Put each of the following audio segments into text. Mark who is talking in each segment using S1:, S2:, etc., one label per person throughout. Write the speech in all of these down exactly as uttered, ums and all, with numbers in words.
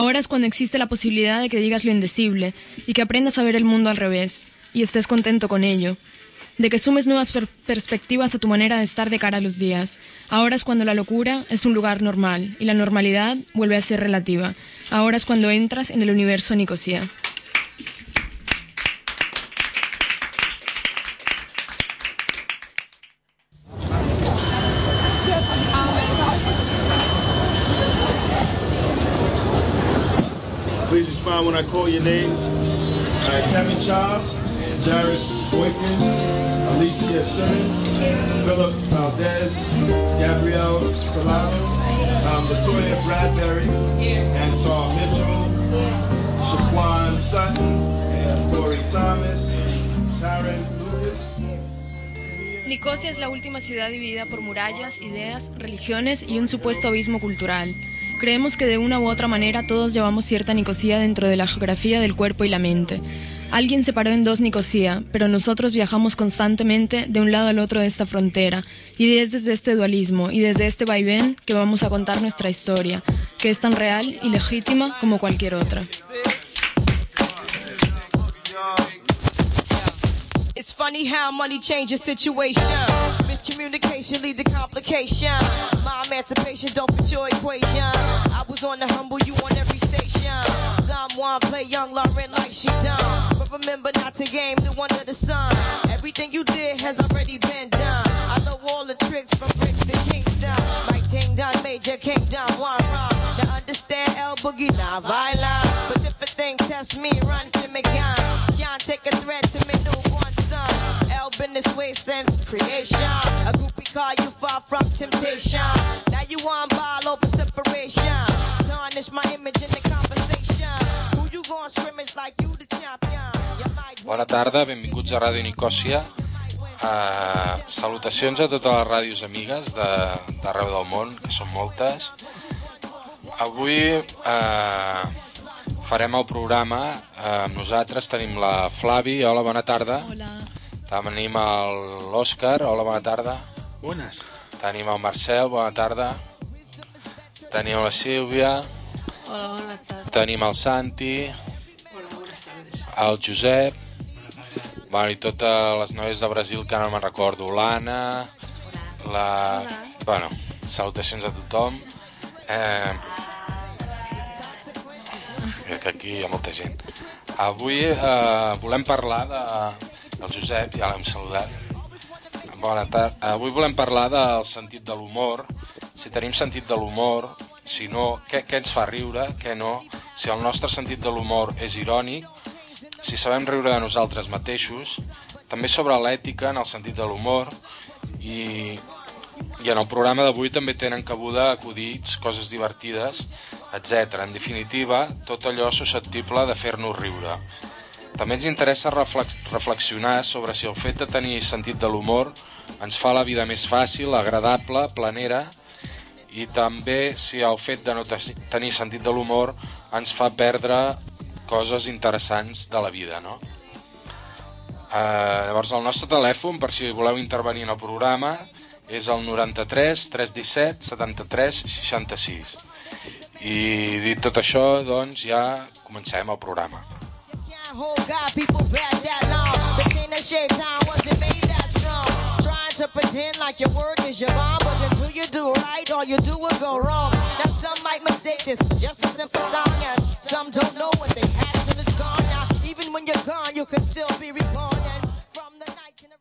S1: Ahora es cuando existe la posibilidad de que digas lo indecible y que aprendas a ver el mundo al revés y estés contento con ello. De que sumes nuevas per- perspectivas a tu manera de estar de cara a los días. Ahora es cuando la locura es un lugar normal y la normalidad vuelve a ser relativa. Ahora es cuando entras en el universo Nicosia.
S2: Please respond when I call your name. All right, Kevin Charles, Jairus Boykins, Alicia Simmons, Philip Valdez, Gabrielle Solano, um, Latoya Bradbury, Anton Mitchell, Shaquan Sutton, Corey Thomas, Taryn Lucas.
S1: Nicosia es la última ciudad dividida por murallas, ideas, religiones y un supuesto abismo cultural. Creemos que de una u otra manera todos llevamos cierta Nicosia dentro de la geografía del cuerpo y la mente. Alguien separó en dos Nicosia, pero nosotros viajamos constantemente de un lado al otro de esta frontera, y es desde este dualismo y desde este vaivén que vamos a contar nuestra historia, que es tan real y legítima como cualquier otra.
S3: It's funny how money changes situation. Miscommunication lead to complication. My emancipation don't fit your equation. I was on the humble, you on every station. Someone play young Lauren like she done. But remember not to game new under the sun. Everything you did has already been done. I know all the tricks from bricks to Kingston. Like Ting Dun, Major Kingdom, one wrong. Now understand El Boogie, not violent. But if a thing test me, run for me gun. Can't take a threat to me newborn son. El been this way since creation. A groupie call you far from temptation. Now you on ball over separation. Tarnish my image in the conversation. Who you gonna scrimmage like you the champion?
S4: Bona tarda, benvinguts a Ràdio Nicòsia. Uh, salutacions a totes les ràdios amigues d'arreu del món, que són moltes. Avui uh, farem el programa. Uh, amb nosaltres tenim la Flavi. Hola, bona tarda.
S1: Hola.
S4: Tenim l'Òscar. Hola, bona tarda.
S5: Buenas.
S4: Tenim el Marcel. Bona tarda. Tenim la Sílvia.
S6: Hola, bona tarda.
S4: Tenim el Santi.
S6: Hola, bones tardes.
S4: El Josep. Bueno, i totes les noies de Brasil que no me'n recordo. L'Anna. La...
S6: Hola.
S4: Bueno, salutacions a tothom. Eh... que aquí hi ha molta gent. Avui eh, volem parlar de... del Josep, ja l'hem saludat. Bona tarda. Avui volem parlar del sentit de l'humor, si tenim sentit de l'humor, si no, què, què ens fa riure, què no, si el nostre sentit de l'humor és irònic, si sabem riure de nosaltres mateixos, també sobre l'ètica en el sentit de l'humor, i, i en el programa d'avui també tenen cabuda acudits, coses divertides, etcètera. En definitiva, tot allò susceptible de fer-nos riure. També ens interessa reflex reflexionar sobre si el fet de tenir sentit de l'humor ens fa la vida més fàcil, agradable, planera, i també si el fet de no tenir sentit de l'humor ens fa perdre coses interessants de la vida, no? Eh, llavors el nostre telèfon, per si voleu intervenir en el programa, és el noranta-tres tres disset setanta-tres seixanta-sis. I dit tot això, doncs ja comencem el programa.
S3: To pretend like your word is your bond, but until you do right, all you do will go wrong. Now some might mistake this for just a simple song, and some don't know what they had till it's gone. Now even when you're gone, you can still be reborn, and from the night to the...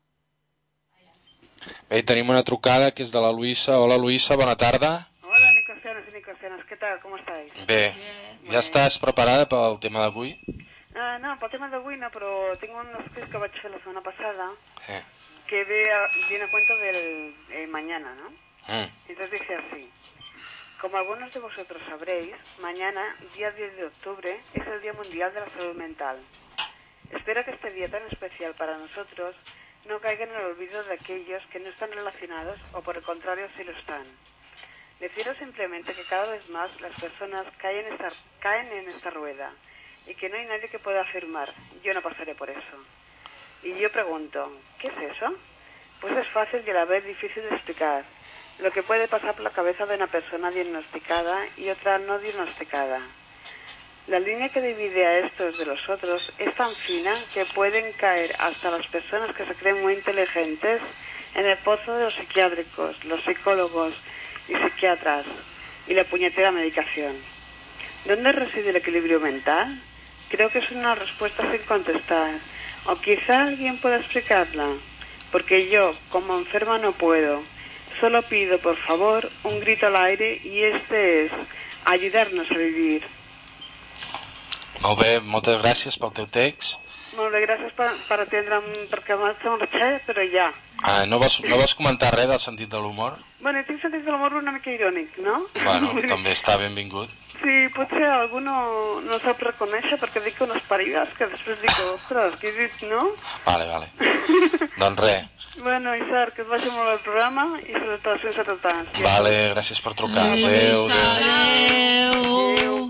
S4: Bé, tenim una trucada que és de la Luisa. Hola Luisa, bona tarda.
S6: Hola Nicosianos y Nicosianas, ¿qué tal? ¿Cómo estáis?
S4: Bé, ja estàs preparada pel tema d'avui?
S6: Uh, no, pel tema d'avui no, però tinc un escrit que vaig fer la setmana passada.
S4: Sí.
S6: Que ve a, viene a cuento del eh, mañana, ¿no?
S4: Mm.
S6: Entonces dice así: como algunos de vosotros sabréis, mañana, día diez de octubre, es el Día Mundial de la Salud Mental. Espero que este día tan especial para nosotros no caiga en el olvido de aquellos que no están relacionados o por el contrario sí lo están. Deciros simplemente que cada vez más las personas caen, esta, caen en esta rueda y que no hay nadie que pueda afirmar, yo no pasaré por eso. Y yo pregunto, ¿qué es eso? Pues es fácil y a la vez difícil de explicar. Lo que puede pasar por la cabeza de una persona diagnosticada y otra no diagnosticada. La línea que divide a estos de los otros es tan fina que pueden caer hasta las personas que se creen muy inteligentes en el pozo de los psiquiátricos, los psicólogos y psiquiatras y la puñetera medicación. ¿Dónde reside el equilibrio mental? Creo que es una respuesta sin contestar, o quizá alguien pueda explicarla, porque yo, como enferma, no puedo. Solo pido, por favor, un grito al aire, i este és ayudarnos a vivir.
S4: Molt bé, moltes gràcies pel teu text.
S6: Molt bé, gràcies per, per atendre'm, perquè m'ha de marxar, però ja.
S4: Ah, no, vas, no vas comentar res del sentit de l'humor?
S6: Bueno, tinc sentit de l'humor una mica irònic, no?
S4: Bueno, també està benvingut.
S6: Sí, potser algú no, no sap reconèixer perquè dic unes parides que després dic, ostres, què he dit, no?
S4: Vale, vale. Doncs res.
S6: Bueno, Isar, que et vagi molt el programa i salutacions a totes.
S4: Vale, gràcies per trucar. Adéu, adéu.
S6: Adéu.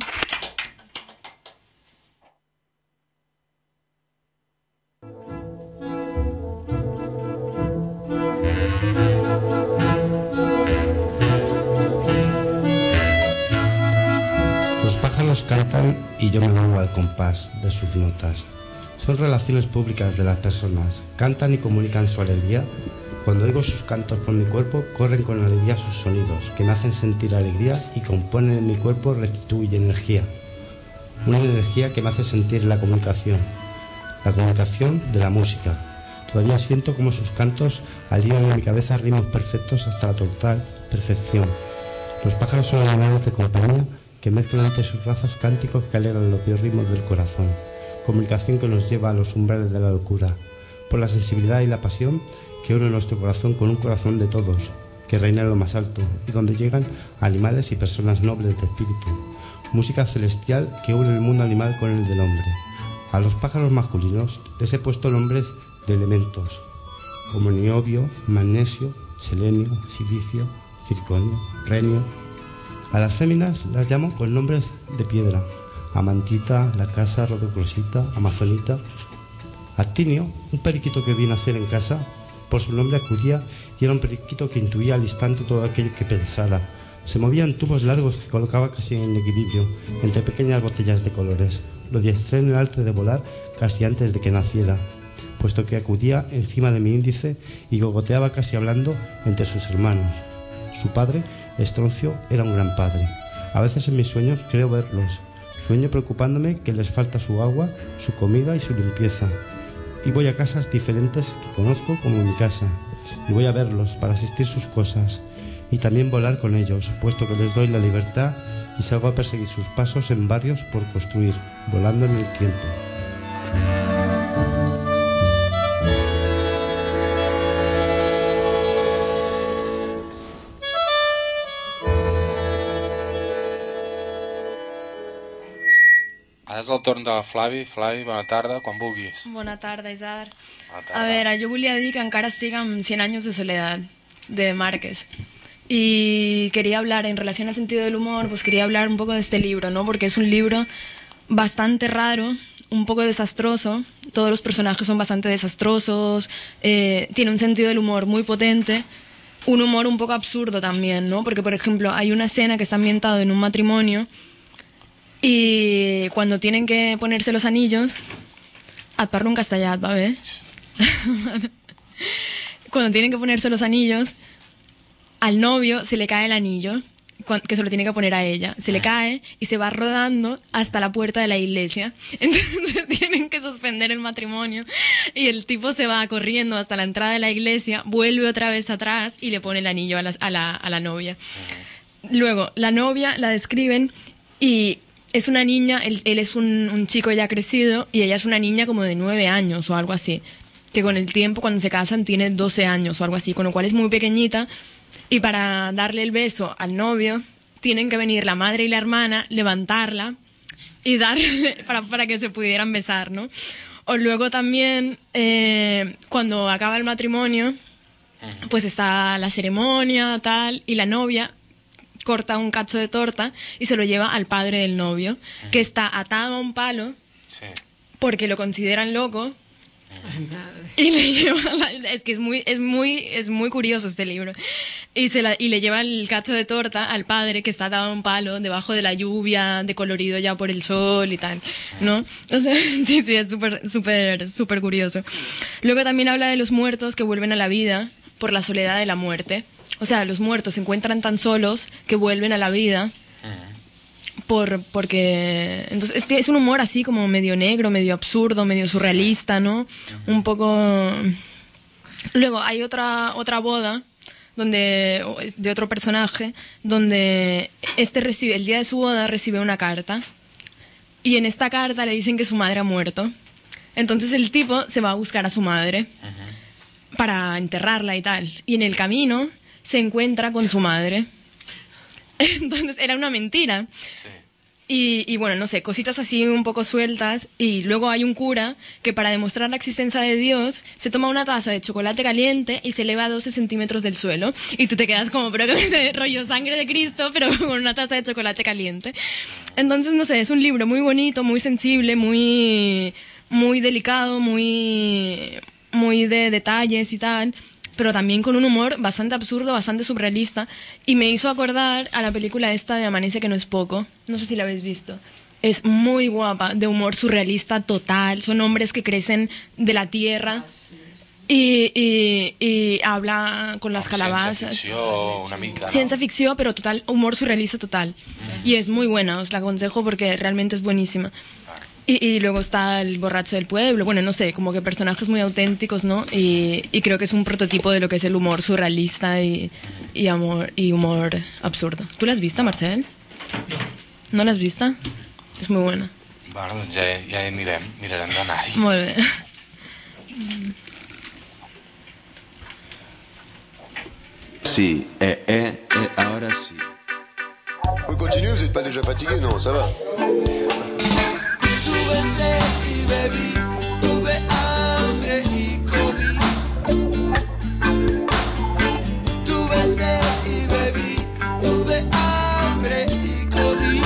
S5: Los pájaros cantan y yo me muevo al compás de sus notas. Son relaciones públicas de las personas. Cantan y comunican su alegría. Cuando oigo sus cantos por mi cuerpo, corren con alegría sus sonidos, que me hacen sentir alegría y componen en mi cuerpo rectitud y energía. Una energía que me hace sentir la comunicación. La comunicación de la música. Todavía siento como sus cantos alinean en mi cabeza ritmos perfectos hasta la total perfección. Los pájaros son animales de compañía que mezclan entre sus razas cánticos que alegran los biorritmos del corazón. Comunicación que nos lleva a los umbrales de la locura, por la sensibilidad y la pasión que une nuestro corazón con un corazón de todos, que reina en lo más alto, y donde llegan animales y personas nobles de espíritu. Música celestial que une el mundo animal con el del hombre. A los pájaros masculinos les he puesto nombres de elementos, como niobio, magnesio, selenio, silicio, circonio, renio. A las féminas las llamo con nombres de piedra: amantita, lacasa, rodocrosita, amazonita. Actinio, un periquito que vi nacer en casa, por su nombre acudía y era un periquito que intuía al instante todo aquello que pensara. Se movía en tubos largos que colocaba casi en equilibrio, entre pequeñas botellas de colores. Lo diestré en el arte de volar casi antes de que naciera, puesto que acudía encima de mi índice y gogoteaba casi hablando entre sus hermanos. Su padre, Estroncio, era un gran padre. A veces en mis sueños creo verlos. Sueño preocupándome que les falta su agua, su comida y su limpieza. Y voy a casas diferentes que conozco como mi casa. Y voy a verlos para asistir sus cosas. Y también volar con ellos, puesto que les doy la libertad y salgo a perseguir sus pasos en barrios por construir, volando en el tiempo.
S4: Ara és el torn de Flavi. Flavi, bona tarda, quan vulguis.
S1: Bona tarda, Isar.
S4: Bona tarda.
S1: A veure, jo volia dir que encara estic amb cien años de soledad, de Márquez. Y quería hablar, en relación al sentido del humor, pues quería hablar un poco de este libro, ¿no? Porque es un libro bastante raro, un poco desastroso. Todos los personajes son bastante desastrosos. Eh, tiene un sentido del humor muy potente. Un humor un poco absurdo también, ¿no? Porque, por ejemplo, hay una escena que está ambientada en un matrimonio y cuando tienen que ponerse los anillos... Et parlo en castellà, va bé? Cuando tienen que ponerse los anillos, al novio se le cae el anillo, que se lo tiene que poner a ella. Se le cae y se va rodando hasta la puerta de la iglesia. Entonces tienen que suspender el matrimonio y el tipo se va corriendo hasta la entrada de la iglesia, vuelve otra vez atrás y le pone el anillo a la, a la, a la novia. Luego, la novia la describen y es una niña, él, él es un, un chico ya crecido y ella es una niña como de nueve años o algo así, que con el tiempo cuando se casan tiene doce años o algo así, con lo cual es muy pequeñita. Y para darle el beso al novio, tienen que venir la madre y la hermana, levantarla y darle para, para que se pudieran besar, ¿no? O luego también, eh, cuando acaba el matrimonio, pues está la ceremonia, tal, y la novia corta un cacho de torta y se lo lleva al padre del novio, que está atado a un palo porque lo consideran loco Y le lleva la, es que es muy es muy es muy curioso este libro. Y se la, y le lleva el cacho de torta al padre que está atado a un palo debajo de la lluvia, decolorido ya por el sol y tal, ¿no? O sea, sí, sí, es súper súper súper curioso. Luego también habla de los muertos que vuelven a la vida por la soledad de la muerte. O sea, los muertos se encuentran tan solos que vuelven a la vida. Por, porque entonces es, es un humor así como medio negro, medio absurdo, medio surrealista, ¿no? Un poco. Luego hay otra otra boda donde de otro personaje donde este recibe el día de su boda recibe una carta y en esta carta le dicen que su madre ha muerto. Entonces el tipo se va a buscar a su madre para enterrarla y tal, y en el camino se encuentra con su madre. Entonces era una mentira. Sí. Y, y bueno, no sé, cositas así un poco sueltas. Y luego hay un cura que para demostrar la existencia de Dios se toma una taza de chocolate caliente y se eleva a doce centímetros del suelo. Y tú te quedas como, pero que rollo sangre de Cristo, pero con una taza de chocolate caliente. Entonces, no sé, es un libro muy bonito, muy sensible, muy, muy delicado, muy, muy de detalles y tal, pero también con un humor bastante absurdo, bastante surrealista, y me hizo acordar a la película esta de Amanece que no es poco, no sé si la habéis visto. Es muy guapa, de humor surrealista total, son hombres que crecen de la tierra y, y, y habla con las calabazas.
S4: Ciencia ficció una mica, ¿no?
S1: Ciencia ficció, pero total, humor surrealista total. Mm. Y es muy buena, os la aconsejo porque realmente es buenísima. Y, y luego está el borracho del pueblo, bueno, no sé, como que personajes muy auténticos, ¿no? Y, y creo que es un prototipo de lo que es el humor surrealista y, y, amor, y humor absurdo. ¿Tú la has visto, Marcel? No. ¿No la has visto? És muy buena.
S4: Bueno, doncs ja, ja anirem, mirarem d'anar-hi.
S1: Molt bé.
S7: Sí, eh, eh, eh, ahora sí.
S8: On continue, vous n'êtes pas déjà fatigué? Non, ça va.
S3: Tuve sed y bebí, tuve hambre y comí. Tuve sed y bebí, tuve hambre y comí.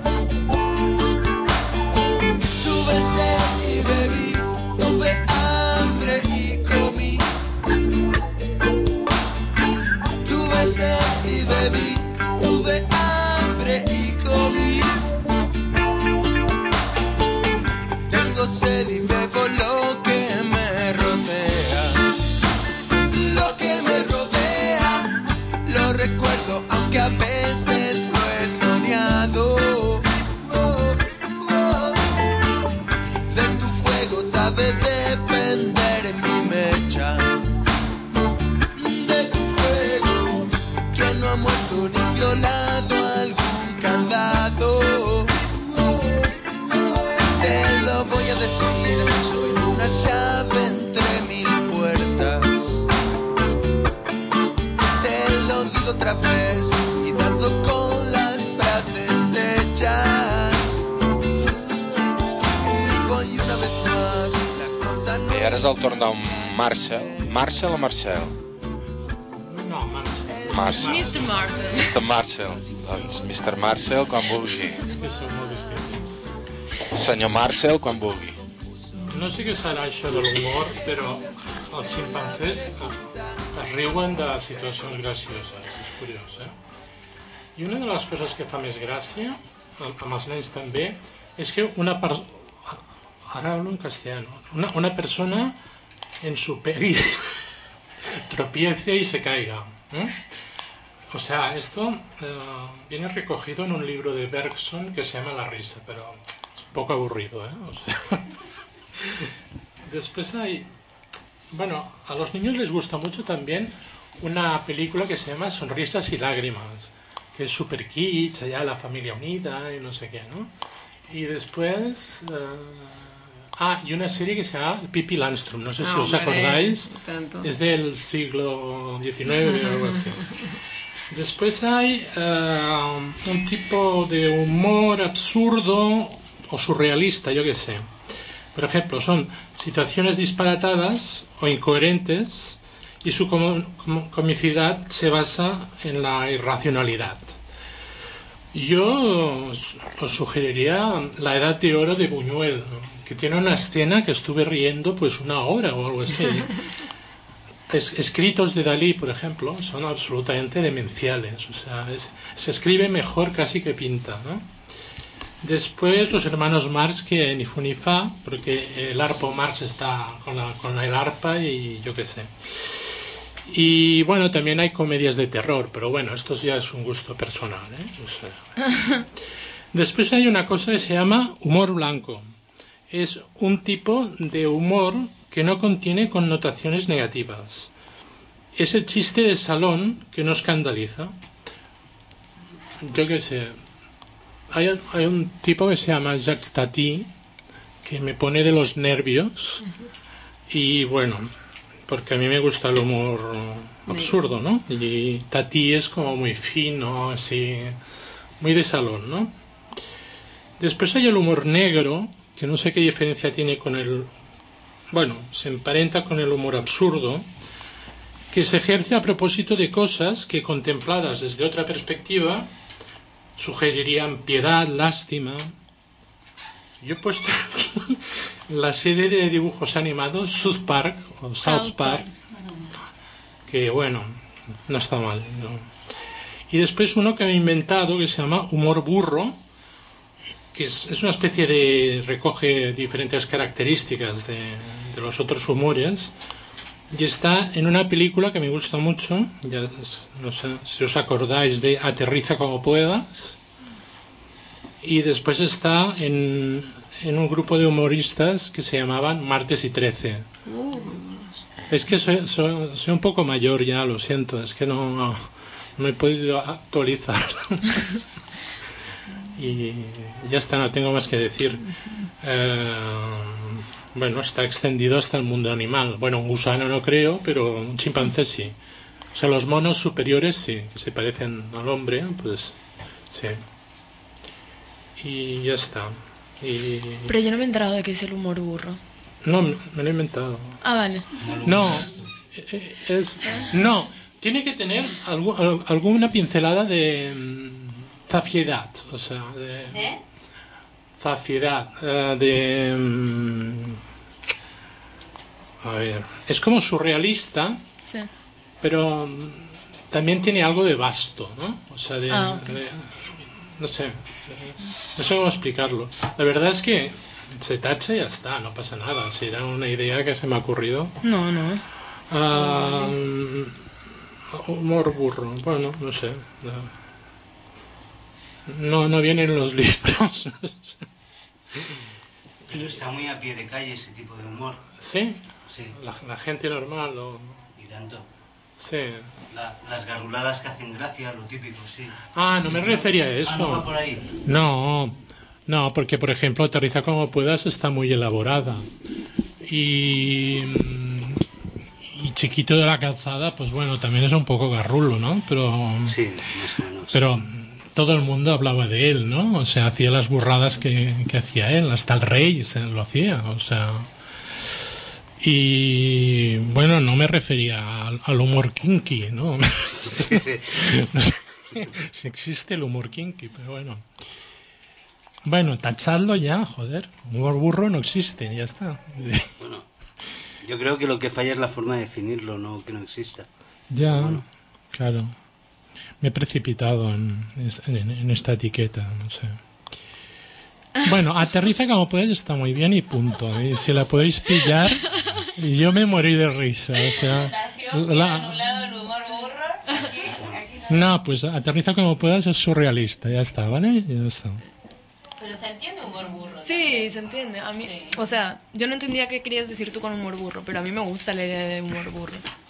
S3: Tuve sed y bebí, tuve hambre y comí. Tuve sed y bebí, tuve hambre y comí. Tengo sed y bebo lo que me rodea. Lo que me rodea, lo recuerdo aunque a veces lo he soñado. Oh, oh. De tu fuego sabe depender mi mecha. De tu fuego, que no ha muerto ni violado algún candado. Te lo voy a decir, soy una llave entre mil puertas. Te lo digo otra vez, cuidado con las frases hechas. Y voy una vez más, la cosa no.
S4: I ara és el torn d'en Marcel. Marcel o Marcel?
S9: No, Marcel.
S4: Marcel.
S1: mister Marcel.
S4: mister Marcel. Doncs mister Marcel, quan vulgui.
S9: És que són molt distints.
S4: Senyor Marcel, quan vulgui.
S9: No sé què serà això de l'humor, però els ximpanzés es riuen de situacions gracioses, és curiós, eh? I una de les coses que fa més gràcia, amb els nens també, és que una persona, ara hablo en castellano, una, una persona en su peri tropiece y se caiga, ¿eh? O sea, esto eh, viene recogido en un libro de Bergson que se llama La risa, pero es un poco aburrido, ¿eh? O sea, después hay, bueno, a los niños les gusta mucho también una película que se llama Sonrisas y lágrimas, que es super kitsch, allá la familia unida y no sé qué, ¿no? Y después, uh, ah, y una serie que se llama Pippi Landström, no sé si
S10: oh,
S9: os acordáis,
S10: tanto.
S9: Es del siglo diecinueve o algo así. Después hay uh, un tipo de humor absurdo o surrealista, yo qué sé. Por ejemplo, son situaciones disparatadas o incoherentes y su com com comicidad se basa en la irracionalidad. Yo os, os sugeriría La edad de oro de Buñuel, que tiene una escena que estuve riendo pues una hora o algo así. Es, escritos de Dalí, por ejemplo, son absolutamente demenciales. O sea, es, se escribe mejor casi que pinta, ¿no? Después los hermanos Marx, que ni fu ni fa, porque el arpa Marx está con, la, con el arpa y yo qué sé. Y bueno, también hay comedias de terror, pero bueno, esto ya es un gusto personal, ¿eh? O sea, después hay una cosa que se llama humor blanco. Es un tipo de humor que no contiene connotaciones negativas. Es el chiste de salón que no escandaliza. Yo qué sé. Hay, hay un tipo que se llama Jacques Tati que me pone de los nervios. Y bueno, porque a mí me gusta el humor absurdo, ¿no? Y Tati es como muy fino, así, muy de salón, ¿no? Después hay el humor negro, que no sé qué diferencia tiene con el... Bueno, se emparenta con el humor absurdo, que se ejerce a propósito de cosas que, contempladas desde otra perspectiva, sugerirían piedad, lástima. Yo he puesto aquí la serie de dibujos animados South Park, o South Park, que bueno, no está mal, ¿no? Y después uno que he inventado que se llama humor burro, que es, es una especie de... recoge diferentes características de, de los otros humores, y está en una película que me gusta mucho, ya no sé si os acordáis de Aterriza como puedas, y después está en, en un grupo de humoristas que se llamaban Martes y Trece. Uh, es que soy, soy, soy un poco mayor ya, lo siento, es que no, no, no he podido actualizar. Y ya está, no tengo más que decir. Eh, bueno, está extendido hasta el mundo animal. Bueno, un gusano no creo, pero un chimpancé sí. O sea, los monos superiores sí, que se parecen al hombre, pues sí. Y ya está. Y...
S1: Pero yo no me he enterado de qué es el humor burro.
S9: No, me lo he inventado.
S1: Ah, vale.
S9: No, es... No, tiene que tener algo, alguna pincelada de... zafiedad, o sea, de... ¿Eh? Zafiedad, uh, de... Um, a ver, es como surrealista,
S1: sí,
S9: pero también tiene algo de vasto, ¿no? O sea, de...
S1: Ah, okay.
S9: de no sé, no sé cómo explicarlo. La verdad es que se tacha y ya está, no pasa nada. Si era una idea que se me ha ocurrido.
S1: No, no.
S9: Uh, humor burro, bueno, no sé. No, no vienen los libros.
S10: Pero está muy a pie de calle ese tipo de humor.
S9: ¿Sí?
S10: Sí.
S9: La, la gente normal. O...
S10: Y tanto.
S9: Sí.
S10: La, las garruladas que hacen gracia, lo típico, sí.
S9: Ah, no me refería a eso.
S10: Ah, ¿no va por ahí?
S9: No, no, porque por ejemplo Aterriza como puedas está muy elaborada. Y... Y Chiquito de la Calzada, pues bueno, también es un poco garrulo, ¿no? Pero...
S10: Sí, más o menos.
S9: Pero... todo el mundo hablaba de él, ¿no? O sea, hacía las burradas que, que hacía él, hasta el rey se lo hacía, o sea... Y bueno, no me refería al, al humor kinky, ¿no?
S10: Sí, sí.
S9: No sé si existe el humor kinky, pero bueno. Bueno, tachadlo ya, joder. Humor burro no existe, ya está.
S10: Bueno, yo creo que lo que falla es la forma de definirlo, no que no exista.
S9: Ya,
S10: bueno.
S9: Claro. Me he precipitado en, en, en esta etiqueta, no sé. Bueno, Aterriza como puedes está muy bien y punto. Y si la podéis pillar, yo me morí de risa. O sea, la... No, pues Aterriza como puedas es surrealista, ya está, ¿vale? Ya está.
S11: Pero se entiende humor burro.
S1: Sí, se entiende. A mí, sí. O sea, yo no entendía qué querías decir tú con humor burro, pero a mí me gusta la idea de humor burro.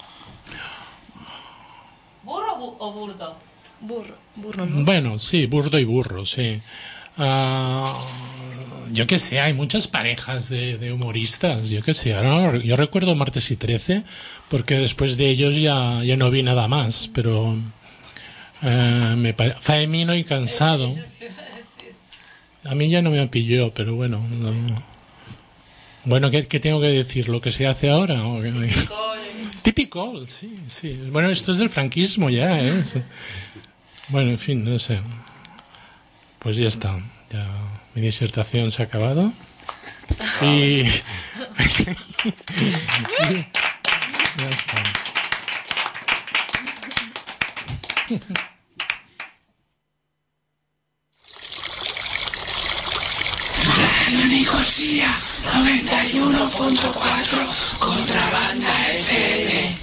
S11: ¿Burro bu o burdo?
S1: Burro, burro, ¿no?
S9: Bueno, sí, burdo y burro, sí. Uh, yo qué sé, hay muchas parejas de, de humoristas, yo qué sé. ¿No? Yo recuerdo Martes y Trece, porque después de ellos ya, ya no vi nada más, pero uh, me pare... Faemino y Cansado. A mí ya no me pilló, pero bueno. No. Bueno, ¿qué, ¿qué tengo que decir? ¿Lo que se hace ahora? Típico, sí, sí. Bueno, esto es del franquismo ya, ¿eh? Bueno, en fin, no sé. Pues ya está. Ya mi disertación se ha acabado. Y...
S12: Ya está.
S13: Radio Nicosia noventa y uno punto cuatro, Contrabanda F M.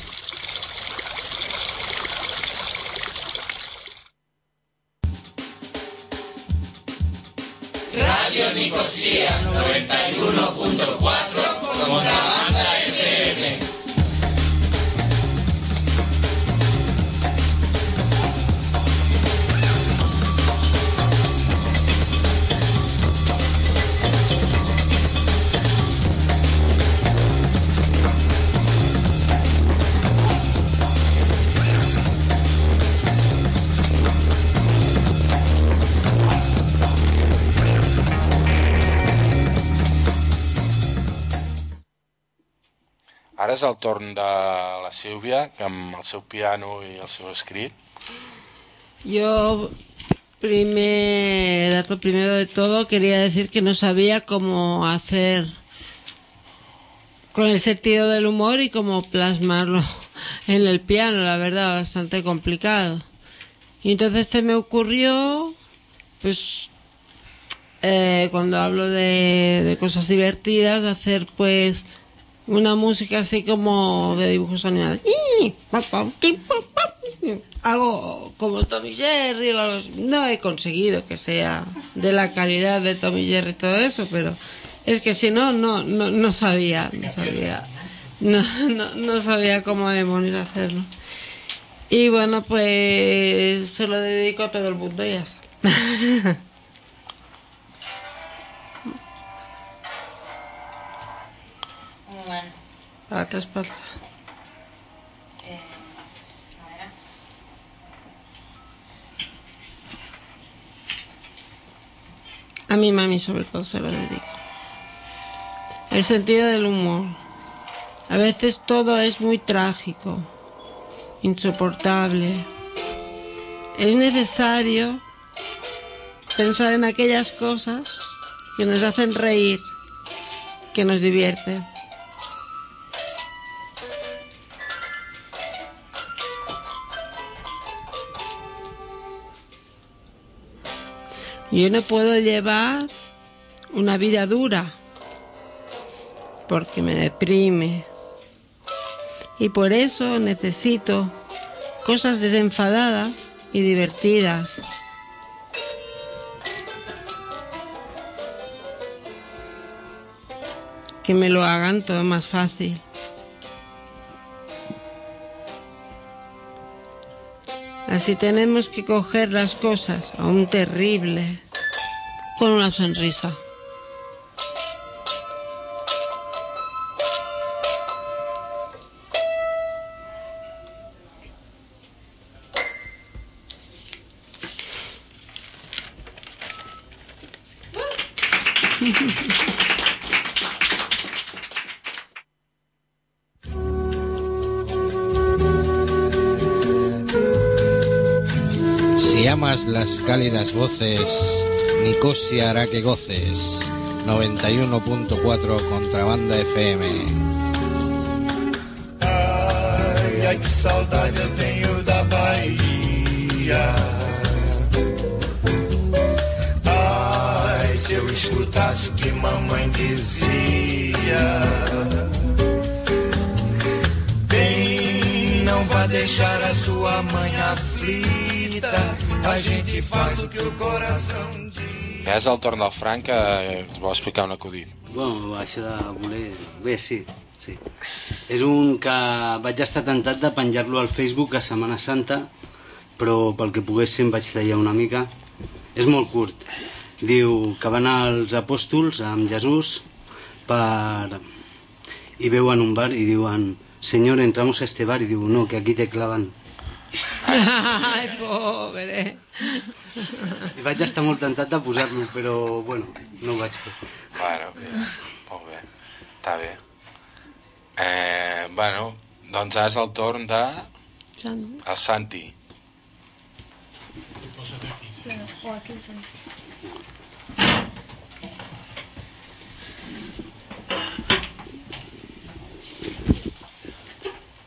S13: Radio Nicosia noventa y uno punto cuatro, Contrabanda F M.
S4: Ara és el torn de la Sílvia, que amb el seu piano i el seu escrit.
S14: Yo, primer, dato primero de todo, quería decir que no sabía cómo hacer con el sentido del humor y cómo plasmarlo en el piano, la verdad, bastante complicado. Y entonces se me ocurrió, pues, eh, cuando hablo de, de cosas divertidas, hacer, pues, una música así como de dibujos animados. Algo como Tommy Jerry. No he conseguido que sea de la calidad de Tommy Jerry y todo eso, pero es que si no, no, no, no sabía, no sabía, no, no, no sabía cómo demonios hacerlo. Y bueno, pues se lo dedico a todo el mundo y ya está. Para tres patas.
S11: Eh, a ver.
S14: A mi mami sobre todo se lo dedico. El sentido del humor. A veces todo es muy trágico, insoportable. Es necesario pensar en aquellas cosas que nos hacen reír, que nos divierten. Yo no puedo llevar una vida dura porque me deprime y por eso necesito cosas desenfadadas y divertidas. Que me lo hagan todo más fácil. Así tenemos que coger las cosas, aún terrible, con una sonrisa.
S15: Si amas las cálidas voces, Nicosia hará que goces. noventa y uno punto cuatro Contrabanda F M.
S2: Ai, ai, que saudade eu tenho da Bahia. Ai, se eu escutasse o que mamãe dizia. Bem, não vá deixar a sua mãe aflita. A gente faz o que o coração diz.
S4: Ja és el torn del Frank, que ens vol explicar un acudit.
S10: Bueno, això de voler... Bé, sí, sí. És un que vaig estar tentat de penjar-lo al Facebook a Setmana Santa, però pel que poguéssim vaig tallar una mica. És molt curt. Diu que van als apòstols amb Jesús per... i veuen un bar i diuen: Señor, entramos a este bar, i diu: no, que aquí te clavan.
S14: Ai, pobre.
S10: I vaig estar molt tentat de posar-lo, però, bueno, no ho vaig fer.
S4: Bueno, bé, molt bé. Està bé. Eh, bueno, doncs ara és el torn de... el Santi.
S1: O aquí el Santi.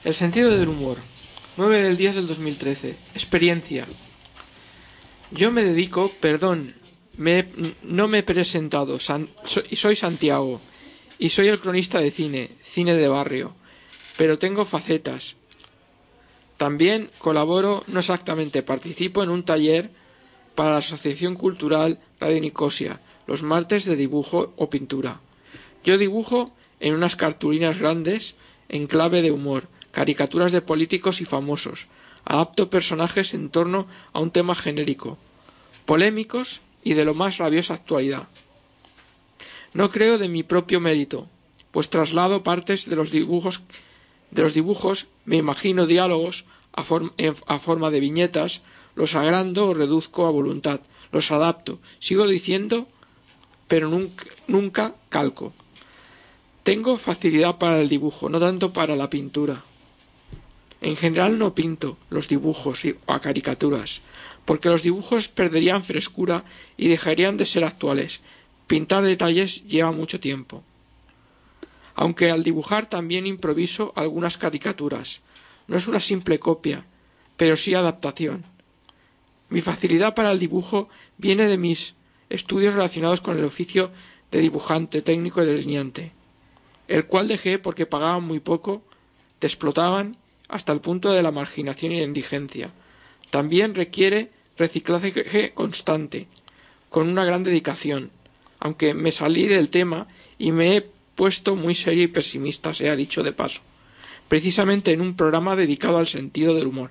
S16: El sentido del humor. nueve del diez del dos mil trece. Experiencia. Yo me dedico, perdón, me, no me he presentado, san, soy, soy Santiago y soy el cronista de cine, cine de barrio, pero tengo facetas. También colaboro, no exactamente, participo en un taller para la Asociación Cultural Radio Nicosia, los martes de dibujo o pintura. Yo dibujo en unas cartulinas grandes en clave de humor, caricaturas de políticos y famosos. Adapto personajes en torno a un tema genérico, polémicos y de lo más rabiosa actualidad. No creo de mi propio mérito, pues traslado partes de los dibujos, de los dibujos me imagino diálogos a, form, a forma de viñetas, los agrando o reduzco a voluntad, los adapto, sigo diciendo, pero nunca, nunca calco. Tengo facilidad para el dibujo, no tanto para la pintura. En general no pinto los dibujos o a caricaturas, porque los dibujos perderían frescura y dejarían de ser actuales. Pintar detalles lleva mucho tiempo. Aunque al dibujar también improviso algunas caricaturas. No es una simple copia, pero sí adaptación. Mi facilidad para el dibujo viene de mis estudios relacionados con el oficio de dibujante técnico y delineante, el cual dejé porque pagaban muy poco, te explotaban hasta el punto de la marginación y la indigencia. También requiere reciclaje constante, con una gran dedicación, aunque me salí del tema y me he puesto muy serio y pesimista, se ha dicho de paso, precisamente en un programa dedicado al sentido del humor.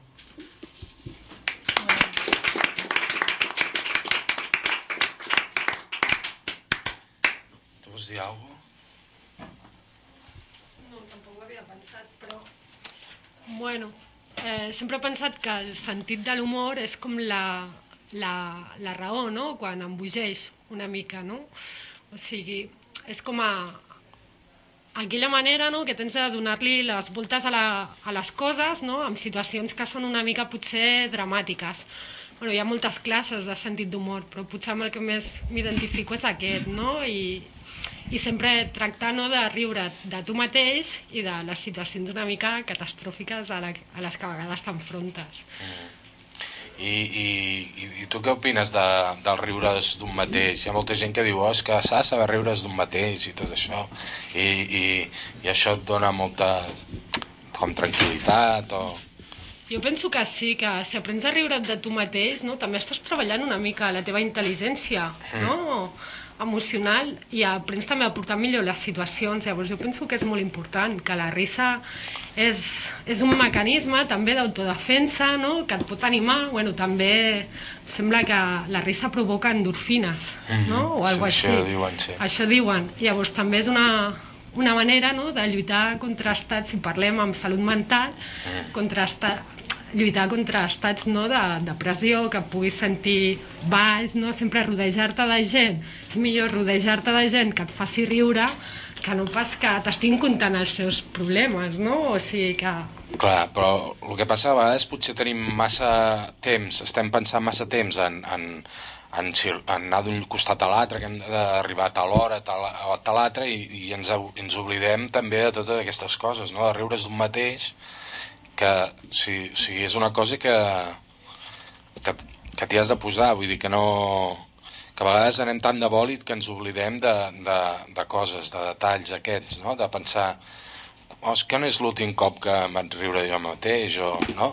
S4: ¿Tú vas a dir alguna cosa?
S17: No, tampoc ho havia pensat, però... Bueno, eh, sempre he pensat que el sentit de l'humor és com la, la, la raó, no?, quan embogeix una mica, no? O sigui, és com a aquella manera, no?, que tens de donar-li les voltes a, la, a les coses, no?, en situacions que són una mica potser dramàtiques. Bueno, hi ha moltes classes de sentit d'humor, però potser amb el que més m'identifico és aquest, no?, i, i sempre tractar, no?, de riure de tu mateix i de les situacions una mica catastròfiques a, la, a les que a vegades t'enfrontes.
S4: Mm. I, i, I tu què opines de, del riure's d'un mateix? Hi ha molta gent que diu, oh, és que s'ha de saber riure's d'un mateix i tot això, i, i, i això et dona molta com tranquil·litat o...
S17: Jo penso que sí, que si aprens a riure't de tu mateix, no, també estàs treballant una mica la teva intel·ligència, no? Emocional, i aprens també a portar millor les situacions. Llavors jo penso que és molt important, que la risa és, és un mecanisme també d'autodefensa, no?, que et pot animar. Bueno, també sembla que la risa provoca endorfines, no?, o alguna cosa així.
S4: Això diuen, sí.
S17: Això diuen. Llavors també és una, una manera, no?, de lluitar contra estats, si parlem amb salut mental, contra estats, lluitar contra estats, no, de depressió, que puguis sentir baix, no? Sempre rodejar-te de gent. És millor rodejar-te de gent que et faci riure que no pas que t'estiguin contant els seus problemes, no? O sigui que...
S4: Clar, però el que passa a vegades potser tenim massa temps, estem pensant massa temps en, en, en, en anar d'un costat a l'altre, que hem d'arribar a tal hora, a tal l'altre, i, i ens, ens oblidem també de totes aquestes coses, no? De riure's d'un mateix, que si, si és una cosa que, que, que t'hi has de posar, vull dir que no... que a vegades anem tan de bòlit que ens oblidem de, de, de coses, de detalls aquests, no? De pensar, oh, és que no és l'últim cop que em vaig riure jo mateix, o no?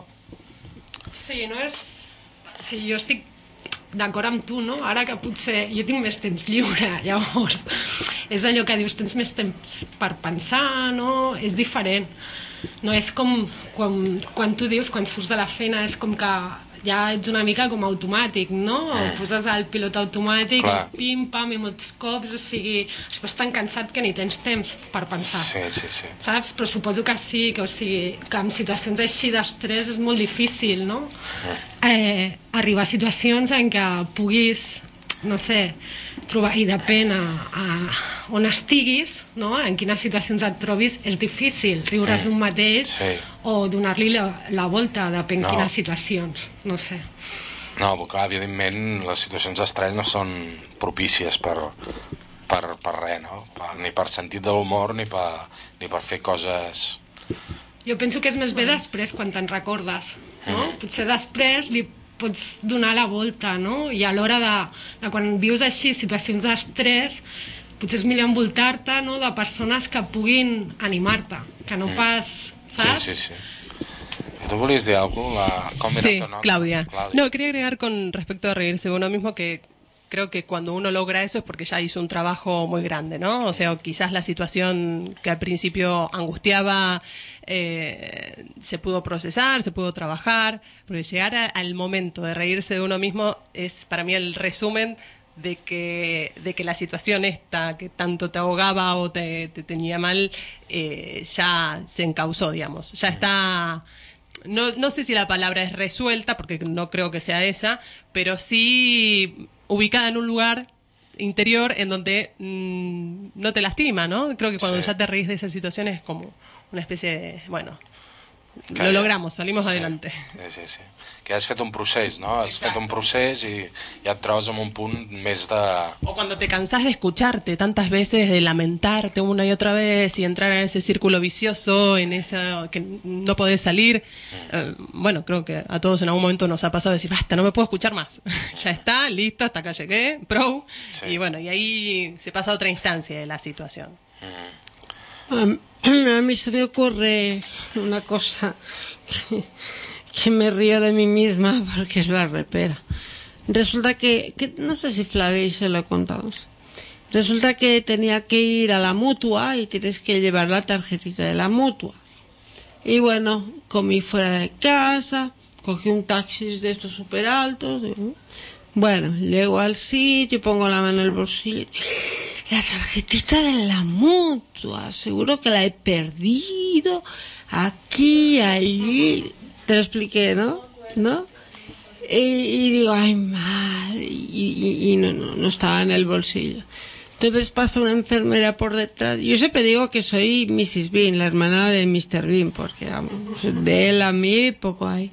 S17: Sí, no és... Sí, jo estic d'acord amb tu, no? Ara que potser jo tinc més temps lliure, llavors és allò que dius, tens més temps per pensar, no? És diferent. No és com quan, quan tu dius, quan surts de la feina, és com que ja ets una mica com automàtic, no? Mm. Poses el pilot automàtic, i pim-pam, i molts cops, o sigui, estàs tan cansat que ni tens temps per pensar.
S4: Sí, sí, sí.
S17: Saps? Però suposo que sí, que, o sigui, que en situacions així d'estrès és molt difícil, no? Mm. Eh, arribar a situacions en què puguis, no sé, trobar, i depèn a, a on estiguis, no? En quines situacions et trobis, és difícil riure's d'un mateix, sí, o donar-li la, la volta, depèn no. quines situacions, no sé.
S4: No, però clar, evidentment les situacions d'estrès no són propícies per, per, per res, no? Per, ni per sentit de l'humor ni per, ni per fer coses
S17: Jo penso que és més bé després, quan te'n recordes, no? Potser després li pots donar la volta, no? I a l'hora de, de quan vius així situacions d'estrès, potser és millor envoltar-te, no?, de persones que puguin animar-te, que no pas, saps?
S4: Sí, sí, sí. ¿Tú volvías de algo? La...
S18: Sí, Claudia. Claudia. No, quería agregar con respecto a reírse de uno mismo que creo que cuando uno logra eso es porque ya hizo un trabajo muy grande, ¿no? O sea, quizás la situación que al principio angustiaba eh, se pudo procesar, se pudo trabajar, porque llegar a, al momento de reírse de uno mismo es para mí el resumen de que de que la situación esta que tanto te ahogaba o te, te tenía mal eh, ya se encauzó, digamos, ya está. No, no sé si la palabra es resuelta, porque no creo que sea esa, pero sí ubicada en un lugar interior en donde mmm, no te lastima, ¿no? Creo que cuando sí. ya te reís de esa situación es como una especie de, bueno, que lo logramos, salimos
S4: sí.
S18: adelante.
S4: Sí, sí, sí. Que has fet un procés, no? Has Exacte. fet un procés i ja et trobes en un punt més de...
S18: O cuando te cansás de escucharte tantas veces, de lamentarte una y otra vez y entrar en ese círculo vicioso, en esa que no podés salir. Mm. Eh, bueno, creo que a todos en algún momento nos ha pasado decir, basta, no me puedo escuchar más. Ya está, listo, hasta acá llegué, pro. Sí. Y bueno, y ahí se pasa a otra instancia de la situación.
S14: Mm. Um, a mí se me ocurre una cosa que, que me río de mí misma porque es la repera. Resulta que, que no sé si Flavia se lo he contado. Resulta que tenía que ir a la mutua y tienes que llevar la tarjetita de la mutua. Y bueno, comí fuera de casa, cogí un taxi de estos súper altos. Bueno, llego al sitio, pongo la mano en el bolsillo. La tarjetita de la mutua, seguro que la he perdido aquí, allí. Te lo expliqué, ¿no? ¿No? Y, y digo, ay, madre, y, y, y no, no, no estaba en el bolsillo. Entonces pasa una enfermera por detrás. Yo siempre digo que soy missus Bean, la hermana de mister Bean, porque vamos, de él a mí poco hay.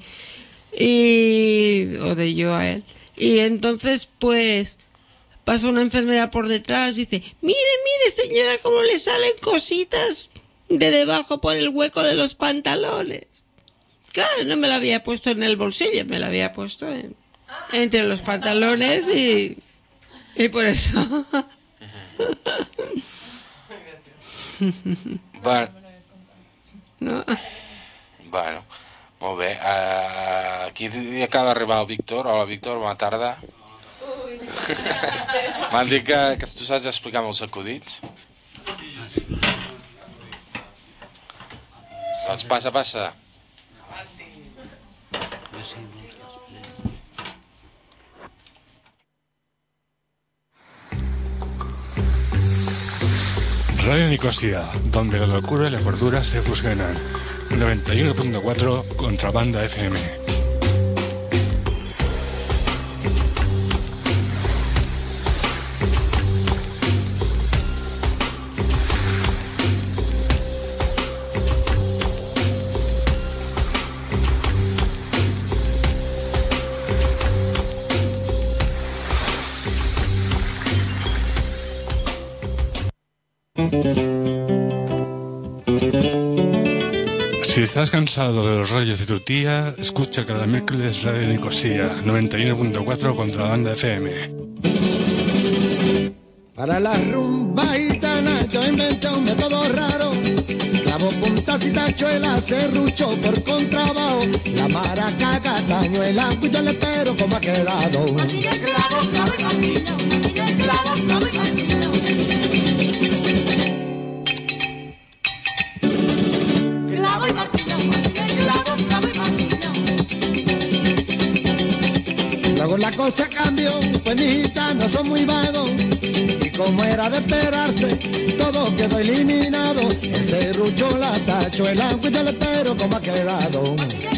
S14: Y, o de yo a él. Y entonces, pues, pasa una enfermera por detrás, dice, mire, mire, señora, cómo le salen cositas de debajo por el hueco de los pantalones. Claro, no me la había puesto en el bolsillo, me la había puesto en, entre los pantalones y, y por eso.
S4: Bueno,
S14: no.
S4: Bueno, molt bé. Uh, aquí acaba d'arribar el Víctor. Hola, Víctor, bona tarda. M'han dit que, que tu saps explicar molts acudits. Doncs passa, passa.
S19: Radio Nicosia, donde la locura y la cordura se fusionan. noventa y uno punto cuatro Contrabanda F M. Si estás cansado de los rayos de tu tía, escucha cada miércoles Radio Nicosia, noventa y uno punto cuatro Contrabanda F M.
S2: Para la rumba gitana yo inventé un método raro. Clavo, puntas y tachuelas, serrucho por contrabajo. La maraca, catañuela, pues yo le espero como ha quedado. Clavo, clavo y martillo, clavo, clavo y martillo. Clavo y martillo, clavo, clavo y martillo. Luego la cosa cambió, pues mis gitanos son muy vagos. Y como era de esperarse, todo quedó eliminado. El serrucho, la tachuela, pues yo le espero como ha quedado.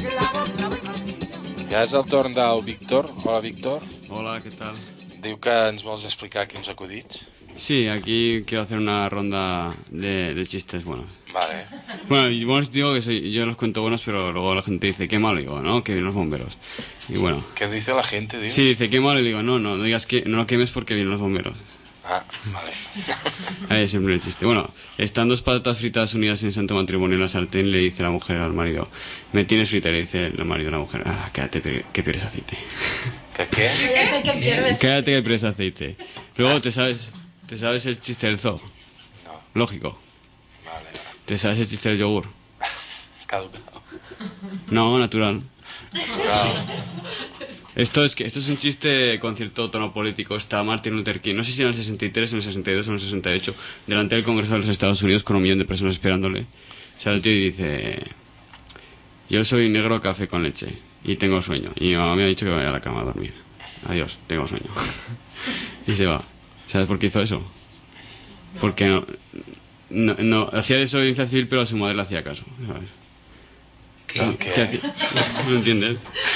S4: Ja és el torn del Víctor. Hola, Víctor.
S20: Hola, ¿qué tal?
S4: Diu que ens vols explicar quins acudits.
S20: Sí, aquí quiero hacer una ronda de, de chistes buenos.
S4: Vale.
S20: Bueno, y bueno, digo que soy, yo los cuento buenos, pero luego la gente dice, qué malo, digo, ¿no? Que vienen los bomberos. Y bueno.
S4: ¿Qué dice la gente, tío?
S20: Sí, dice, qué malo, y digo, no, no, no digas que no lo quemes porque vienen los bomberos.
S4: Ah, vale.
S20: Ahí es el primer chiste. Bueno, están dos patatas fritas unidas en santo matrimonio en la sartén y le dice la mujer al marido, me tienes frita, y le dice el marido a la mujer, ah, quédate que pierdes aceite.
S4: ¿Qué qué?
S17: Quédate que pierdes.
S20: Quédate que pierdes aceite. Luego te sabes, te sabes el chiste del zoo.
S4: No.
S20: Lógico.
S4: Vale, vale.
S20: ¿Te sabes el chiste del yogur?
S4: Caducado.
S20: No, natural.
S4: Natural.
S20: Esto es que esto es un chiste con cierto tono político. Está Martin Luther King, no sé si en el sesenta y tres, en el sesenta y dos o en el sesenta y ocho, delante del Congreso de los Estados Unidos con un millón de personas esperándole. Sale el tío y dice, yo soy negro café con leche y tengo sueño. Y mi mamá me ha dicho que vaya a la cama a dormir. Adiós, tengo sueño. Y se va. ¿Sabes por qué hizo eso? Porque no, no, no hacía desobediencia civil, pero a su madre le hacía caso, ¿sabes?
S4: ¿Qué?
S20: ¿Qué? ¿Qué hacía? ¿No entiendes?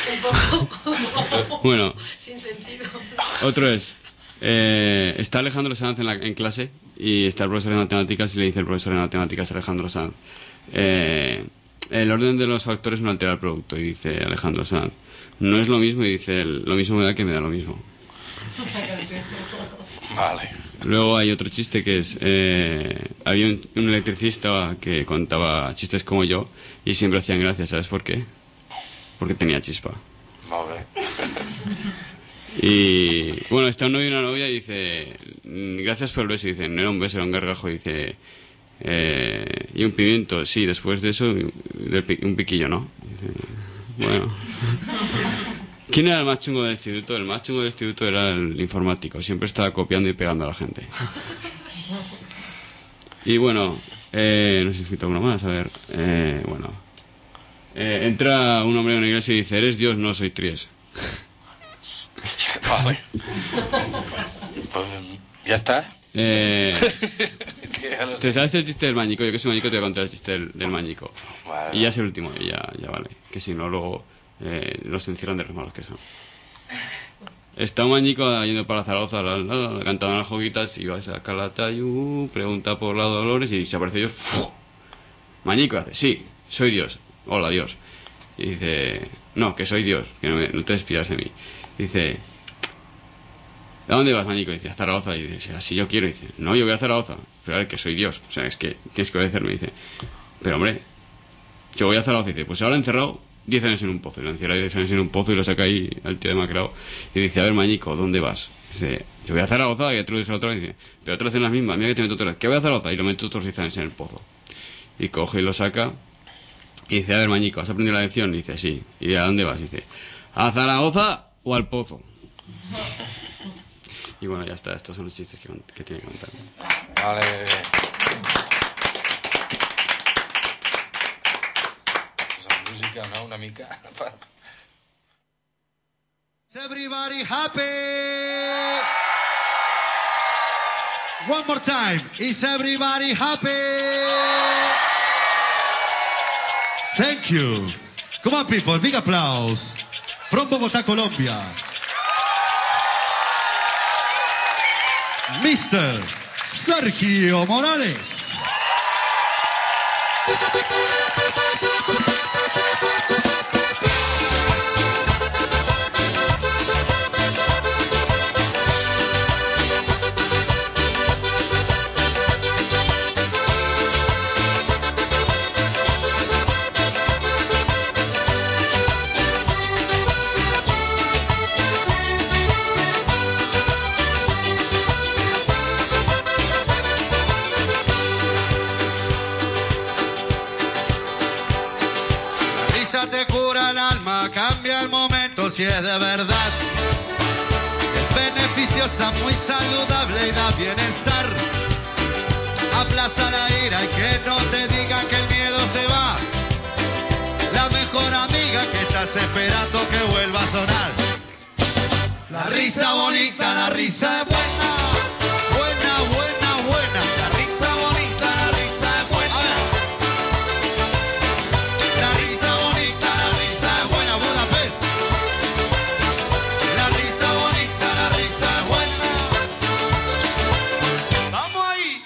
S20: Bueno.
S17: Sin sentido.
S20: Otro es, eh, está Alejandro Sanz en, la, en clase y está el profesor de matemáticas y le dice el profesor de matemáticas a Alejandro Sanz, eh, el orden de los factores no altera el producto, y dice Alejandro Sanz, no es lo mismo, y dice él, lo mismo me da que me da lo mismo.
S4: Vale.
S20: Luego hay otro chiste que es, eh, había un, un electricista que contaba chistes como yo y siempre hacían gracia, ¿sabes por qué? Porque tenía chispa.
S4: Vale.
S20: Y bueno, está un novio y una novia y dice, gracias por el beso, y dice, no era un beso, era un gargajo, y dice, eh, y un pimiento, sí, después de eso, un piquillo, ¿no? Y dice, bueno. ¿Quién era el más chungo del instituto? El más chungo del instituto era el informático, siempre estaba copiando y pegando a la gente. Y bueno, eh, no sé si escrito uno más, a ver, eh, bueno. Eh, entra un hombre a una iglesia y dice, eres Dios, no soy Tries.
S4: Vale. Pues, ¿ya está?
S20: Eh,
S4: Es que ya no sé.
S20: ¿Te sabes el chiste del mañico? Yo que soy mañico te voy a contar el chiste del, del mañico.
S4: Vale.
S20: Y ya es el último, y ya, ya vale. Que si no, luego eh, los encierran de los malos que son. Está un mañico yendo para Zaragoza, la, la, la, cantando las joguitas, y va a Calatayud, pregunta por la Dolores, y se aparece Dios. ¡Fu! Mañico hace, sí, soy Dios. Hola, Dios. Y dice, no, que soy Dios, que no, me, no te despidas de mí. Y dice, ¿a dónde vas, mañico? Y dice, a Zaragoza. Y dice, así yo quiero. Y dice, no, yo voy a Zaragoza. Pero a ver, que soy Dios. O sea, es que tienes que obedecerme. Y dice, pero hombre, yo voy a Zaragoza. Y dice, pues ahora encerrado diez años en un pozo. Y lo encierra diez años en un pozo y lo saca ahí al tío demacrado. Y dice, a ver, mañico, ¿dónde vas? Y dice, yo voy a Zaragoza. Y otro dice a otro. Y dice, pero otra vez en las mismas. Mira que te meto otra vez. ¿Qué voy a Zaragoza? Y lo meto otros diez años en el pozo. Y coge y lo saca. Y dice, a ver, mañico, ¿has aprendido la lección? Y dice, sí. ¿Y a dónde vas? Y dice, ¿a Zaragoza o al pozo? Y bueno, ya está. Estos son los chistes que, que tiene que contar.
S4: Vale. Pues música, ¿no? Una mica.
S2: Is everybody happy? One more time. Is everybody happy? Thank you. Come on, people. Big applause. From Bogotá, Colombia. mister Sergio Morales. Te cura el alma, cambia el momento si es de verdad. Es beneficiosa, muy saludable y da bienestar. Aplasta la ira y que no te diga que el miedo se va. La mejor amiga que estás esperando que vuelva a sonar. La risa bonita, la risa es buena. Buena, buena, buena. La risa bonita, la risa es buena. La risa bonita, la risa es buena, Budapest. La risa bonita, la risa es buena. ¡Vamos ahí!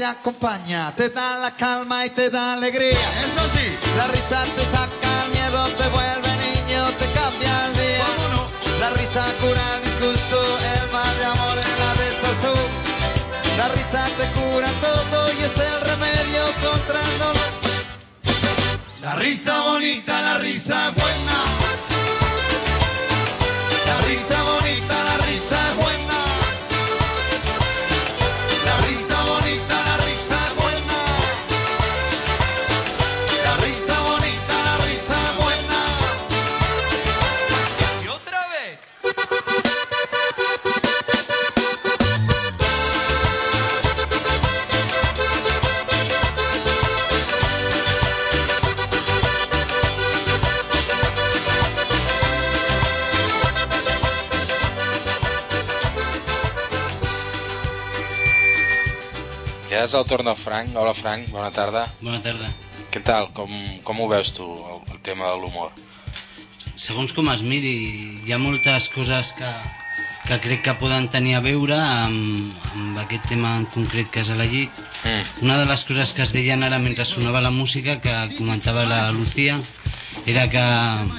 S2: acompaña, te da la calma y te da alegría. Eso sí, la risa te saca el miedo, te vuelve niño, te cambia el día. La risa cura el disgusto, el mal de amor y la desazón. La risa te cura todo y es el remedio contra el dolor. La risa bonita, la risa buena. La risa bonita, la risa buena. La risa bonita, la risa buena. La risa bonita, la risa buena. Y otra vez.
S4: Ja és el torn del Frank. Hola, Frank, bona tarda.
S10: Bona tarda.
S4: Què tal? Com, com ho veus tu, el, el tema de l'humor?
S10: Segons com es miri, hi ha moltes coses que, que crec que poden tenir a veure amb, amb aquest tema en concret que has elegit. Mm. Una de les coses que es deien ara mentre sonava la música, que comentava la Lucía, era que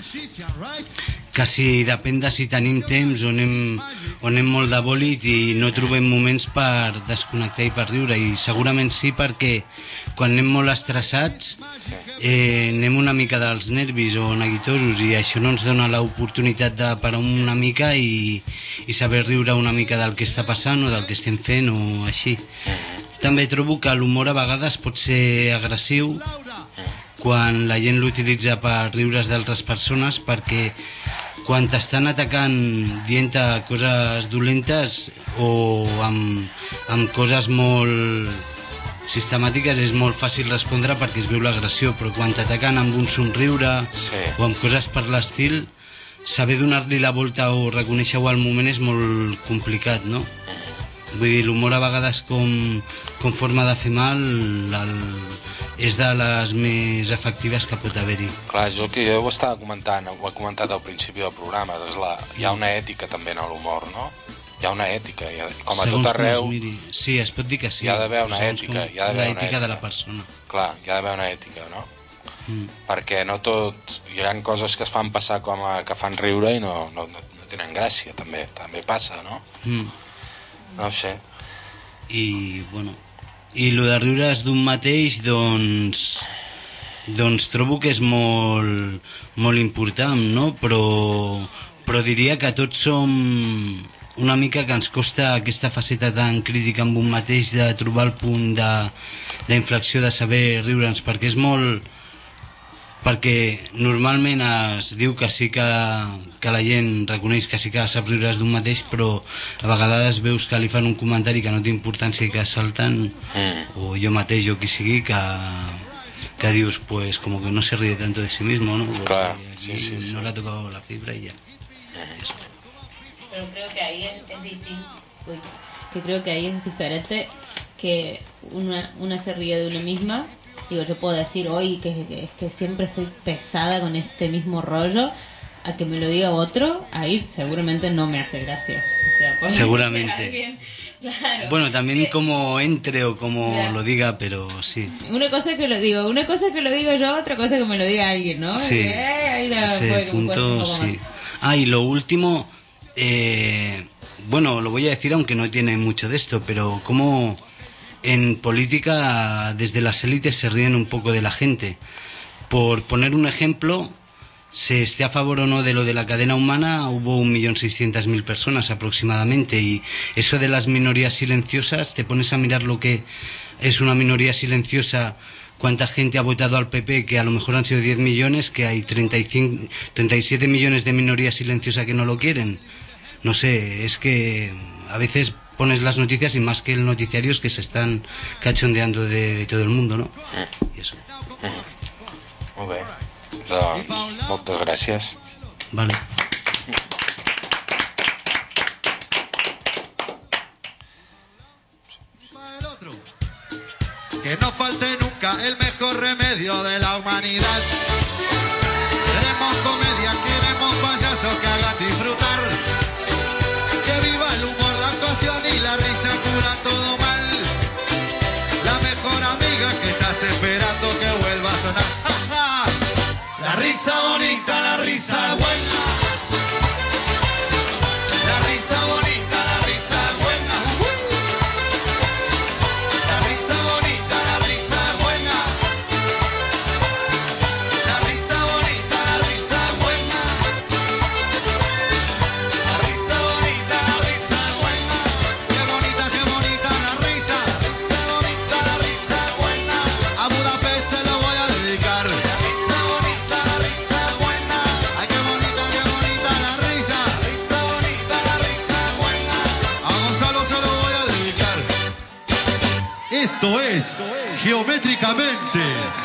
S10: que si depèn de si tenim temps o anem, o anem molt de bòlit i no trobem moments per desconnectar i per riure, i segurament sí, perquè quan anem molt estressats eh, anem una mica dels nervis o neguitosos, i això no ens dona l'oportunitat de parar una mica i, i saber riure una mica del que està passant o del que estem fent o així. També trobo que l'humor a vegades pot ser agressiu quan la gent l'utilitza per riure's d'altres persones, perquè quan t'estan atacant dient coses dolentes o amb, amb coses molt sistemàtiques és molt fàcil respondre perquè es veu l'agressió, però quan t'ataquen amb un somriure sí. o amb coses per l'estil, saber donar-li la volta o reconèixer-ho al moment és molt complicat, no? Vull dir, l'humor a vegades com, com forma de fer mal el, és de les més efectives que pot haver-hi.
S4: Clar, és el que jo ho estava comentant, ho he comentat al principi del programa, és la, hi ha una ètica també en l'humor, no? Hi ha una ètica, ha, com a
S10: segons
S4: tot arreu...
S10: Sí, es pot dir que sí.
S4: Hi ha d'haver una
S10: segons
S4: ètica. Hi ha
S10: la
S4: d'haver
S10: ètica
S4: una ètica
S10: de la persona.
S4: Clar, hi ha d'haver una ètica, no?
S10: Mm.
S4: Perquè no tot... Hi ha coses que es fan passar com a, que fan riure i no, no, no tenen gràcia, també, també passa, no?
S10: Mm.
S4: No ho sé.
S10: I, bueno... I el de riure's d'un mateix, doncs... Doncs trobo que és molt, molt important, no? Però, però diria que tots som una mica que ens costa aquesta faceta tan crítica amb un mateix, de trobar el punt d'inflexió, de, de saber riure'ns, perquè és molt... Perquè normalment es diu que sí que, que la gent reconeix que sí que sap riure's d'un mateix, però a vegades veus que li fan un comentari que no té importància i que salten, mm. o jo mateix o qui sigui, que... que dius, pues, como que no se ríe tanto de sí mismo, ¿no? Porque
S4: claro, sí, sí, sí.
S10: no le ha tocado la fibra y ya. Eso.
S11: Pero creo que ahí es, es distinto. Uy, que creo que ahí es diferente que una, una se ríe de una misma. Digo, yo puedo decir hoy que, que, que siempre estoy pesada con este mismo rollo, a que me lo diga otro, ahí seguramente no me hace gracia. O sea, por
S10: seguramente.
S11: Claro.
S10: Bueno, también
S11: sí.
S10: Como entre o como
S11: ya.
S10: Lo diga, pero sí.
S11: Una cosa es que lo digo, una cosa es que lo digo yo, otra cosa es que me lo diga alguien, ¿no?
S10: Sí,
S11: eh, ahí la
S10: ese
S11: puede,
S10: punto sí. Ah, y lo último, eh, bueno, lo voy a decir aunque no tiene mucho de esto, pero como en política desde las élites se ríen un poco de la gente. Por poner un ejemplo, se esté a favor o no de lo de la cadena humana, hubo un millón seiscientas mil personas aproximadamente, y eso de las minorías silenciosas, te pones a mirar lo que es una minoría silenciosa, cuánta gente ha votado al P P, que a lo mejor han sido diez millones, que hay treinta y cinco, treinta y siete millones de minorías silenciosas que no lo quieren. No sé, es que a veces pones las noticias y más que el noticiario es que se están cachondeando de, de todo el mundo, ¿no? Y eso.
S4: Molt bé. Doncs, moltes gràcies.
S10: Vale.
S2: Que no falte nunca el mejor remedio de la humanidad. Queremos comedia, queremos payasos que hagan disfrutar. Que viva el humor, la actuación y la risa cura todo mal. La sonar. ¡Ja, ja! La risa bonita, la risa buena. La risa bonita, la risa buena. La risa bonita, la risa buena. La risa bonita, la risa buena. La risa bonita, la risa buena. Qué bonita, qué bonita la risa. La risa bonita, la risa buena. A Budapest se lo voy a dedicar. La risa bonita, la risa buena. Ay, qué bonita, qué bonita la risa. La risa bonita, la risa buena. A Gonzalo se lo voy a dedicar. Esto es Geométricamente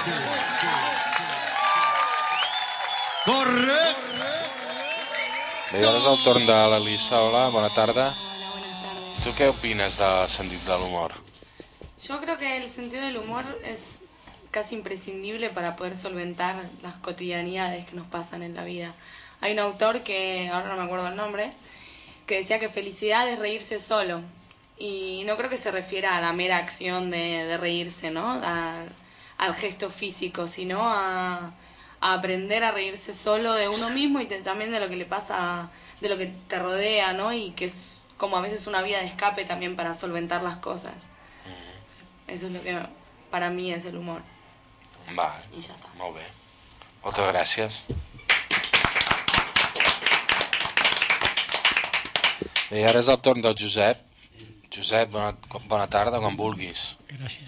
S2: Correcto.
S4: Bé, ara és el torn de l'Elisa. Hola, bona tarda. Tu què opines del sentit de l'humor?
S21: Yo creo que el sentido del humor es casi imprescindible para poder solventar las cotidianidades que nos pasan en la vida. Hay un autor que, ahora no me acuerdo el nombre, que decía que felicidad es reírse solo. Y no creo que se refiera a la mera acción de, de reírse, ¿no? A, al gesto físico, sino a, a aprender a reírse solo de uno mismo y de, también de lo que le pasa, de lo que te rodea, ¿no? Y que es como a veces una vía de escape también para solventar las cosas. Eso es lo que para mí es el humor.
S4: Va,
S21: I ja està.
S4: Molt bé. Moltes gràcies. Bé, ara és el torn del Josep. Josep, bona, bona tarda, quan vulguis.
S12: Gràcies.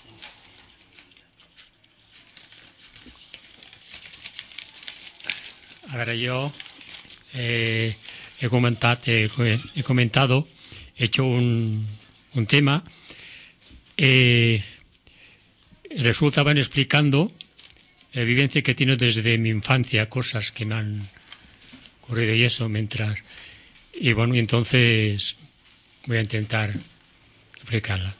S12: A ver, yo eh, he comentado, eh, he comentado, he hecho un, un tema. Eh, resulta, van explicando la vivencia que tengo desde mi infancia, cosas que me han ocurrido y eso, mientras. Y bueno, entonces voy a intentar explicarla.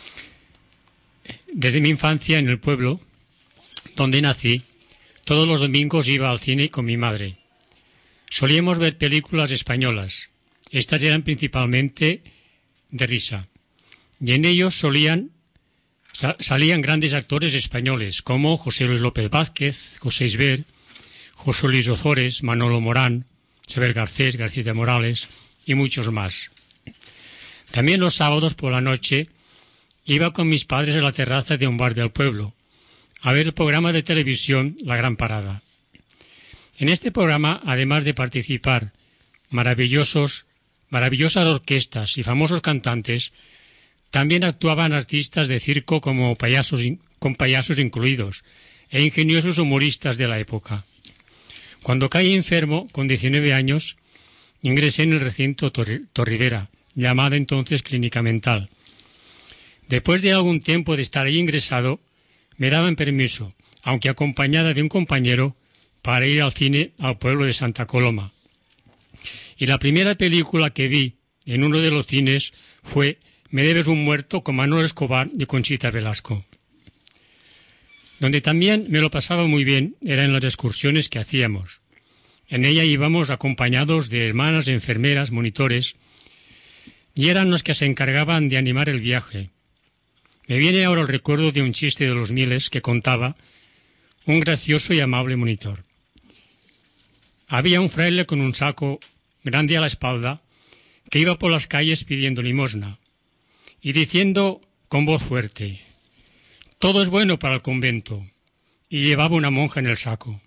S12: Desde mi infancia en el pueblo donde nací, todos los domingos iba al cine con mi madre. Solíamos ver películas españolas. Estas eran principalmente de risa. Y en ellos solían, sal, salían grandes actores españoles como José Luis López Vázquez, José Isber, José Luis Ozores, Manolo Morán, Sever Garcés, García de Morales y muchos más. También los sábados por la noche iba con mis padres a la terraza de un bar del pueblo a ver el programa de televisión La Gran Parada. En este programa, además de participar maravillosos, maravillosas orquestas y famosos cantantes, también actuaban artistas de circo como payasos, con payasos incluidos e ingeniosos humoristas de la época. Cuando caí enfermo, con diecinueve años, ingresé en el recinto Tor- Torrivera, llamada entonces Clínica Mental. Después de algún tiempo de estar ahí ingresado, me daban permiso, aunque acompañada de un compañero, para ir al cine al pueblo de Santa Coloma. Y la primera película que vi en uno de los cines fue Me debes un muerto con Manuel Escobar y Conchita Velasco. Donde también me lo pasaba muy bien era en las excursiones que hacíamos. En ella íbamos acompañados de hermanas, enfermeras, monitores, y eran los que se encargaban de animar el viaje. Me viene ahora el recuerdo de un chiste de los miles que contaba un gracioso y amable monitor. Había un fraile con un saco grande a la espalda que iba por las calles pidiendo limosna y diciendo con voz fuerte: «Todo es bueno para el convento», y llevaba una monja en el saco.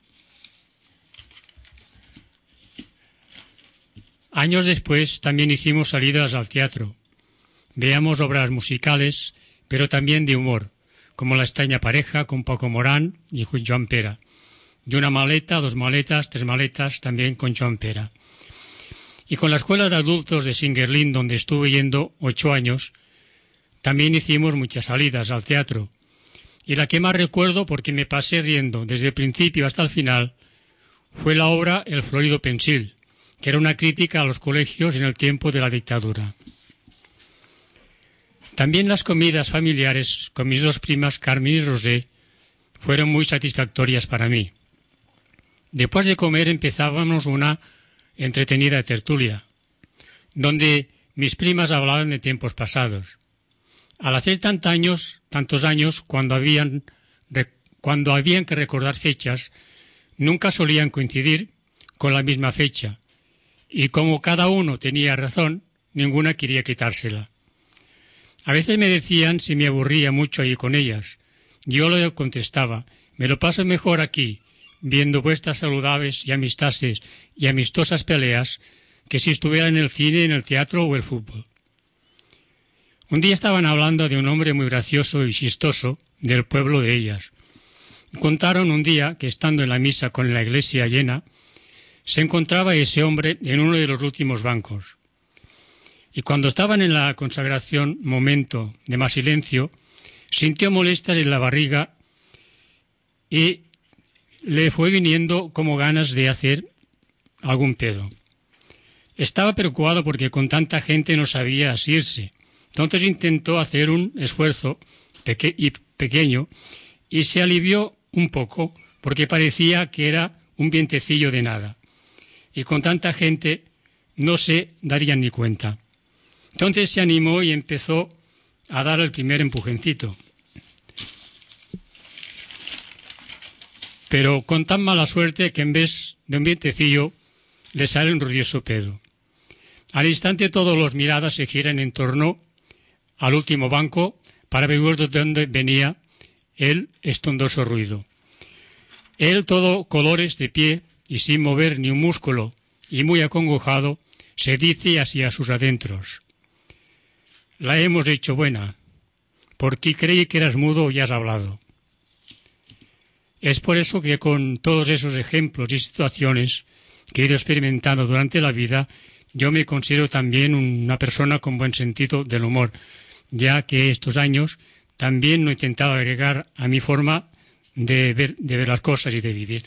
S12: Años después también hicimos salidas al teatro. Veamos obras musicales, pero también de humor, como La extraña pareja con Paco Morán y Joan Pera. De una maleta, dos maletas, tres maletas, también con Joan Pera. Y con la escuela de adultos de Singerlin, donde estuve yendo ocho años, también hicimos muchas salidas al teatro. Y la que más recuerdo, porque me pasé riendo desde el principio hasta el final, fue la obra El florido pensil, que era una crítica a los colegios en el tiempo de la dictadura. También las comidas familiares con mis dos primas Carmen y Rosé fueron muy satisfactorias para mí. Después de comer empezábamos una entretenida tertulia, donde mis primas hablaban de tiempos pasados. Al hacer tantos años, tantos años cuando habían, cuando habían que recordar fechas, nunca solían coincidir con la misma fecha, y como cada uno tenía razón, ninguna quería quitársela. A veces me decían si me aburría mucho allí con ellas. Yo le contestaba, me lo paso mejor aquí, viendo vuestras saludables y amistases y amistosas peleas, que si estuviera en el cine, en el teatro o el fútbol. Un día estaban hablando de un hombre muy gracioso y chistoso del pueblo de ellas. Contaron un día que, estando en la misa con la iglesia llena, se encontraba ese hombre en uno de los últimos bancos. Y cuando estaban en la consagración, momento de más silencio, sintió molestias en la barriga y le fue viniendo como ganas de hacer algún pedo. Estaba preocupado porque con tanta gente no sabía asirse. Entonces intentó hacer un esfuerzo peque- y pequeño y se alivió un poco porque parecía que era un vientecillo de nada. Y con tanta gente no se darían ni cuenta. Entonces se animó y empezó a dar el primer empujoncito. Pero con tan mala suerte que en vez de un vientecillo le sale un ruidoso pedo. Al instante todos los miradas se giran en torno al último banco para ver de dónde venía el estondoso ruido. Él, todo colores, de pie y sin mover ni un músculo y muy acongojado, se dice así a sus adentros: la hemos hecho buena, porque creí que eras mudo y has hablado. Es por eso que con todos esos ejemplos y situaciones que he ido experimentando durante la vida, yo me considero también una persona con buen sentido del humor, ya que estos años también lo he intentado agregar a mi forma de ver, de ver las cosas y de vivir.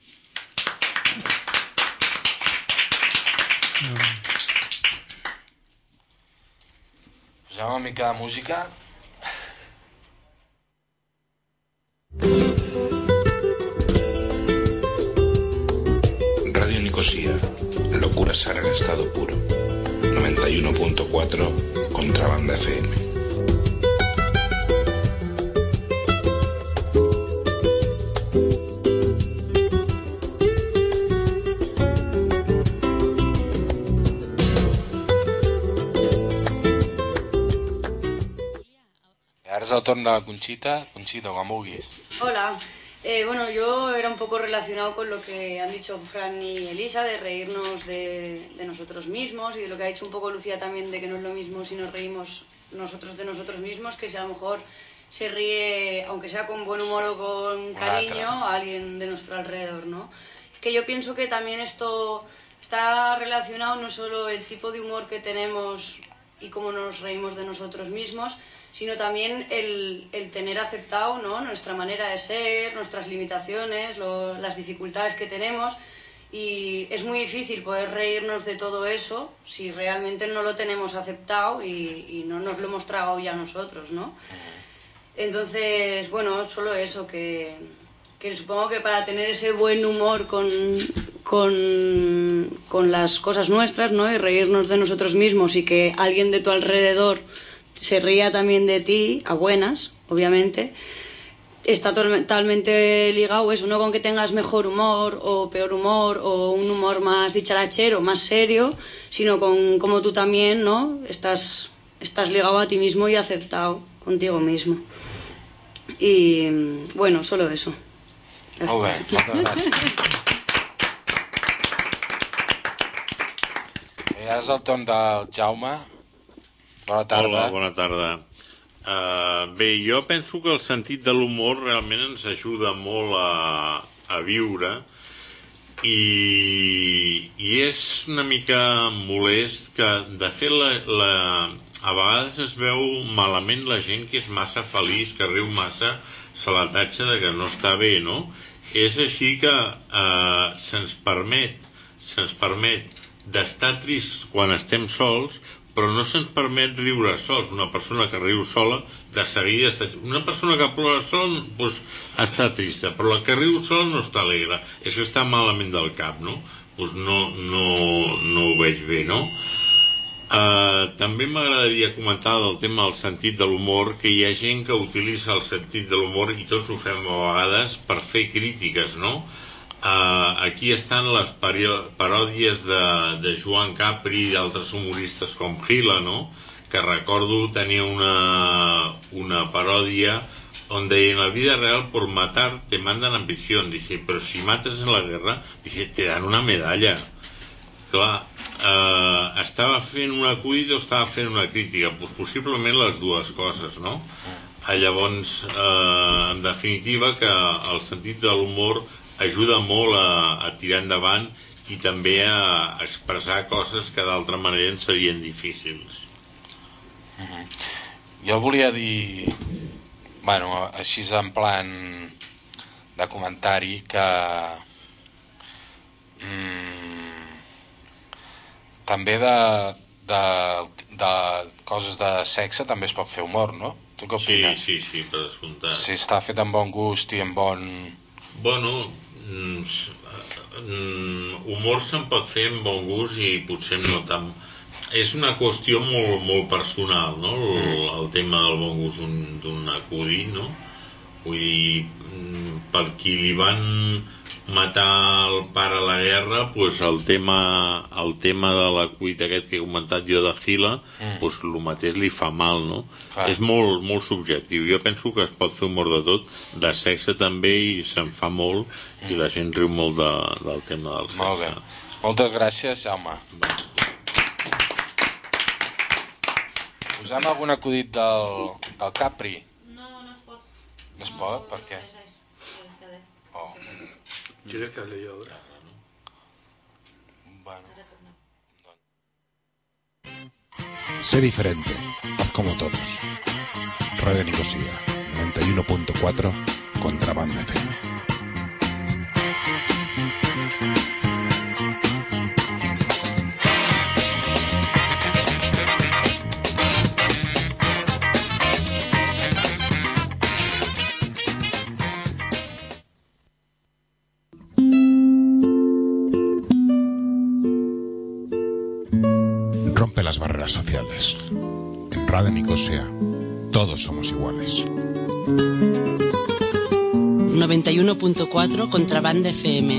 S4: Posem una mica de música.
S6: Radio Nicosia, locura Sara en estado puro. noventa y uno punto cuatro Contrabanda F M.
S4: Ara és el torn de la Conxita. Conxita, quan vulguis.
S22: Hola. Eh, bueno, yo era un poco relacionado con lo que han dicho Fran y Elisa, de reírnos de, de nosotros mismos, y de lo que ha dicho un poco Lucía también, de que no es lo mismo si nos reímos nosotros de nosotros mismos que si a lo mejor se ríe, aunque sea con buen humor o con cariño, a alguien de nuestro alrededor, ¿no? Que yo pienso que también esto está relacionado no solo el tipo de humor que tenemos y cómo nos reímos de nosotros mismos, sino también el, el tener aceptado, ¿no?, nuestra manera de ser, nuestras limitaciones, lo, las dificultades que tenemos, y es muy difícil poder reírnos de todo eso si realmente no lo tenemos aceptado y, y no nos lo hemos tragado ya nosotros, ¿no? Entonces, bueno, solo eso, que, que supongo que para tener ese buen humor con, con, con las cosas nuestras, ¿no?, y reírnos de nosotros mismos, y que alguien de tu alrededor se ría también de ti, a buenas, obviamente, está totalmente ligado eso, no con que tengas mejor humor o peor humor o un humor más dicharachero, más serio, sino con cómo tú también, ¿no?, estás, estás ligado a ti mismo y aceptado contigo mismo. Y bueno, solo eso. Ja
S4: Molt bé, moltes gràcies. I ara és el torn del Jaume. Bona tarda.
S23: Hola, bona tarda. Uh, bé, jo penso que el sentit de l'humor realment ens ajuda molt a, a viure, i, i és una mica molest que, de fet, la, la, a vegades es veu malament la gent que és massa feliç, que riu massa, se la tatxa de que no està bé, no? És així que uh, se'ns permet, se'ns permet d'estar trist quan estem sols, però no se'ns permet riure sols. Una persona que riu sola, de seguida està... Una persona que plora sol, doncs, està trista, però la que riu sola no està alegre. És que està malament del cap, no? Doncs no, no, no ho veig bé, no? Uh, també m'agradaria comentar del tema del sentit de l'humor, que hi ha gent que utilitza el sentit de l'humor, i tots ho fem a vegades, per fer crítiques, no? Uh, aquí estan les paròdies de, de Joan Capri i d'altres humoristes com Gila, no? Que recordo tenia una, una paròdia on deia: en la vida real por matar te mandan a prisión. Dice, pero si matas en la guerra, dice, te dan una medalla. Clar, eh, estava fent un acudit o estava fent una crítica? Pues possiblement les dues coses, no? Ah, llavors, eh, en definitiva, que el sentit de l'humor ajuda molt a, a tirar endavant i també a expressar coses que d'altra manera ens serien difícils.
S4: Uh-huh. Jo volia dir, bueno, així en plan de comentari, que mm, també de, de, de coses de sexe també es pot fer humor, no? Tu què opines?
S23: Sí, sí, sí, per descomptat.
S4: Si està fet amb bon gust i amb bon...
S23: Bueno, humor se'n pot fer amb bon gust i potser no tant... És una qüestió molt, molt personal, no? El, el tema del bon gust d'un acudit, no? Vull dir, per qui li van matar el pare a la guerra, pues el tema el tema de l'acudit aquest que he comentat jo de Gila, mm. pues el mateix li fa mal, no? Ah. És molt, molt subjectiu. Jo penso que es pot fer humor de tot, de sexe també, i se'n fa molt, mm. i la gent riu molt de, del tema del sexe.
S4: Molt bé. Moltes gràcies, Jaume. Posem algun acudit del, del Capri?
S11: No, no es pot.
S4: No es pot? Per què? Oh.
S19: ¿Quieres que hable yo ahora?
S4: Bueno.
S6: Sé diferente, haz como todos. Radio Nicosia, noventa y uno punto cuatro, Contrabanda F M. Las barreras sociales. En Radio Nicosia, todos somos iguales.
S5: noventa y uno punto cuatro Contrabanda F M.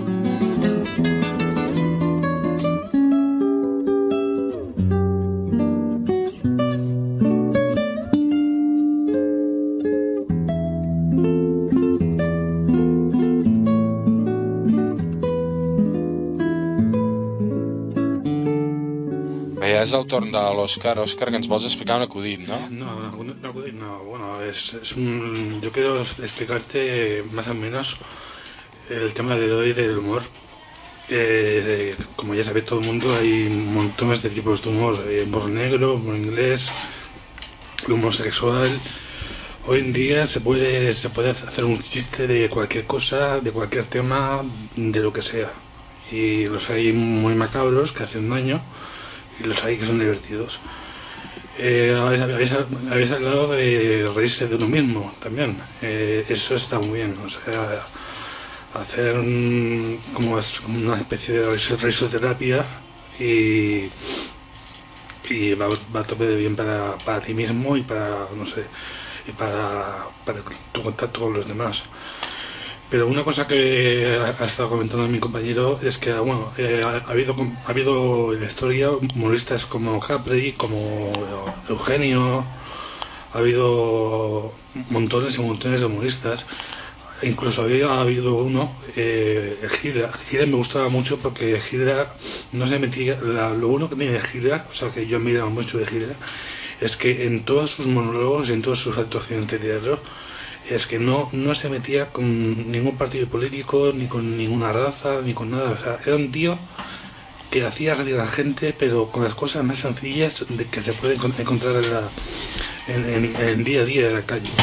S4: És el torn de l'Òscar. Òscar, que ens vols explicar un acudit, ¿no?
S19: No, un acudit no. Bueno, es, es un... yo quiero explicarte más o menos el tema de hoy del humor. Eh, como ya sabe todo el mundo, hay montones de tipos de humor. Eh, humor negro, humor inglés, humor sexual. Hoy en día se puede, se puede hacer un chiste de cualquier cosa, de cualquier tema, de lo que sea. Y los hay muy macabros que hacen daño, y los hay que son divertidos. Eh, habéis, habéis hablado de reírse de uno mismo también. Eh, eso está muy bien. O sea, hacer un, como, como una especie de risoterapia y, y va, va a tope de bien para, para ti mismo y para, no sé, y para, para tu contacto con los demás. Pero una cosa que ha estado comentando mi compañero es que, bueno, eh, ha, habido, ha habido en la historia humoristas como Capri, como Eugenio, ha habido montones y montones de humoristas. Incluso había habido uno, eh, Gila. Gila me gustaba mucho porque Gila no se metía. La, lo bueno que tiene Gila, o sea que yo miraba mucho de Gila, es que en todos sus monólogos y en todas sus actuaciones de teatro, es que no, no se metía con ningún partido político, ni con ninguna raza, ni con nada. O sea, era un tío que hacía reír a la gente, pero con las cosas más sencillas de que se pueden encontrar en, la, en, en, en el día a día de la calle.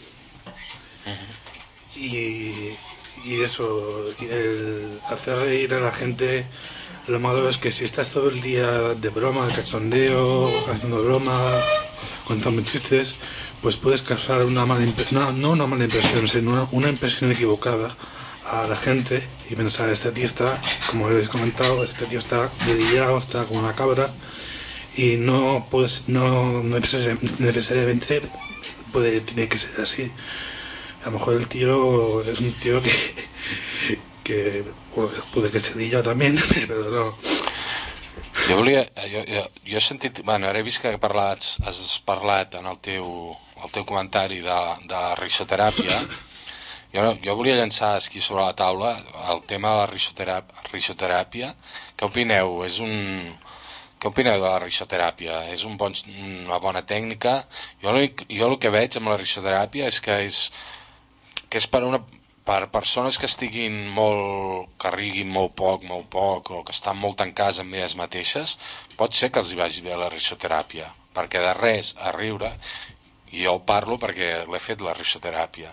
S19: Y, y eso, el hacer reír a la gente, lo malo es que si estás todo el día de broma, de cachondeo, haciendo broma, contando chistes, pues puedes causar una mala impresión, no, no una mala impresión, sino una, una impresión equivocada a la gente y pensar, este tío está, como habéis comentado, este tío está dedillado, está como una cabra, y no puede ser, no necesariamente puede, tiene que ser así. A lo mejor el tío es un tío que, que bueno, puede que estigui jo també, però no.
S4: Jo volia, jo, jo, jo he sentit, bueno, ara he vist que parlats, has parlat en el teu, el teu comentari de, de la risoteràpia. Jo, jo volia llançar aquí sobre la taula el tema de la risoteràpia. risoteràpia. Què opineu? És un... Què opineu de la risoteràpia? És un bon, una bona tècnica? Jo, jo el que veig amb la risoteràpia és que és, que és per, una, per persones que estiguin molt, que riguin molt poc, molt poc, o que estan molt tancades amb elles mateixes, pot ser que els hi vagi bé la risoteràpia, perquè de res a riure, i jo parlo perquè l'he fet la risoteràpia,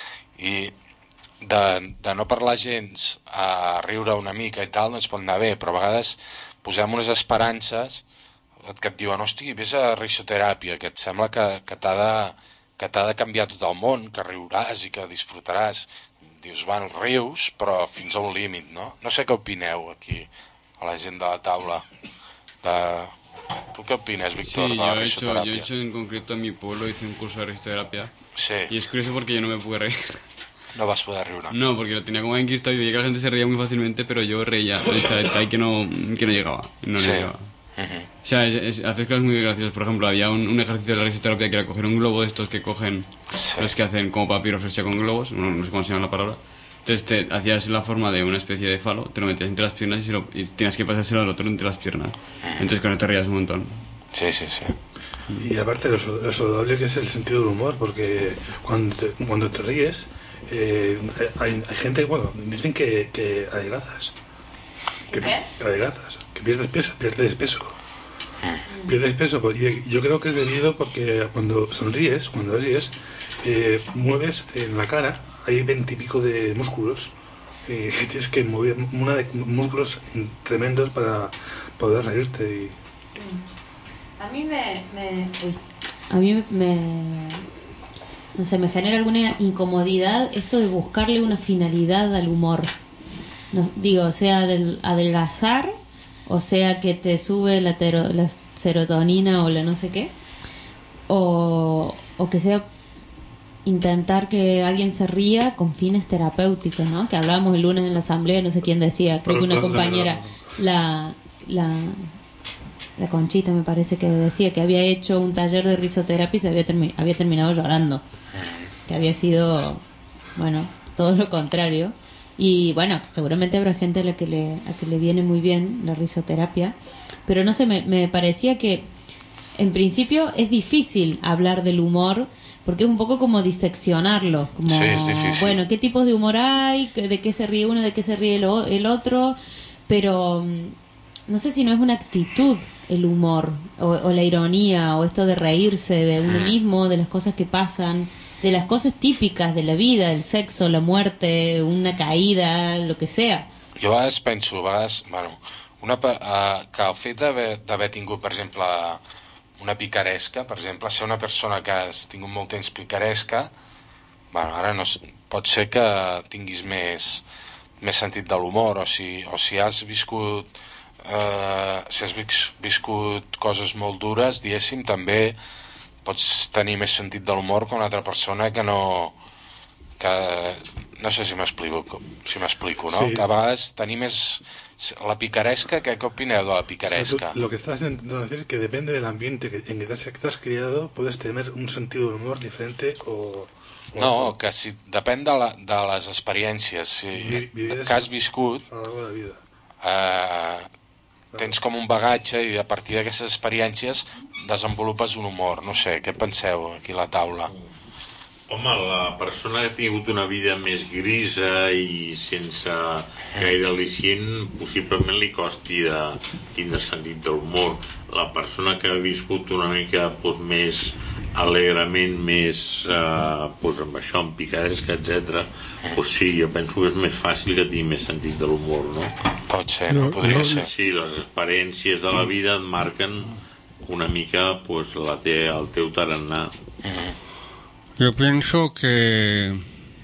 S4: i de, de no parlar gens a riure una mica i tal, doncs pot anar bé, però a vegades posem unes esperances que et diuen, hosti, vés a risoteràpia, que et sembla que, que t'ha de, que t'ha de canviar tot el món, que riuràs i que disfrutaràs. Dius, bueno, rius, però fins a un límit, no? No sé què opineu aquí, a la gent de la taula. De... ¿Tú qué opinas, Víctor,
S20: sí,
S4: de la
S20: yo he
S4: risoterapia?
S20: hecho, yo he hecho en concreto en mi pueblo, hice un curso de risoterapia.
S4: Sí.
S20: Y es curioso porque yo no me pude reír.
S4: No vas a poder reír, ¿no?
S20: No, porque lo tenía como enquistado y veía que la gente se reía muy fácilmente, pero yo reía. Está ahí que no, que no llegaba. No,
S4: sí.
S20: no llegaba. Uh-huh. O sea, es, es, haces cosas muy graciosas. Por ejemplo, había un, un ejercicio de la risoterapia que era coger un globo de estos que cogen, sí. Los que hacen como papiroflexia con globos, no, no sé cómo se llama la palabra. Entonces te hacías la forma de una especie de falo, te lo metías entre las piernas y, se lo, y tienes que pasárselo al otro entre las piernas. Entonces con eso te rías un montón.
S4: Sí, sí, sí.
S19: Y aparte lo, lo saludable que es el sentido del humor, porque cuando te, cuando te ríes, eh, hay, hay gente, bueno, dicen que, que adelgazas. Que
S11: ¿Qué?
S19: adelgazas, que pierdes peso, pierdes peso. Pierdes peso, y yo creo que es debido porque cuando sonríes, cuando ríes, eh, mueves en la cara, hay veintipico de músculos, y tienes que mover una de músculos tremendos para poder reírte. Y...
S11: A mí me, me uy, a mí me, no sé, me genera alguna incomodidad esto de buscarle una finalidad al humor. No, digo, sea del adelgazar, o sea que te sube la, tero, la serotonina o la no sé qué, o, o que sea intentar que alguien se ría con fines terapéuticos, ¿no? Que hablábamos el lunes en la asamblea, no sé quién decía, creo que una compañera, la, la, la Conchita me parece que decía que había hecho un taller de risoterapia y se había, termi- había terminado llorando, que había sido, bueno, todo lo contrario. Y bueno, seguramente habrá gente a la que le, a que le viene muy bien la risoterapia, pero no sé, me, me parecía que en principio es difícil hablar del humor porque es un poco como diseccionarlo, como,
S4: sí, es difícil.
S11: Bueno, ¿qué tipos de humor hay? ¿De qué se ríe uno? ¿De qué se ríe el, o, el otro? Pero no sé si no es una actitud el humor, o, o la ironía, o esto de reírse de uno mismo, de las cosas que pasan, de las cosas típicas de la vida, el sexo, la muerte, una caída, lo que sea.
S4: Jo a vegades penso, a vegades, bueno, una, uh, que el fet d'haver tingut, per exemple, una picaresca, per exemple, ser una persona que has tingut molt temps picaresca, bueno, ara no, pot ser que tinguis més, més sentit de l'humor, o si, o si has viscut uh, si has viscut coses molt dures, diguéssim, també pots tenir més sentit de l'humor que una altra persona que no... que no sé si m'explico, si m'explico, ¿no? Sí. Que a vegades tenir més la picaresca. ¿Qué, qué opineu de la picaresca?
S19: O sea, tú, lo que estás intentando decir es que depende del ambiente en que te has criado, puedes tener un sentido del humor diferente o... o
S4: no,
S19: otro.
S4: Que si depèn de, la, de les experiències, si que has viscut,
S19: a la de vida.
S4: Eh, tens com un bagatge i a partir d'aquestes experiències desenvolupes un humor. No sé, què penseu aquí a la taula?
S23: Home, la persona que ha tingut una vida més grisa i sense gaire al·licient possiblement li costi de tindre sentit de l'humor. La persona que ha viscut una mica doncs, més alegrement, més eh, doncs, amb això, amb picaresca, etcètera, doncs sí, jo penso que és més fàcil que tingui més sentit de l'humor, no?
S4: Pot ser, no? Podria
S23: no,
S4: ser.
S23: Sí, les experiències de la vida et marquen una mica doncs, la te, el teu tarannà.
S4: Mm-hmm.
S3: Yo pienso que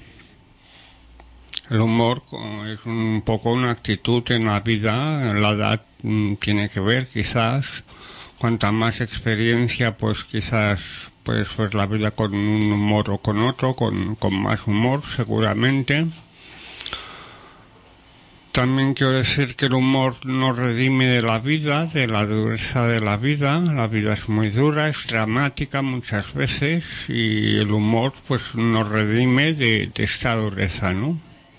S3: el humor es un poco una actitud en la vida, la edad tiene que ver quizás, cuanta más experiencia, pues quizás puedes ver la vida con un humor o con otro, con, con más humor seguramente. También quiero decir que el humor nos redime de la vida, de la dureza de la vida. La vida es muy dura, es dramática muchas veces, y el humor pues nos redime de, de esta dureza, ¿no?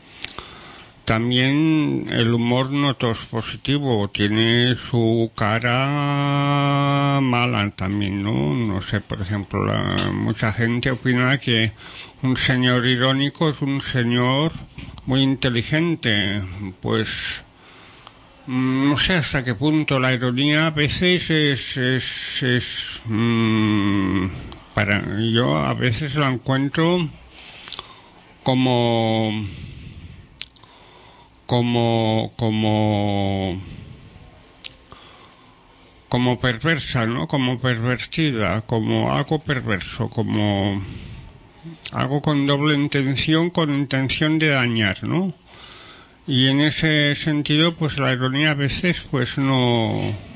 S3: También el humor no todo es positivo, tiene su cara mala también, ¿no? No sé, por ejemplo, la, mucha gente opina que un señor irónico es un señor muy inteligente. Pues no sé hasta qué punto la ironía a veces es... es, es mmm, para yo a veces la encuentro como... como como como perversa, ¿no? Como pervertida, como algo perverso, como algo con doble intención, con intención de dañar, ¿no? Y en ese sentido, pues la ironía a veces, pues no,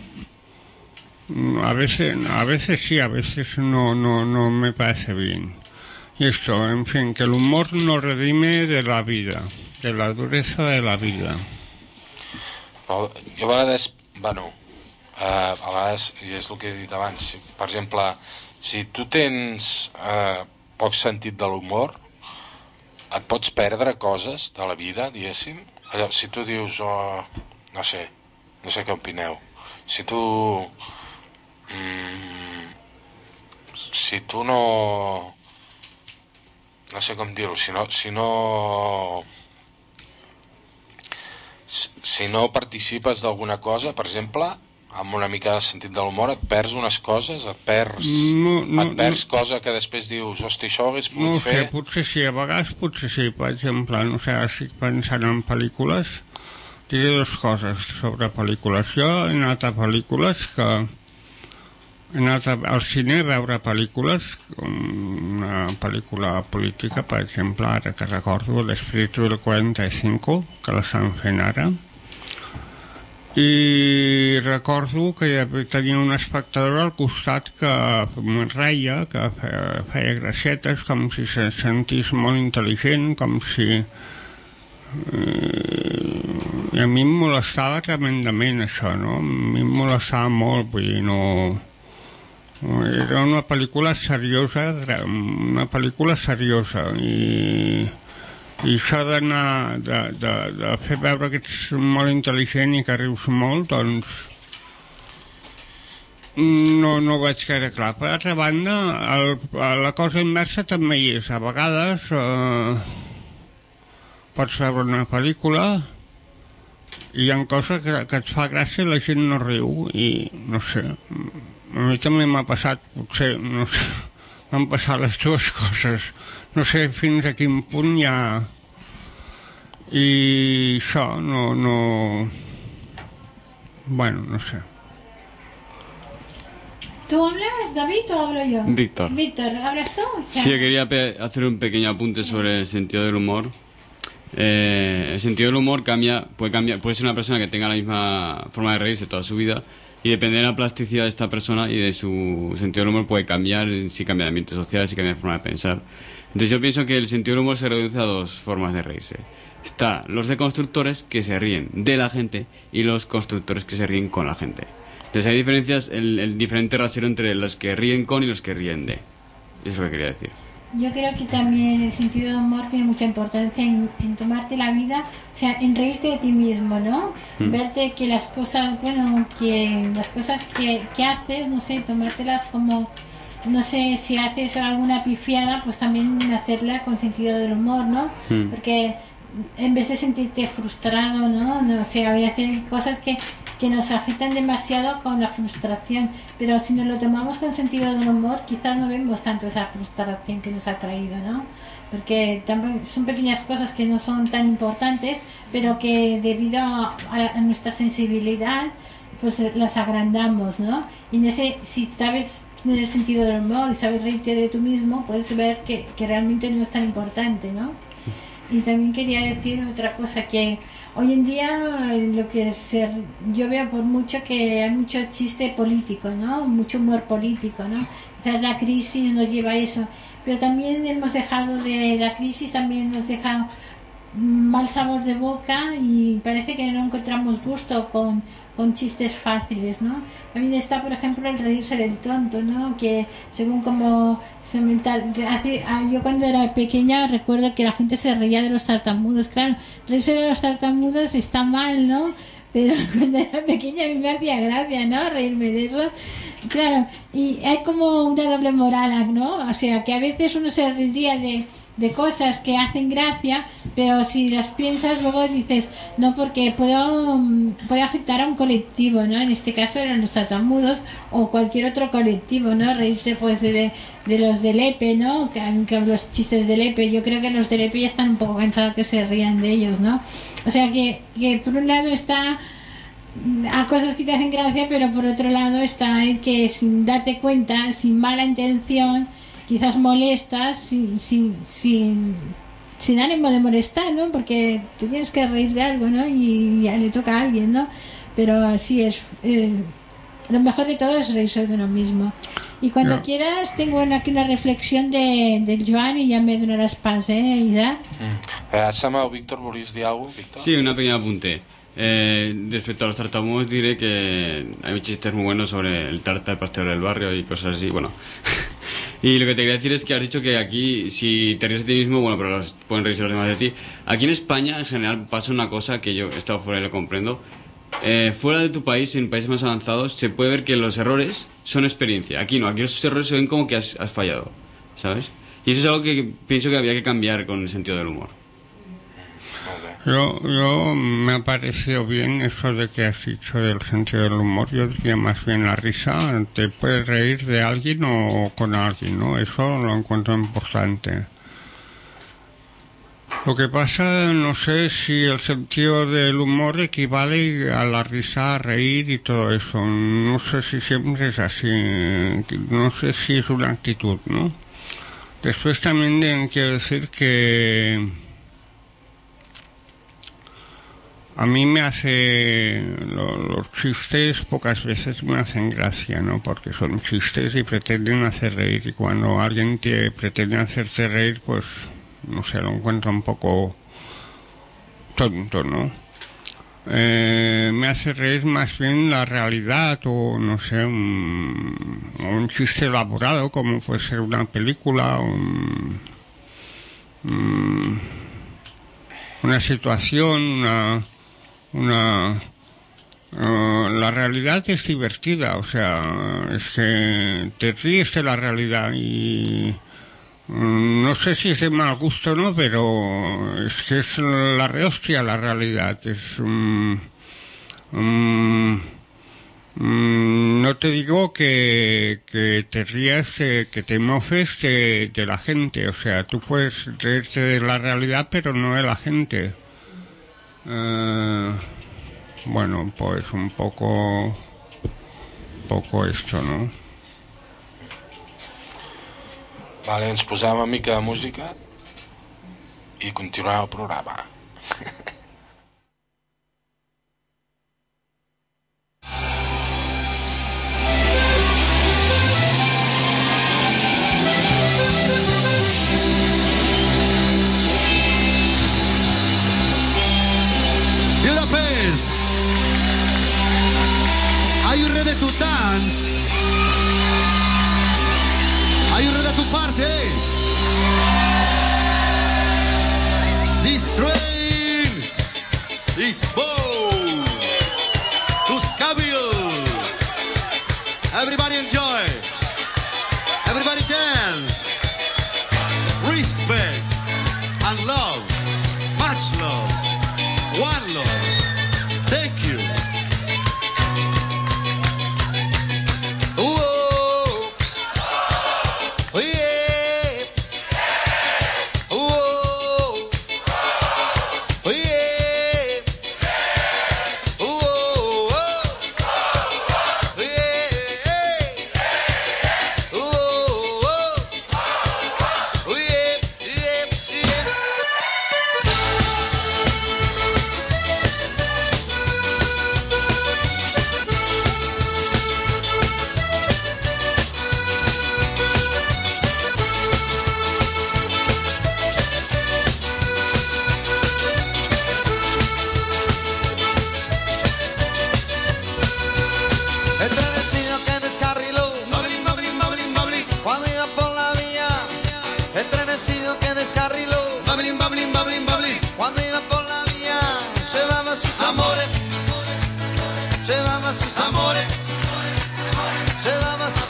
S3: a veces, a veces sí, a veces no, no, no me parece bien. Y esto, en fin, que el humor nos redime de la vida, de la dureza de la vida.
S4: Però jo a vegades, bueno, eh, a vegades, i és el que he dit abans, si, per exemple, si tu tens eh, poc sentit de l'humor, et pots perdre coses de la vida, diguéssim. Allò, si tu dius, oh, no sé, no sé què opineu, si tu... Mm, si tu no... no sé com dir-ho, si no... Si no si no participes d'alguna cosa, per exemple, amb una mica de sentit de l'humor, et perds unes coses, et perds, no, no, et perds no, cosa que després dius, hosti, això ho hagués pogut
S3: no
S4: fer.
S3: No sé, potser sí, a vegades potser sí, per exemple, no sé, estic pensant en pel·lícules, diré dues coses sobre pel·lícules. Jo he anat a pel·lícules que... he anat al cine a veure pel·lícules, una pel·lícula política, per exemple, ara que recordo, l'Espíritu del quaranta y cinco, que l'estan fent ara, i recordo que tenia un espectador al costat que em reia, que feia, feia gracietes, com si se sentís molt intel·ligent, com si... Eh, i a mi em molestava tremendament això, no? A mi em molestava molt, vull dir, no... Era una pel·lícula seriosa, una pel·lícula seriosa, i... i això d'anar, de, de, de fer veure que ets molt intel·ligent i que rius molt, doncs no, no ho veig gaire clar. Per altra banda, el, la cosa inversa també hi és. A vegades eh, pots veure una pel·lícula i hi ha coses que, que et fa gràcia i la gent no riu, i no sé, a mi també m'ha passat, potser, no sé, m'han passat les dues coses. No sé fins a quin punt hi ha... I això, no, no... Bueno, no sé.
S7: ¿Tú hablas, David, o hablo yo?
S20: Víctor.
S7: Víctor, ¿hablas tú? O sea...
S20: Sí, yo quería hacer un pequeño apunte sobre el sentido del humor. Eh, el sentido del humor cambia, puede cambiar, puede ser una persona que tenga la misma forma de reírse toda su vida, y depende de la plasticidad de esta persona y de su sentido del humor puede cambiar, si cambia de ambiente social, si cambia de forma de pensar. Entonces yo pienso que el sentido del humor se reduce a dos formas de reírse. Está los deconstructores, que se ríen de la gente, y los constructores, que se ríen con la gente. Entonces hay diferencias, el, el diferente rasero entre los que ríen con y los que ríen de. Eso es lo que quería decir.
S7: Yo creo que también el sentido del humor tiene mucha importancia en, en tomarte la vida, o sea, en reírte de ti mismo, ¿no? Mm. Verte que las cosas, bueno, que las cosas que, que haces, no sé, tomártelas como, no sé, si haces alguna pifiada, pues también hacerla con sentido del humor, ¿no? Mm. Porque en vez de sentirte frustrado, ¿no? No sé, había hacer cosas que, que nos afectan demasiado con la frustración, pero si nos lo tomamos con sentido del humor, quizás no vemos tanto esa frustración que nos ha traído, ¿no? Porque son pequeñas cosas que no son tan importantes, pero que debido a, a nuestra sensibilidad, pues las agrandamos, ¿no? Y en ese, si sabes tener el sentido del humor y sabes reírte de tú mismo, puedes ver que, que realmente no es tan importante, ¿no? Y también quería decir otra cosa, que hoy en día lo que se, yo veo por mucho que hay mucho chiste político, ¿no? Mucho humor político, ¿no? Quizás la crisis nos lleva a eso, pero también hemos dejado de, la crisis también nos deja mal sabor de boca y parece que no encontramos gusto con, con chistes fáciles, ¿no? También está, por ejemplo, el reírse del tonto, ¿no? Que según como se mental, hace, yo cuando era pequeña recuerdo que la gente se reía de los tartamudos. Claro, reírse de los tartamudos está mal, ¿no? Pero cuando era pequeña a mí me hacía gracia, ¿no? Reírme de eso. Claro, y hay como una doble moral, ¿no? O sea, que a veces uno se reiría de de cosas que hacen gracia, pero si las piensas luego dices, no, porque puedo, puede afectar a un colectivo, ¿no? En este caso eran los tartamudos o cualquier otro colectivo, ¿no? Reírse pues de, de los del E P E, ¿no? Que, que los chistes del E P E, yo creo que los del E P E ya están un poco cansados que se rían de ellos, ¿no? O sea que, que por un lado está a cosas que te hacen gracia, pero por otro lado está el que sin darte cuenta, sin mala intención, quizás molestas sin, sin, sin, sin ánimo de molestar, ¿no? Porque te tienes que reír de algo, ¿no? Y ya le toca a alguien, ¿no? Pero así es. Eh, lo mejor de todo es reírse de uno mismo. Y cuando no. quieras, tengo aquí una reflexión de, del Joan y ya me donarás pas, ¿eh, Isa?
S4: Mm. Eh, Sama, Víctor, ¿volvías decir algo, Víctor?
S20: Sí, una pequeña apunte. Eh, respecto a los tartamudos diré que hay chistes muy buenos sobre el tarta, el pastel del barrio y cosas así, bueno... Y lo que te quería decir es que has dicho que aquí, si te ríes de ti mismo, bueno, pero los, pueden reírse los demás de ti. Aquí en España, en general, pasa una cosa que yo he estado fuera y lo comprendo. Eh, fuera de tu país, en países más avanzados, se puede ver que los errores son experiencia. Aquí no, aquí los errores se ven como que has, has fallado, ¿sabes? Y eso es algo que pienso que había que cambiar con el sentido del humor.
S3: Yo, yo me ha parecido bien eso de que has dicho del sentido del humor. Yo diría más bien la risa. Te puedes reír de alguien o con alguien, ¿no? Eso lo encuentro importante. Lo que pasa, no sé si el sentido del humor equivale a la risa, a reír y todo eso. No sé si siempre es así. No sé si es una actitud, ¿no? Después también quiero decir que a mí me hace... Lo, los chistes pocas veces me hacen gracia, ¿no? Porque son chistes y pretenden hacer reír. Y cuando alguien te pretende hacerte reír, pues, no sé, lo encuentro un poco tonto, ¿no? Eh, me hace reír más bien la realidad o, no sé, un, un chiste elaborado, como puede ser una película, un, un, una situación, una... una uh, la realidad es divertida, o sea, es que te ríes de la realidad y um, no sé si es de mal gusto o no, pero es que es la rehostia la realidad, es um, um, um, no te digo que, que te rías, eh, que te mofes de, de la gente, o sea, tú puedes reírte de la realidad pero no de la gente. Uh, bueno, pues un poco un poco esto, no?
S4: Vale, ens posem una mica de música i continuem el programa.
S2: Are you ready to dance? Are you ready to party? This train is bold to Scaville. Everybody enjoy. Everybody dance. Respect and love. Much love. One love. Thank you.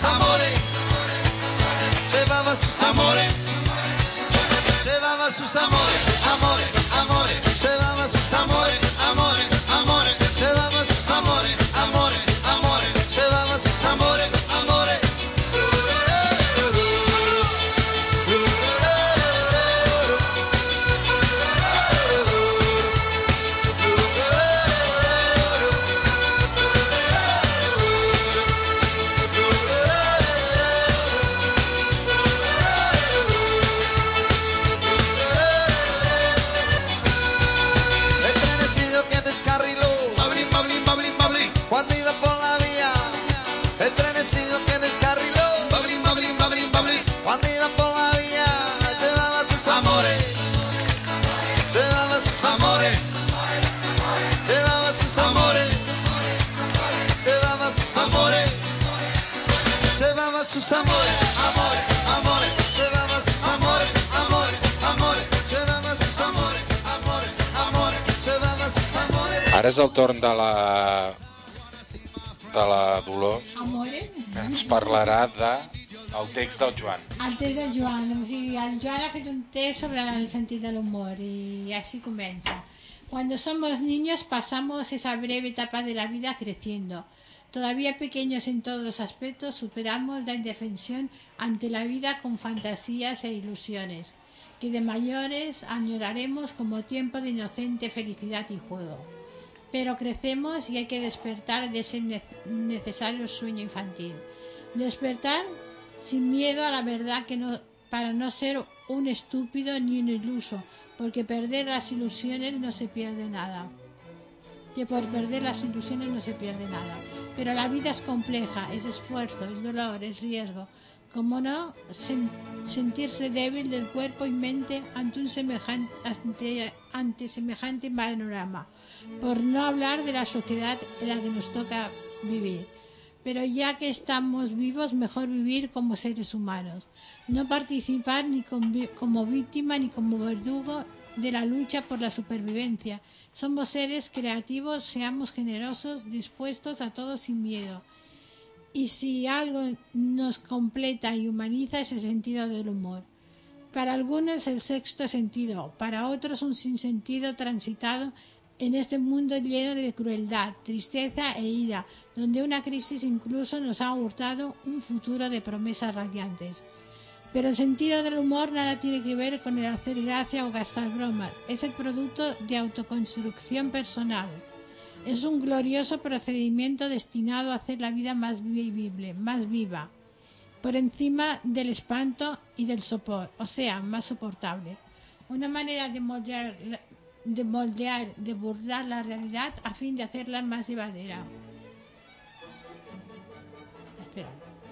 S2: amores, llevaba sus amores, llevaba sus amores, amores, amores, llevaba sus amores, amores, amores, llevaba sus amores, amores, amores, llevaba sus amores, amores. Cuando iba por la vía, el trenecillo que descarriló, bablín, bablín, bablín, bablín. Cuando iba por la vía, llevaba sus amores, llevaba sus amores, llevaba sus amores, llevaba sus amores, llevaba sus amores, amores, amores, llevaba sus amores, amores, amores, llevaba sus amores, amores, amores, llevaba sus amores.
S4: Ara és el torn de la de la Dolors,
S7: Amore.
S4: que ens parlarà de el text del Joan.
S7: El text del Joan, o sigui, el Joan ha fet un text sobre el sentit de l'humor y así comienza. Cuando somos niños pasamos esa breve etapa de la vida creciendo. Todavía pequeños en todos los aspectos, superamos la indefensión ante la vida con fantasías e ilusiones, que de mayores añoraremos como tiempo de inocente felicidad y juego. Pero crecemos y hay que despertar de ese necesario sueño infantil. Despertar sin miedo a la verdad, que no, para no ser un estúpido ni un iluso, porque perder las ilusiones no se pierde nada. Que por perder las ilusiones no se pierde nada. Pero la vida es compleja, es esfuerzo, es dolor, es riesgo. Como no sen, sentirse débil del cuerpo y mente ante un semejante, ante, ante semejante panorama, por no hablar de la sociedad en la que nos toca vivir. Pero ya que estamos vivos, mejor vivir como seres humanos, no participar ni como víctima ni como verdugo de la lucha por la supervivencia. Somos seres creativos, seamos generosos, dispuestos a todo sin miedo. Y si algo nos completa y humaniza, es el sentido del humor. Para algunos el sexto sentido, para otros un sinsentido transitado en este mundo lleno de crueldad, tristeza e ira, donde una crisis incluso nos ha hurtado un futuro de promesas radiantes. Pero el sentido del humor nada tiene que ver con el hacer gracia o gastar bromas. Es el producto de autoconstrucción personal. Es un glorioso procedimiento destinado a hacer la vida más vivible, más viva, por encima del espanto y del sopor, o sea, más soportable. Una manera de moldear, de moldear, de burlar la realidad a fin de hacerla más llevadera. Espera.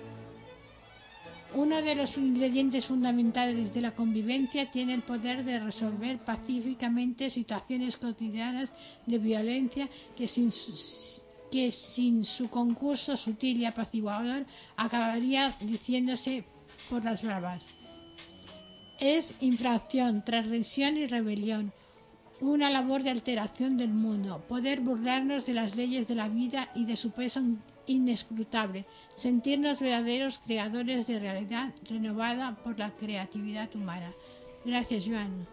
S7: Uno de los ingredientes fundamentales de la convivencia tiene el poder de resolver pacíficamente situaciones cotidianas de violencia que sin su, que sin su concurso sutil y apaciguador acabaría diciéndose por las bravas. Es infracción, transgresión y rebelión, una labor de alteración del mundo, poder burlarnos de las leyes de la vida y de su peso inescrutable, sentirnos verdaderos creadores de realidad renovada por la creatividad humana. Gracias, Joan.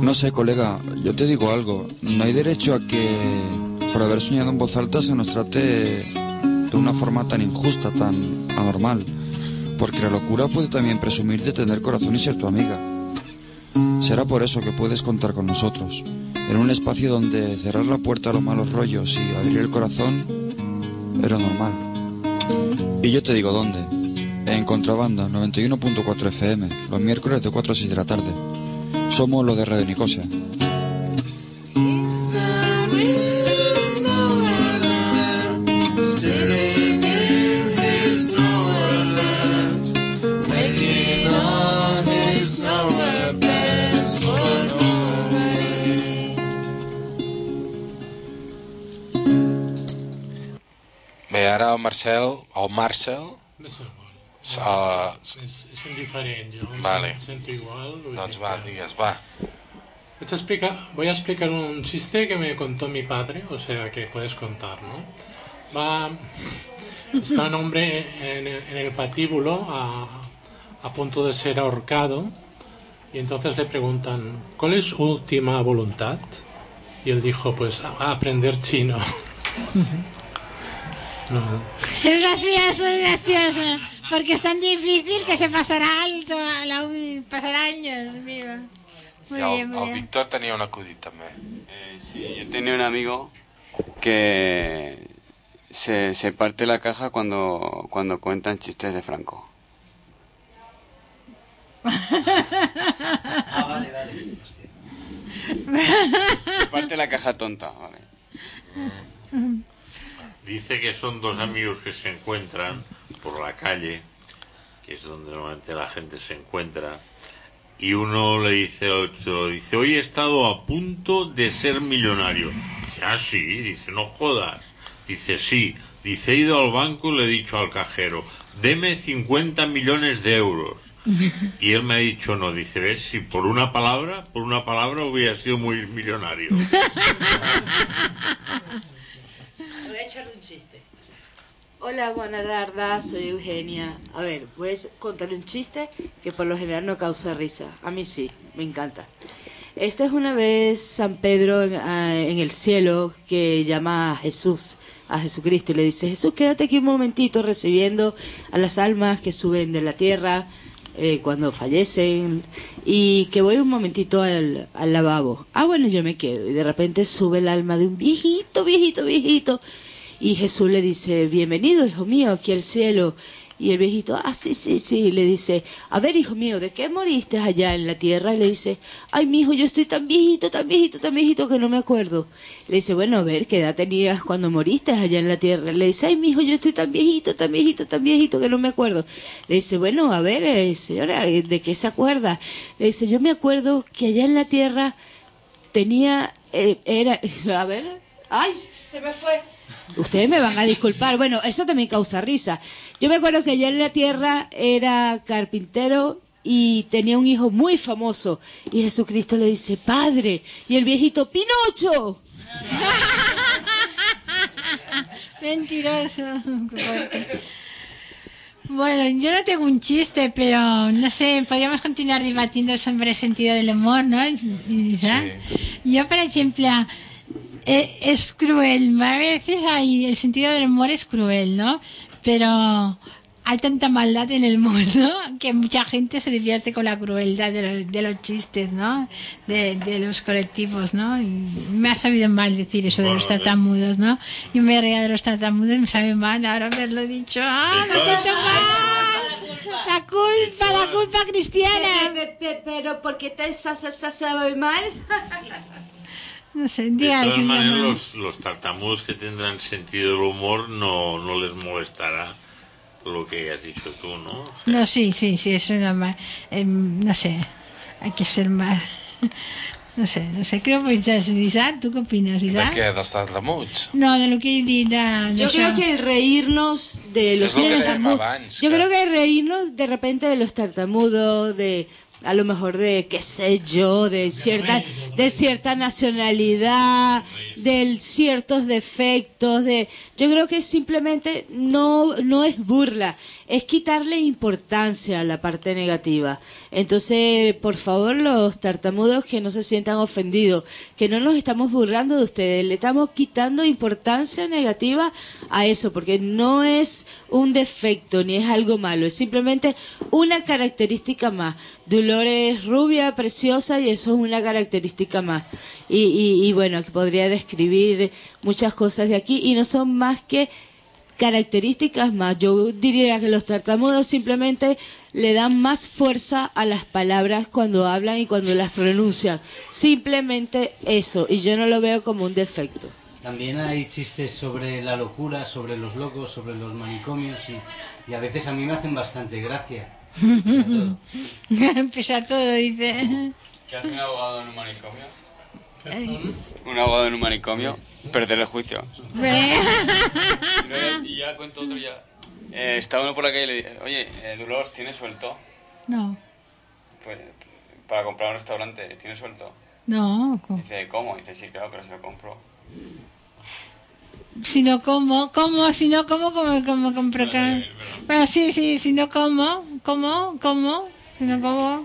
S8: No sé, colega, yo te digo algo. No hay derecho a que por haber soñado en voz alta se nos trate de una forma tan injusta, tan anormal. Porque la locura puede también presumir de tener corazón y ser tu amiga. Será por eso que puedes contar con nosotros, en un espacio donde cerrar la puerta a los malos rollos y abrir el corazón es lo normal. Y yo te digo dónde. En Contrabanda noventa y uno punto cuatro F M, los miércoles de cuatro a seis de la tarde. Somos los de Radio Nicosia.
S4: Bé, ara el Marcel, el Marcel... Uh,
S9: es, es indiferent, yo
S4: vale.
S9: me siento igual.
S4: Doncs va, digues, va.
S9: Voy a, explicar, voy a explicar un chiste que me contó mi padre, o sea que puedes contar, ¿no? Va, está un hombre en, en el patíbulo a, a punto de ser ahorcado y entonces le preguntan, ¿cuál es su última voluntad? Y él dijo, pues a aprender chino. No.
S7: Es gracioso, es gracioso, porque es tan difícil que se pasará alto, la, pasarà años, mira. Muy
S4: el,
S7: bien, muy
S4: el
S7: bien.
S4: Víctor tenia un acudit també.
S20: Eh, sí, yo tenía un amigo que se, se parte la caja cuando, cuando cuentan chistes de Franco.
S10: Ah, vale, vale.
S20: Se parte la caja tonta, vale.
S23: Dice que son dos amigos que se encuentran por la calle, que es donde normalmente la gente se encuentra, y uno le dice al otro, dice, hoy he estado a punto de ser millonario. Dice, ah, sí, dice, no jodas. Dice, sí, dice, he ido al banco y le he dicho al cajero, deme cincuenta millones de euros. Y él me ha dicho, no, dice, ves, si por una palabra, por una palabra hubiera sido muy millonario.
S13: Voy a echar un chiste. Hola, buenas tardes, soy Eugenia. A ver, voy a contar un chiste que por lo general no causa risa. A mí sí, me encanta. Esta es una vez San Pedro en, en el cielo que llama a Jesús, a Jesucristo, y le dice, Jesús, quédate aquí un momentito recibiendo a las almas que suben de la tierra eh, cuando fallecen, y que voy un momentito al, al lavabo. Ah, bueno, yo me quedo. Y de repente sube el alma de un viejito, viejito, viejito. Y Jesús le dice, bienvenido, hijo mío, aquí al cielo. Y el viejito, ah, sí, sí, sí. Y le dice, a ver, hijo mío, ¿de qué moriste allá en la tierra? Y le dice, ay, mi hijo, yo estoy tan viejito, tan viejito, tan viejito que no me acuerdo. Le dice, bueno, a ver, ¿qué edad tenías cuando moriste allá en la tierra? Le dice, ay, mi hijo, yo estoy tan viejito, tan viejito, tan viejito que no me acuerdo. Le dice, bueno, a ver, eh, señora, ¿de qué se acuerda? Le dice, yo me acuerdo que allá en la tierra tenía, eh, era, a ver, ay, se me fue. Ustedes me van a disculpar. Bueno, eso también causa risa. Yo me acuerdo que allá en la tierra era carpintero y tenía un hijo muy famoso. Y Jesucristo le dice, Padre. Y el viejito, ¡Pinocho!
S7: Mentiroso. Bueno, yo no tengo un chiste, pero no sé, podríamos continuar debatiendo sobre el sentido del humor, ¿no? Sí. Yo, por ejemplo, es cruel, a veces hay, el sentido del humor es cruel, ¿no? Pero hay tanta maldad en el mundo que mucha gente se divierte con la crueldad de los, de los chistes, ¿no? De, de los colectivos, ¿no? Y me ha sabido mal decir eso de los tartamudos, ¿no? Yo me reía de los tartamudos, me sabe mal ahora haberlo dicho. ¡Ah, me siento mal! La culpa, la culpa cristiana.
S13: Pero ¿por qué te sabe mal?
S7: No sé,
S23: de todas maneras, los, los tartamudos que tendrán sentido del humor no, no les molestará lo que has dicho tú, ¿no? O sea,
S7: no, sí, sí, sí, eso es normal. Eh, no sé, hay que ser más... No sé, no sé, què penses, Isaac? ¿Tú qué opinas, Isaac?
S4: ¿De qué? ¿Dels tartamuds?
S7: No, de lo que he dit. De,
S13: Yo creo que el reírnos de los...
S4: Es lo que dèiem abans.
S13: Yo creo que el reírnos de repente de los tartamudos, de... a lo mejor de, qué sé yo, de cierta, de cierta nacionalidad, de ciertos defectos, de, yo creo que simplemente no, no es burla, es quitarle importancia a la parte negativa. Entonces, por favor, los tartamudos que no se sientan ofendidos, que no nos estamos burlando de ustedes, le estamos quitando importancia negativa a eso, porque no es un defecto ni es algo malo, es simplemente una característica más. Dolores es rubia, preciosa, y eso es una característica más. Y, y, y bueno, que podría describir muchas cosas de aquí, y no son más que características más. Yo diría que los tartamudos simplemente le dan más fuerza a las palabras cuando hablan y cuando las pronuncian. Simplemente eso, y yo no lo veo como un defecto.
S10: También hay chistes sobre la locura, sobre los locos, sobre los manicomios, y, y a veces a mí me hacen bastante gracia. Pese a todo.
S7: Pese a todo, dice.
S20: ¿Qué hace un abogado en un manicomio? Un abogado en un manicomio, perder el juicio. Y, no, y ya cuento otro ya. Eh, está uno por la calle y le dice, oye, eh, Dolores, ¿tienes suelto?
S7: No.
S20: Pues para comprar un restaurante, ¿tienes suelto?
S7: No.
S20: Dice, ¿cómo? Dice, sí, claro, pero se lo compro.
S7: Si no como, ¿cómo? Si no como, ¿cómo, cómo compro acá? Bueno, sí, sí, si no como, ¿cómo? ¿Cómo? Si no como.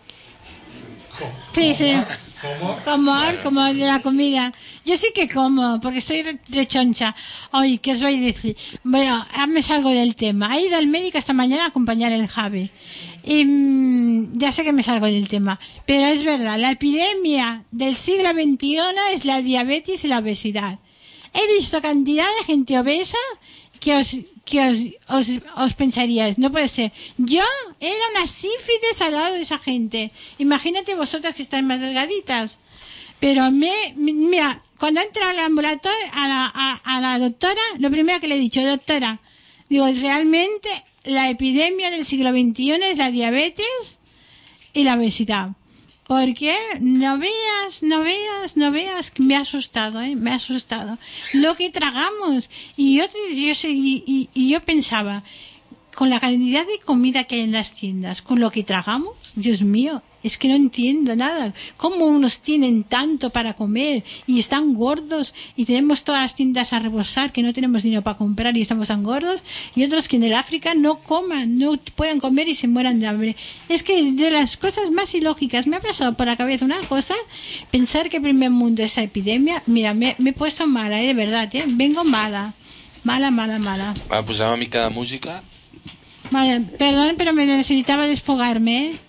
S7: Sí, sí.
S9: ¿Cómo?
S7: Comer, como de la comida. Yo sí que como, porque estoy rechoncha. Oye, ¿qué os voy a decir? Bueno, ya me salgo del tema. He ido al médico esta mañana a acompañar el Javi. Y mmm, ya sé que me salgo del tema. Pero es verdad, la epidemia del siglo veintiuno es la diabetes y la obesidad. He visto cantidad de gente obesa que os que os, os, os pensaríais, no puede ser. Yo era una sífilis al lado de esa gente. Imagínate vosotras que estáis más delgaditas. Pero me, mira, cuando entra al ambulatorio, a la, a, a la doctora, lo primero que le he dicho, doctora, digo, realmente la epidemia del siglo veintiuno es la diabetes y la obesidad. Porque no veas, no veas, no veas, me ha asustado, ¿eh? Me ha asustado. Lo que tragamos. Y yo, yo, y, y yo pensaba, con la cantidad de comida que hay en las tiendas, con lo que tragamos, Dios mío, es que no entiendo nada. ¿Cómo unos tienen tanto para comer y están gordos y tenemos todas las tiendas a rebosar que no tenemos dinero para comprar y estamos tan gordos? Y otros que en el África no coman, no puedan comer y se mueran de hambre. Es que de las cosas más ilógicas me ha pasado por la cabeza una cosa, pensar que el primer mundo esa epidemia, mira, me, me he puesto mala, ¿eh? De verdad, ¿eh? Vengo mala, mala, mala, mala.
S4: Va a posar una mica de música.
S7: Vale, perdón, pero me necesitaba desfogarme, ¿eh?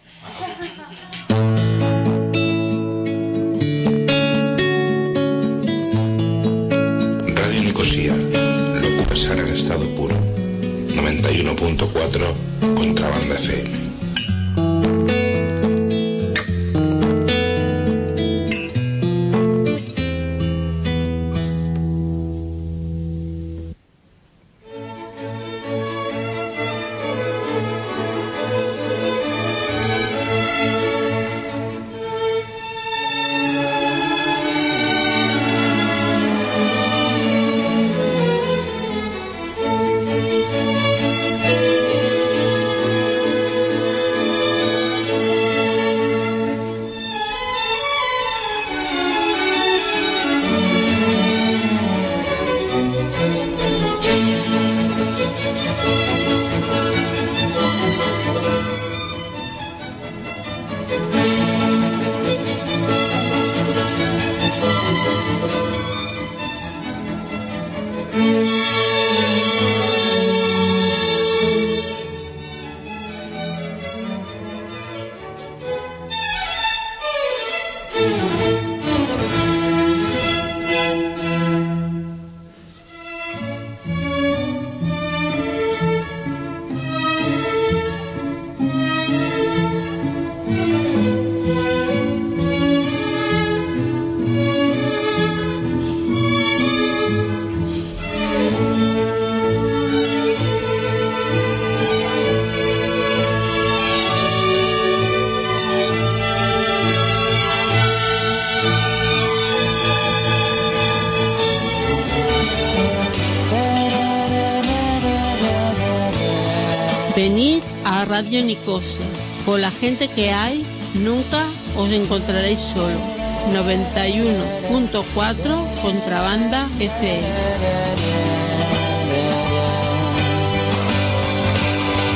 S6: Radio Nicosia, locura sana en estado puro. noventa y uno punto cuatro Contrabanda F M.
S14: Venid a Radio Nicosia. Con la gente que hay, nunca os encontraréis solo. noventa y uno punto cuatro Contrabanda F M.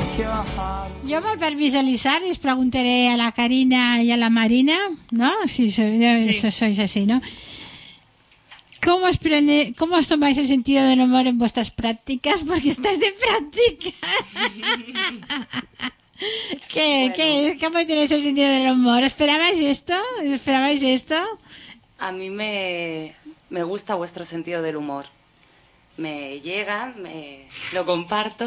S7: Jo, per visualitzar, les preguntaré a la Karina y a la Marina, ¿no? Si so, sí. so, sois así, ¿no? ¿Cómo os, prene, ¿Cómo os tomáis el sentido del humor en vuestras prácticas? Porque estáis de práctica. ¿Qué, bueno. ¿Qué, ¿Cómo tenéis el sentido del humor? ¿Esperabais esto? ¿Esperabais esto?
S1: A mí me, me gusta vuestro sentido del humor. Me llega, me lo comparto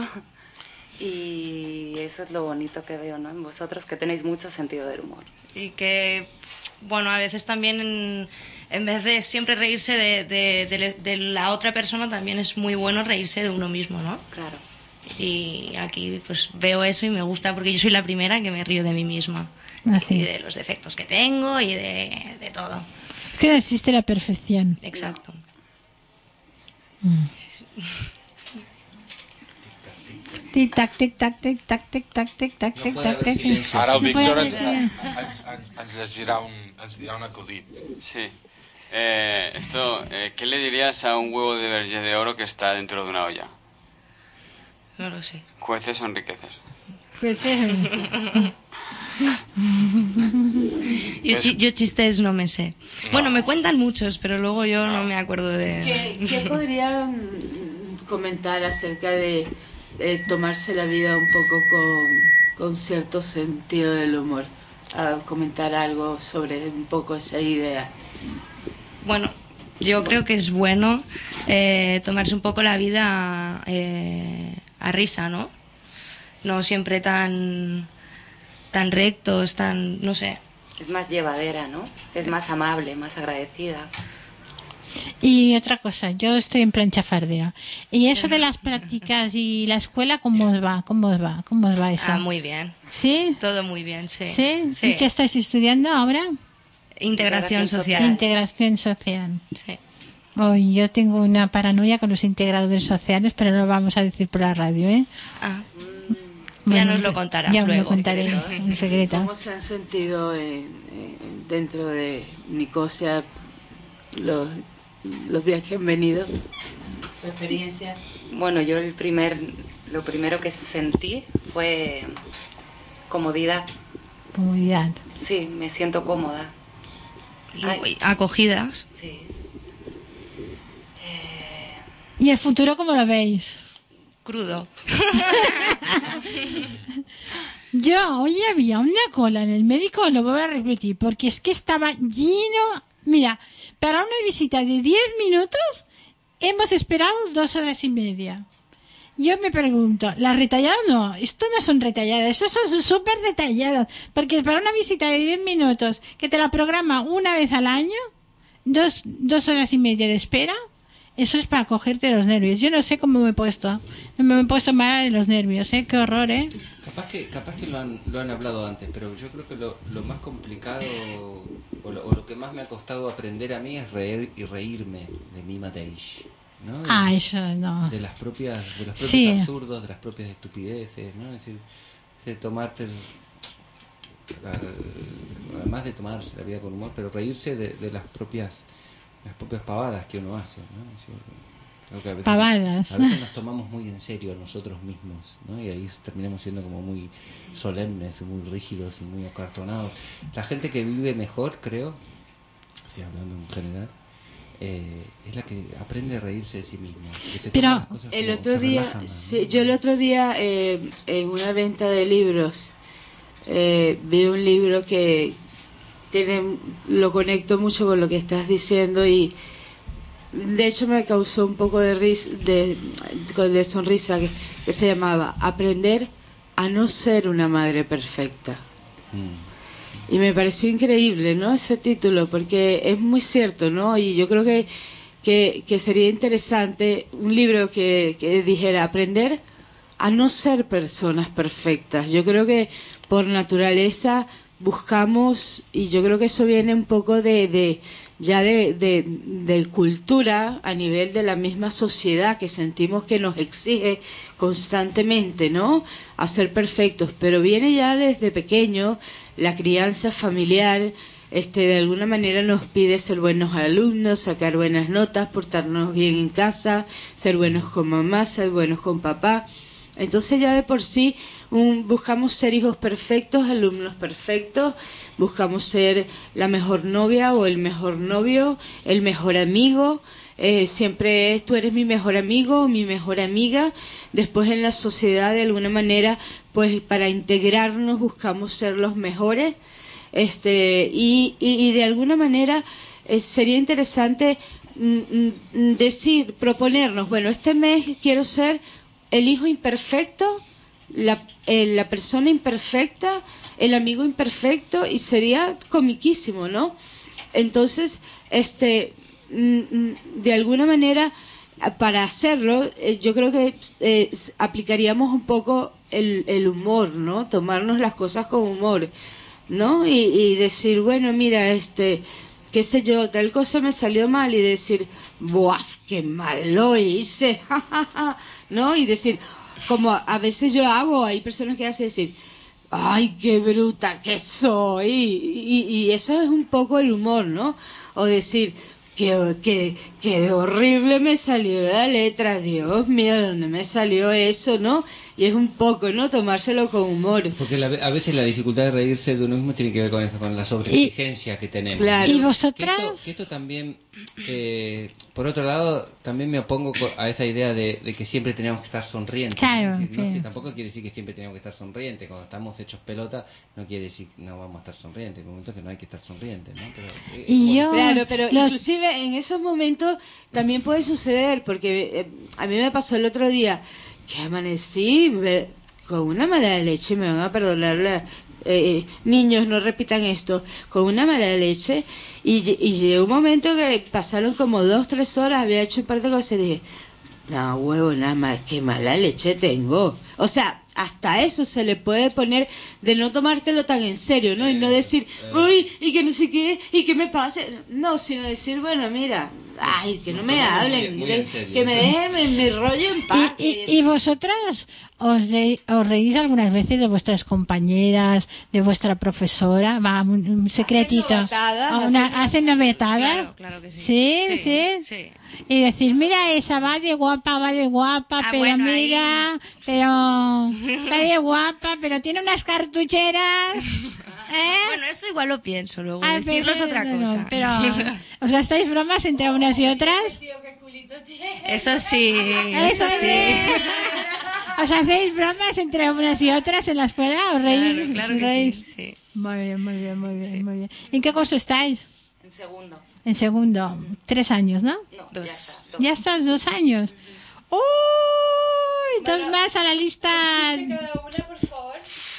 S1: y eso es lo bonito que veo, ¿no? En vosotros, que tenéis mucho sentido del humor.
S15: Y que, bueno, a veces también en, en vez de siempre reírse de, de, de, de la otra persona, también es muy bueno reírse de uno mismo, ¿no?
S1: Claro.
S15: Y aquí pues veo eso y me gusta porque yo soy la primera que me río de mí misma.
S7: Así.
S15: Y de los defectos que tengo y de, de todo.
S7: Es que no existe la perfección.
S15: Exacto.
S7: Mm. Tic tac, tic tac, tic tac, tic tac, tic tac, tic tac, tic tac.
S4: Ara el
S7: No
S4: Víctor
S7: puede
S4: ens,
S7: haber
S4: ens, ens, ens llegirà un, ens dirà un acudit.
S20: Sí. Eh, esto, eh, ¿qué le dirías a un huevo de verge de oro que está dentro de una olla?
S15: No lo sé.
S20: Jueces o enriquecer.
S15: yo, yo chistes no me sé. Bueno, me cuentan muchos, pero luego yo no me acuerdo de...
S13: ¿Qué, qué podrían comentar acerca de, de tomarse la vida un poco con, con cierto sentido del humor? A comentar algo sobre un poco esa idea.
S15: Bueno, yo creo que es bueno eh, tomarse un poco la vida eh, a risa, ¿no? No siempre tan, tan rectos, tan, no sé.
S1: Es más llevadera, ¿no? Es más amable, más agradecida.
S7: Y otra cosa, yo estoy en plan chafardera. Y eso de las prácticas y la escuela, ¿cómo os va? ¿Cómo os va? ¿Cómo os va eso?
S15: Ah, muy bien.
S7: ¿Sí?
S15: Todo muy bien, sí.
S7: ¿Sí?
S15: Sí.
S7: ¿Y qué estáis estudiando ahora?
S15: Integración social.
S7: Integración social.
S15: Sí.
S7: Oh, yo tengo una paranoia con los integradores sociales, pero no lo vamos a decir por la radio, ¿eh?
S15: Ah.
S7: Bueno,
S15: ya nos lo contarás
S7: ya
S15: luego.
S7: Ya os lo contaré en secreto.
S13: ¿Cómo se han sentido en, en, dentro de Nicosia los, los días que han venido? ¿Su experiencia?
S1: Bueno, yo el primer, lo primero que sentí fue comodidad.
S7: Comodidad.
S1: Sí, me siento cómoda.
S15: Y Ay. acogidas.
S1: Sí.
S7: ¿Y el futuro cómo lo veis?
S15: Crudo.
S7: Yo hoy había una cola en el médico, lo voy a repetir, porque es que estaba lleno. Mira, para una visita de diez minutos hemos esperado dos horas y media. Yo me pregunto, ¿las retalladas no? Esto no son retalladas, eso son súper retalladas, porque para una visita de diez minutos que te la programa una vez al año, dos, dos horas y media de espera, eso es para cogerte los nervios. Yo no sé cómo me he puesto. Me he puesto mal de los nervios, ¿eh? Qué horror, ¿eh?
S16: Capaz que, capaz que lo, han, lo han hablado antes, pero yo creo que lo, lo más complicado o lo, o lo que más me ha costado aprender a mí es reír y reírme de mi mateix, ¿no? De,
S7: ah, eso no.
S16: De las propias, de los propios
S7: sí.
S16: absurdos, de las propias estupideces, ¿no? Es decir, de tomarte, la, además de tomarse la vida con humor, pero reírse de, de las propias las propias pavadas que uno hace, ¿no? Creo que a veces,
S7: pavadas.
S16: A veces nos tomamos muy en serio a nosotros mismos, ¿no? Y ahí terminamos siendo como muy solemnes, y muy rígidos y muy acartonados. La gente que vive mejor, creo, así hablando en general, eh, es la que aprende a reírse de sí mismo. Que se
S13: Pero
S16: las cosas
S13: el
S16: como,
S13: otro
S16: se
S13: día,
S16: relajan,
S13: sí,
S16: ¿no?
S13: yo el otro día eh, en una venta de libros eh, vi un libro que tiene, lo conecto mucho con lo que estás diciendo y de hecho me causó un poco de risa, de, de sonrisa que, que se llamaba Aprender a no ser una madre perfecta. Mm. Y me pareció increíble, ¿no? Ese título, porque es muy cierto, ¿no? Y yo creo que, que, que sería interesante un libro que, que dijera Aprender a no ser personas perfectas. Yo creo que por naturaleza buscamos, y yo creo que eso viene un poco de, de ya de, de, de cultura a nivel de la misma sociedad, que sentimos que nos exige constantemente, ¿no?, a ser perfectos, pero viene ya desde pequeño la crianza familiar. Este, de alguna manera nos pide ser buenos alumnos, sacar buenas notas, portarnos bien en casa, ser buenos con mamá, ser buenos con papá. Entonces ya de por sí un, buscamos ser hijos perfectos, alumnos perfectos, buscamos ser la mejor novia o el mejor novio, el mejor amigo. Eh, siempre es, tú eres mi mejor amigo, mi mejor amiga. Después en la sociedad, de alguna manera, pues para integrarnos buscamos ser los mejores. Este, y, y, y de alguna manera eh, sería interesante mm, mm, decir, proponernos, bueno, este mes quiero ser el hijo imperfecto, la, eh, la persona imperfecta, el amigo imperfecto, y sería comiquísimo, ¿no? Entonces, este, de alguna manera, para hacerlo, eh, yo creo que eh, aplicaríamos un poco el, el humor, ¿no? Tomarnos las cosas con humor, ¿no? Y, y decir, bueno, mira, este, qué sé yo, tal cosa me salió mal, y decir, ¡buah, qué mal lo hice! ¿No? Y decir, como a veces yo hago, hay personas que hacen decir, ¡ay, qué bruta que soy! Y, y eso es un poco el humor, ¿no? O decir, qué, qué, qué horrible me salió la letra, Dios mío, ¿de dónde me salió eso, no? Y es un poco, ¿no? Tomárselo con humor.
S16: Porque la, a veces la dificultad de reírse de uno mismo tiene que ver con eso, con la sobreexigencia que tenemos.
S13: Claro.
S14: ¿Y vosotras?
S16: Que esto, que esto también, eh, por otro lado, también me opongo a esa idea de, de que siempre tenemos que estar sonrientes.
S14: Claro,
S16: Es decir, no
S14: sí.
S16: sé, tampoco quiere decir que siempre tenemos que estar sonrientes. Cuando estamos hechos pelota, no quiere decir que no vamos a estar sonrientes. Hay momentos que no hay que estar sonrientes, ¿no? Pero, eh,
S14: Y yo,
S13: claro, pero
S14: los-
S13: inclusive en esos momentos también puede suceder, porque eh, a mí me pasó el otro día que amanecí ve- con una mala leche, me van a perdonar la- eh, niños, no repitan esto, con una mala leche, y, lle- y llegó un momento que pasaron como dos, tres horas, había hecho un par de cosas y dije, no, huevo, nada más, qué mala leche tengo. O sea, hasta eso se le puede poner de no tomártelo tan en serio, ¿no? Y no decir, uy, y que no sé qué, y que me pase. No, sino decir, bueno, mira, ay, que no me hablen,
S16: muy en
S13: de-
S16: serio.
S13: que me dejen mi, mi rollo en paz.
S14: ¿Y, y, y vosotras os, re- os reís algunas veces de vuestras compañeras, de vuestra profesora? Va, un, un secretito.
S13: novatadas,
S14: Ah, una-
S13: hacen-
S14: ¿Hacen novetadas?
S15: Claro, claro que sí.
S14: ¿Sí? ¿Sí?
S15: Sí.
S14: Y decir, mira, esa va de guapa, va de guapa,
S15: Ah,
S14: pero
S15: bueno, ahí.
S14: mira, pero va de guapa, pero tiene unas cartucheras. ¿Eh?
S15: Bueno, eso igual lo pienso, luego
S14: Ah,
S15: decirlo es
S14: pero-
S15: otra
S14: no, no,
S15: cosa.
S14: pero, ¿os gastáis bromas entre unas y otras?
S15: Eso sí.
S14: Eso
S15: sí.
S14: es. ¿Os hacéis bromas entre unas y otras en la escuela? ¿Os reís?
S15: Claro, claro
S14: ¿Os
S15: que
S14: reís?
S15: sí, sí.
S14: Muy bien, muy bien, muy bien, muy bien. ¿En qué curso estáis?
S1: En segundo.
S14: En segundo. Tres años, ¿no?
S1: No, ya está. dos.
S14: Ya estás, dos años. ¡Uy! Dos más a la lista.
S13: una, por favor.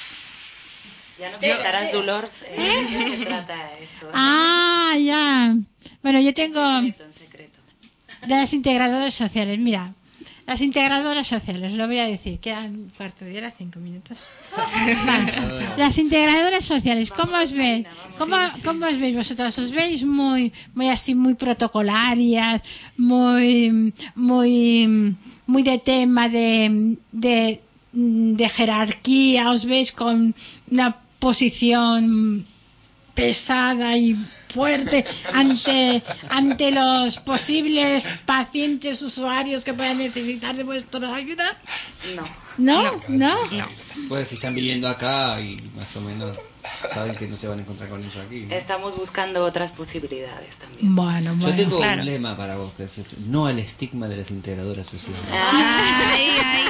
S1: Ya nos contarás, Dolores, eh, de qué se trata eso.
S14: Ah, ya. Bueno, yo tengo
S1: Secreto, en secreto.
S14: de las integradoras sociales. Mira, las integradoras sociales, lo voy a decir. Quedan un cuarto de hora, cinco minutos. Vale. Las integradoras sociales, ¿cómo os veis? ¿Cómo, ¿Cómo os veis vosotros? ¿Os veis muy, muy así, muy protocolarias, muy, muy, muy de tema de, de, de jerarquía? ¿Os veis con una posición pesada y fuerte ante ante los posibles pacientes usuarios que puedan necesitar de vuestra ayuda?
S1: No.
S14: ¿No? ¿No?
S16: pues si están viviendo acá y más o menos saben que no se van a encontrar con eso aquí, ¿no?
S1: Estamos buscando otras posibilidades también.
S14: Bueno,
S16: Yo
S14: bueno.
S16: tengo
S15: claro.
S16: un lema para vos, que es es no al estigma de las integradoras sociales.
S15: Ay, ay.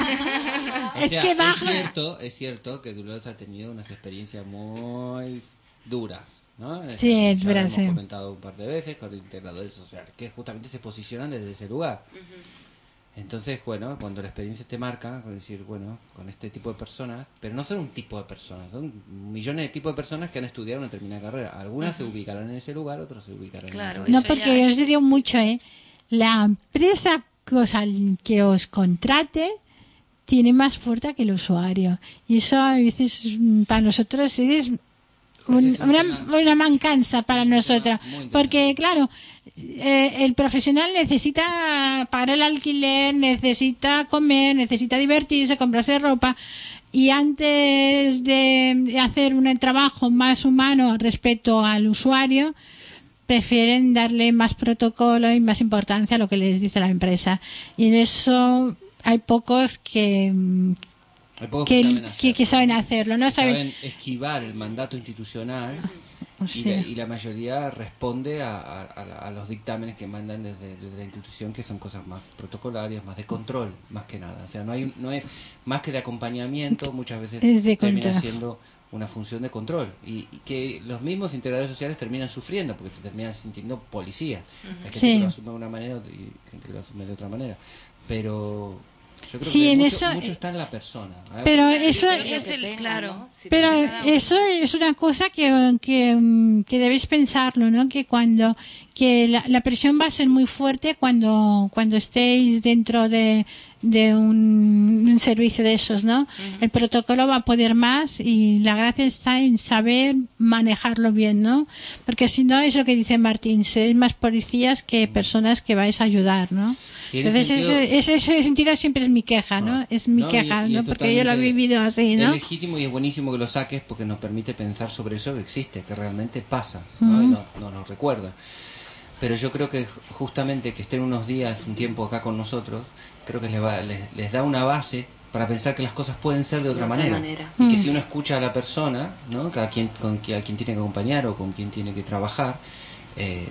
S16: O
S14: Es
S16: sea,
S14: que baja-
S16: Es cierto, es cierto que Dolores ha tenido unas experiencias muy duras, ¿no?
S14: Sí,
S16: Ya
S14: es
S16: lo
S14: verdad,
S16: hemos
S14: sí.
S16: comentado un par de veces con integradores sociales, que justamente se posicionan desde ese lugar. Entonces, bueno, cuando la experiencia te marca, con decir, bueno, con este tipo de personas, pero no son un tipo de personas, son millones de tipos de personas que han estudiado una determinada carrera. Algunas se ubicarán en ese lugar, otras se ubicarán
S15: Claro,
S16: en otro.
S14: No,
S15: Eso
S14: porque
S15: ya
S14: yo
S15: es-
S14: os digo mucho, ¿eh? La empresa que os, al- que os contrate tiene más fuerza que el usuario. Y eso a veces mm, para nosotros es un-
S16: Pues es un
S14: una,
S16: tema-
S14: una mancanza para nosotros.
S16: muy interesante.
S14: Porque, claro, eh, el profesional necesita pagar el alquiler, necesita comer, necesita divertirse, comprarse ropa. Y antes de hacer un trabajo más humano respecto al usuario, prefieren darle más protocolo y más importancia a lo que les dice la empresa. Y en eso
S7: hay pocos que
S16: Hay pocos
S7: que,
S16: que saben
S7: que,
S16: hacerlo.
S7: que saben hacerlo, ¿no? Saben,
S16: Saben esquivar el mandato institucional
S7: O
S16: y,
S7: sea.
S16: la, y la mayoría responde a, a, a- a los dictámenes que mandan desde, desde la institución, que son cosas más protocolarias, más de control, más que nada. O sea, no hay un- no es más que de acompañamiento, muchas veces
S7: Es de
S16: termina
S7: control.
S16: siendo una función de control y, y que los mismos integradores sociales terminan sufriendo porque se terminan sintiendo policías. Hay gente
S7: Sí.
S16: que lo asume de una manera y gente que lo asume de otra manera, pero yo creo
S7: Sí,
S16: que
S7: en
S16: mucho,
S7: eso-
S16: mucho está en la persona. ¿eh?
S7: Pero eso,
S15: Es el, claro.
S7: pero eso es una cosa que, que, mm, que debéis pensarlo, ¿no? Que cuando que la, la presión va a ser muy fuerte cuando cuando estéis dentro de, de un, un servicio de esos, ¿no? El protocolo va a poder más y la gracia está en saber manejarlo bien, ¿no? Porque si no es lo que dice Martín, seréis más policías que personas que vais a ayudar, ¿no?
S16: Y en ese
S7: Entonces
S16: sentido-
S7: ese, ese, ese sentido siempre es mi queja, ¿no? Es mi
S16: No, y-
S7: queja,
S16: y
S7: ¿no?
S16: es
S7: Porque yo lo he
S16: totalmente-
S7: vivido así, ¿no?
S16: Es legítimo y es buenísimo que lo saques porque nos permite pensar sobre eso que existe, que realmente pasa, ¿no? Y
S7: Ujú.
S16: no, no nos recuerda. Pero yo creo que justamente que estén unos días, un tiempo acá con nosotros, creo que les, va- les, les da una base para pensar que las cosas pueden ser de otra,
S1: De otra
S16: manera.
S1: manera.
S16: Y que
S1: Mm.
S16: si uno escucha a la persona, ¿no? A quien, con, qui- a quien tiene que acompañar o con quien tiene que trabajar, eh,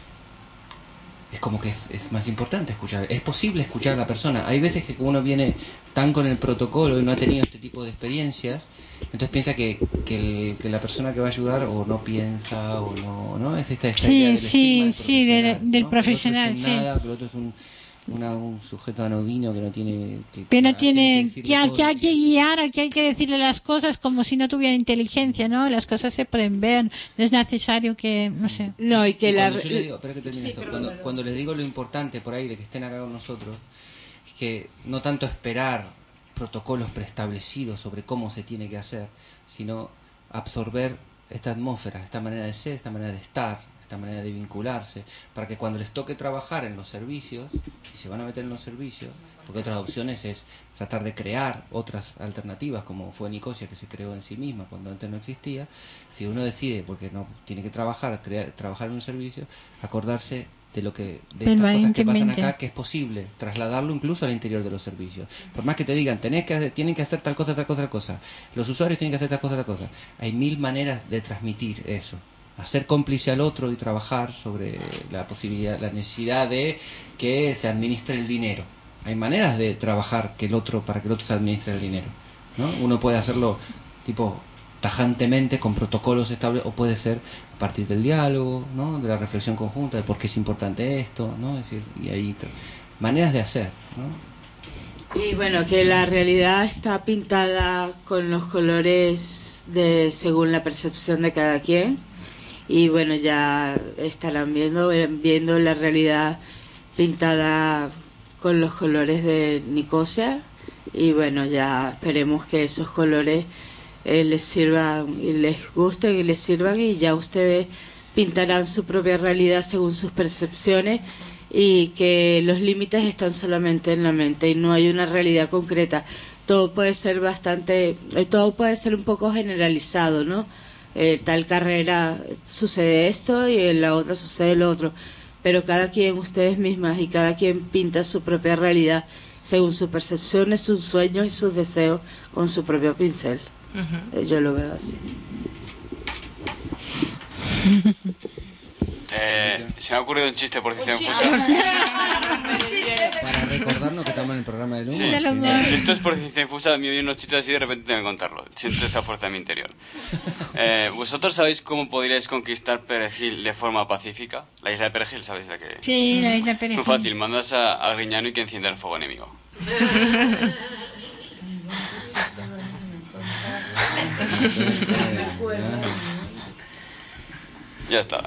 S16: es como que es, es más importante escuchar. Es posible escuchar a la persona. Hay veces que uno viene tan con el protocolo y no ha tenido este tipo de experiencias, entonces piensa que, que, el- que la persona que va a ayudar o no piensa o no, ¿no? Es esta, esta idea
S7: Sí,
S16: del
S7: sí,
S16: estigma del
S7: sí,
S16: profesional,
S7: del, del profesional,
S16: ¿no? Que el otro es un
S7: sí.
S16: nada, que el otro es un, una- un sujeto anodino que no tiene... Que,
S7: Que no
S16: a quien
S7: tiene,
S16: decirle
S7: que al
S16: todo.
S7: que hay que guiar, al que hay que decirle las cosas como si no tuviera inteligencia, ¿no? Las cosas se pueden ver, no es necesario que, no sé.
S13: No, y que
S16: Y
S13: la...
S16: cuando yo le digo, espera que termine
S13: Sí,
S16: esto.
S13: perdón,
S16: Cuando,
S13: perdón.
S16: cuando les digo lo importante por ahí de que estén acá con nosotros, es que no tanto esperar protocolos preestablecidos sobre cómo se tiene que hacer, sino absorber esta atmósfera, esta manera de ser, esta manera de estar, esta manera de vincularse, para que cuando les toque trabajar en los servicios, si se van a meter en los servicios, porque otras opciones es tratar de crear otras alternativas, como fue Nicosia, que se creó en sí misma cuando antes no existía. Si uno decide, porque no tiene que trabajar, crear, trabajar en un servicio, acordarse de lo que de estas cosas que pasan acá, que es posible trasladarlo incluso al interior de los servicios. Por más que te digan, tenés que hacer, tienen que hacer tal cosa, tal cosa, tal cosa, los usuarios tienen que hacer tal cosa, tal cosa, hay mil maneras de transmitir eso. Hacer cómplice al otro y trabajar sobre la posibilidad, la necesidad de que se administre el dinero. Hay maneras de trabajar que el otro, para que el otro se administre el dinero, ¿no? Uno puede hacerlo tipo tajantemente con protocolos establecidos, o puede ser a partir del diálogo, ¿no? De la reflexión conjunta de por qué es importante esto, ¿no? Es decir, y hay tra- maneras de hacer, ¿no?
S13: Y bueno, que la realidad está pintada con los colores de según la percepción de cada quien. Y bueno, ya estarán viendo, viendo la realidad pintada con los colores de Nicosia. Y bueno, ya esperemos que esos colores eh, les sirvan y les gusten y les sirvan, y ya ustedes pintarán su propia realidad según sus percepciones, y que los límites están solamente en la mente y no hay una realidad concreta. Todo puede ser bastante, eh, todo puede ser un poco generalizado, ¿no? Eh, tal carrera sucede esto y en la otra sucede lo otro, pero cada quien, ustedes mismas y cada quien pinta su propia realidad según sus percepciones, sus sueños y sus deseos con su propio pincel.
S15: Ujú.
S13: Eh, Yo lo veo así.
S20: Eh, se me ha ocurrido un chiste por Cincia Infusa.
S16: Para recordarnos que estamos en el programa del humor.
S20: Sí. Esto es por Cincia Infusa, a mí me vienen unos chistes así y de repente tengo que contarlo. Siento esa fuerza en mi interior. Eh, ¿Vosotros sabéis cómo podríais conquistar Perejil de forma pacífica? La isla de Perejil, ¿sabéis la que es?
S7: Sí, la isla Perejil.
S20: Muy fácil, mandas a, a Griñano y que encienda el fuego enemigo. Ya está.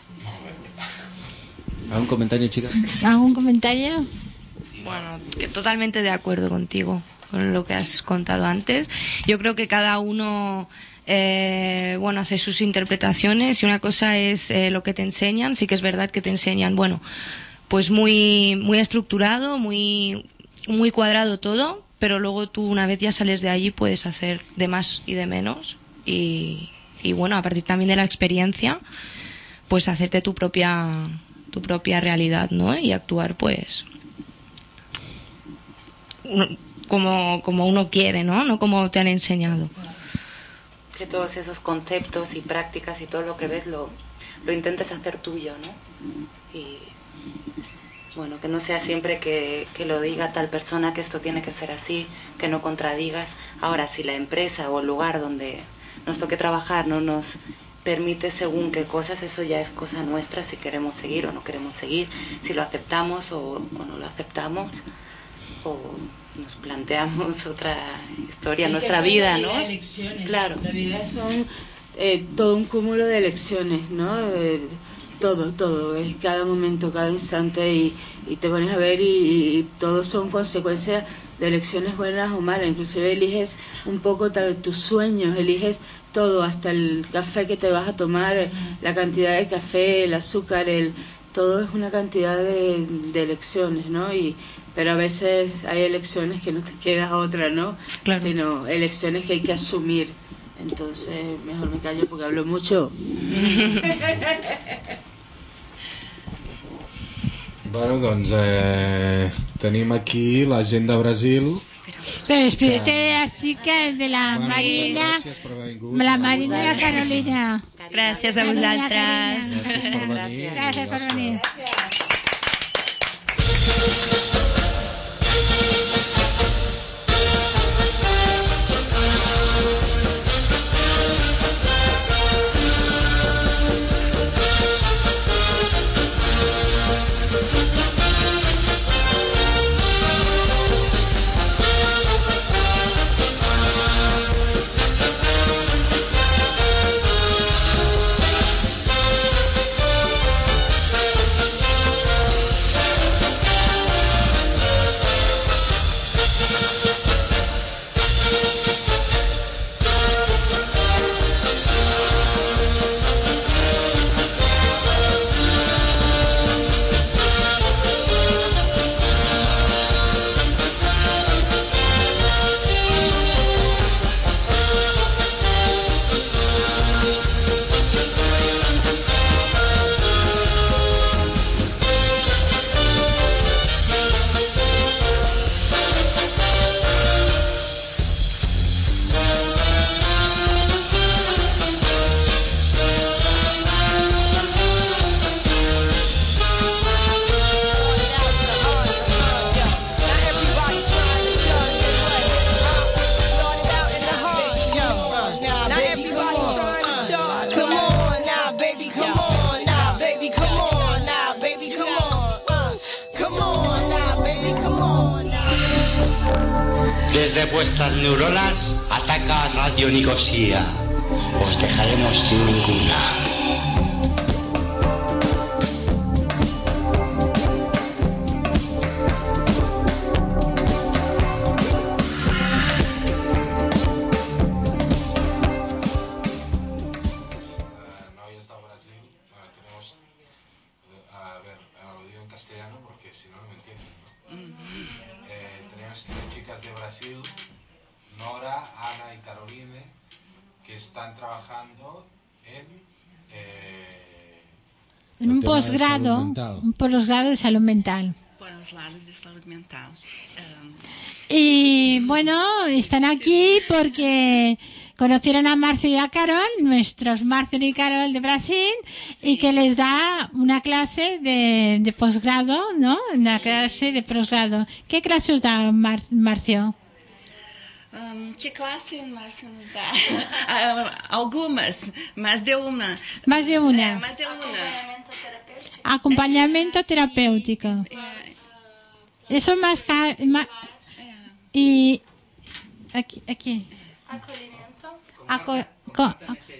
S16: ¿Algún comentario, chicas?
S7: ¿Algún comentario?
S15: Bueno, que totalmente de acuerdo contigo con lo que has contado antes. Yo creo que cada uno eh, bueno, hace sus interpretaciones, y una cosa es eh, lo que te enseñan. Sí que es verdad que te enseñan, bueno, pues muy muy estructurado, muy muy cuadrado todo, pero luego tú, una vez ya sales de allí, puedes hacer de más y de menos, y, y bueno, a partir también de la experiencia, pues hacerte tu propia tu propia realidad, ¿no? Y actuar, pues como, como uno quiere, ¿no? No como te han enseñado.
S1: Que todos esos conceptos y prácticas y todo lo que ves lo, lo intentes hacer tuyo, ¿no? Y bueno, que no sea siempre que, que lo diga tal persona que esto tiene que ser así, que no contradigas. Ahora, si la empresa o el lugar donde nos toque trabajar no nos permite según qué cosas, eso ya es cosa nuestra, si queremos seguir o no queremos seguir, si lo aceptamos o, o no lo aceptamos, o nos planteamos otra historia,
S13: Y
S1: nuestra
S13: que son
S1: vida,
S13: en
S1: ¿no?
S13: realidad elecciones.
S1: Claro.
S13: En realidad son eh, todo un cúmulo de elecciones, ¿no? Eh, todo, todo, es cada momento, cada instante, y, y te pones a ver y, y, y todos son consecuencias de elecciones buenas o malas. Inclusive eliges un poco tal, tus sueños, eliges todo, hasta el café que te vas a tomar, la cantidad de café, el azúcar, el todo es una cantidad de, de elecciones, ¿no? Y pero a veces hay elecciones que no te queda otra, ¿no?
S15: Claro.
S13: Sino elecciones que hay que asumir. Entonces, mejor me callo porque hablo mucho.
S6: Bueno, doncs eh, tenim aquí la gent de Brasil.
S7: Pero despídete de las chicas, de la
S6: Bueno,
S7: Marina,
S6: gràcies per haver vingut.
S7: la Marina y la Carolina.
S15: Gràcies a vosaltres.
S6: Gràcies per venir.
S7: Gracias por venir.
S17: Desde vuestras neuronas ataca Radio Nicosia. Os dejaremos sin ninguna.
S6: Están trabajando en eh,
S7: En un posgrado, un posgrado de salud mental.
S18: Por los lados de salud mental. Um,
S7: Y bueno, están aquí porque conocieron a Marcio y a Carol, nuestros Marcio y Carol de Brasil, y que les da una clase de, de posgrado, ¿no? Una clase de posgrado. ¿Qué clase os da Mar- Marcio?
S18: um, que classe, Márcio, nos dá? Uh, algumas, más de uma.
S7: Más de una.
S18: É, mais de uma.
S7: Acompañamiento terapéutico. Eso más, ca- ma- y aquí, aquí. Aco- co-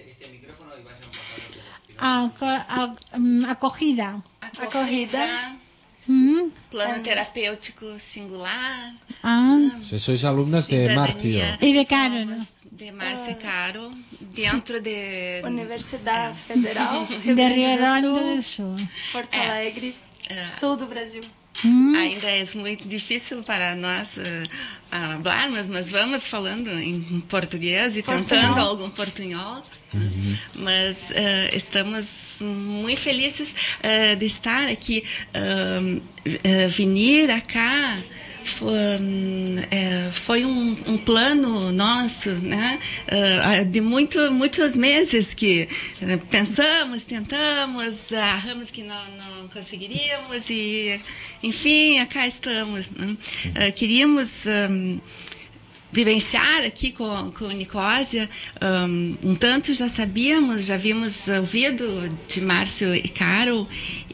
S7: aco- a- mm, acogida.
S18: Acogida.
S7: Mm.
S18: Plano terapêutico singular.
S7: Ah.
S6: Si sois alumnas de Marcio.
S7: Y de Carol.
S18: De Márcio e Caro, dentro de...
S21: Universidade Federal
S7: De Rio Grande do Sul.
S21: Porto
S18: É.
S21: Alegre,
S18: É.
S21: sul do Brasil.
S7: Hum.
S18: Ainda é muito difícil para nós uh, falarmos, mas vamos falando em português e tentando
S21: Portunhol.
S18: algum portunhol. Mas uh, estamos muito felizes uh, de estar aqui, uh, uh, vir acá foi, é, foi um, um plano nosso, né? Uh, de muito, muitos meses que pensamos, tentamos, achamos que não, não conseguiríamos e, enfim, cá estamos. Né? Uh, queríamos um, vivenciar aqui com, com Nicosia, um, um tanto já sabíamos, já havíamos ouvido de Márcio e Carol,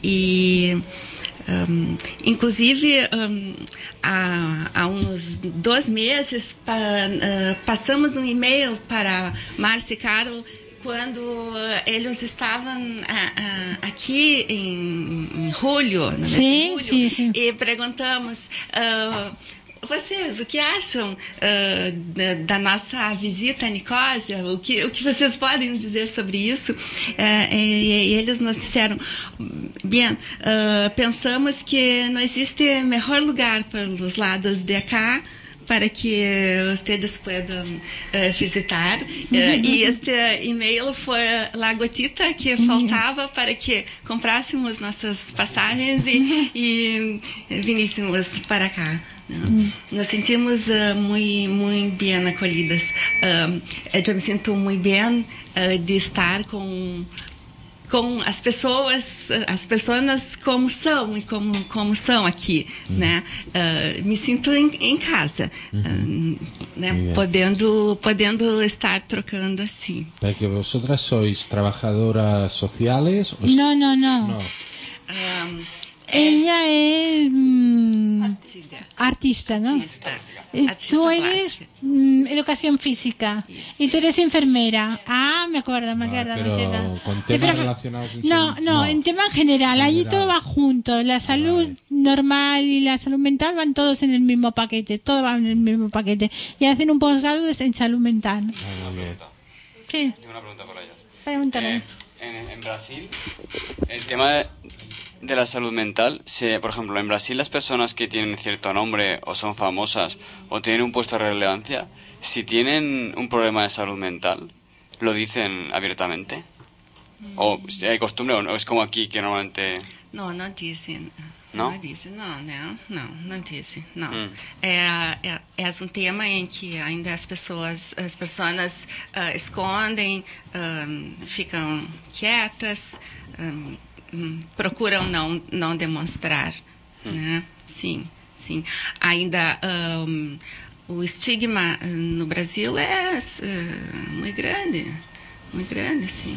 S18: e um, inclusive um, há, há uns dois meses pa, uh, passamos um e-mail para Márcio e Carol quando uh, eles estavam uh, uh, aqui em, em julho, no mês
S7: sim,
S18: de julho,
S7: sim, sim.
S18: e perguntamos... Uh, vocês, o que acham uh, da, da nossa visita a Nicosia? O que, o que vocês podem nos dizer sobre isso? Uh, e, e eles nos disseram, bem, uh, pensamos que não existe melhor lugar para os lados de cá para que vocês possam uh, visitar. Uh, e este e-mail foi a gotita que faltava para que comprássemos nossas passagens e, e viníssemos para cá. Hum. Nos sentimos uh, muito, muito bem acolhidas. Uh, eu me sinto muito bem uh, de estar com com as pessoas, as pessoas como são e como como são aqui, uhum. né? Uh, me sinto em, em casa, uhum. uh, né? Podendo podendo estar trocando assim.
S6: Porque vosotras sois trabajadoras sociales. O
S7: no, no, no.
S6: no.
S18: Um,
S7: Ella es mm,
S18: artista.
S7: artista, ¿no?
S18: Artista. Artista
S7: tú eres mm, educación física y tú eres enfermera. Ah, me acuerdo, me acuerdo.
S6: Pero
S7: me acuerdo.
S6: con temas relacionados en
S7: no,
S6: salud.
S7: no, no, en tema general. Allí todo va junto. La salud vale. normal y la salud mental van todos en el mismo paquete. Todo va en el mismo paquete. Y hacen un posgrado en salud mental.
S20: Una pregunta.
S7: Sí.
S20: Tengo una pregunta por ellas.
S7: Pregúntale.
S20: Eh, en, en Brasil, el tema de... de la salud mental, se, por ejemplo, en Brasil las personas que tienen cierto nombre o son famosas o tienen un puesto de relevancia, si tienen un problema de salud mental, ¿lo dicen abiertamente? ¿O si hay costumbre o es como aquí que normalmente...?
S18: No, no dicen.
S20: ¿No?
S18: No dicen, no, no, no, não dizem, não.
S20: Hum.
S18: É, é, é um tema em que ainda as pessoas, as pessoas uh, escondem, um, ficam quietas, um, procuram não não demonstrar, hum. né? Sim, sim. Ainda um, o estigma no Brasil é uh, muito grande, muito grande, sim.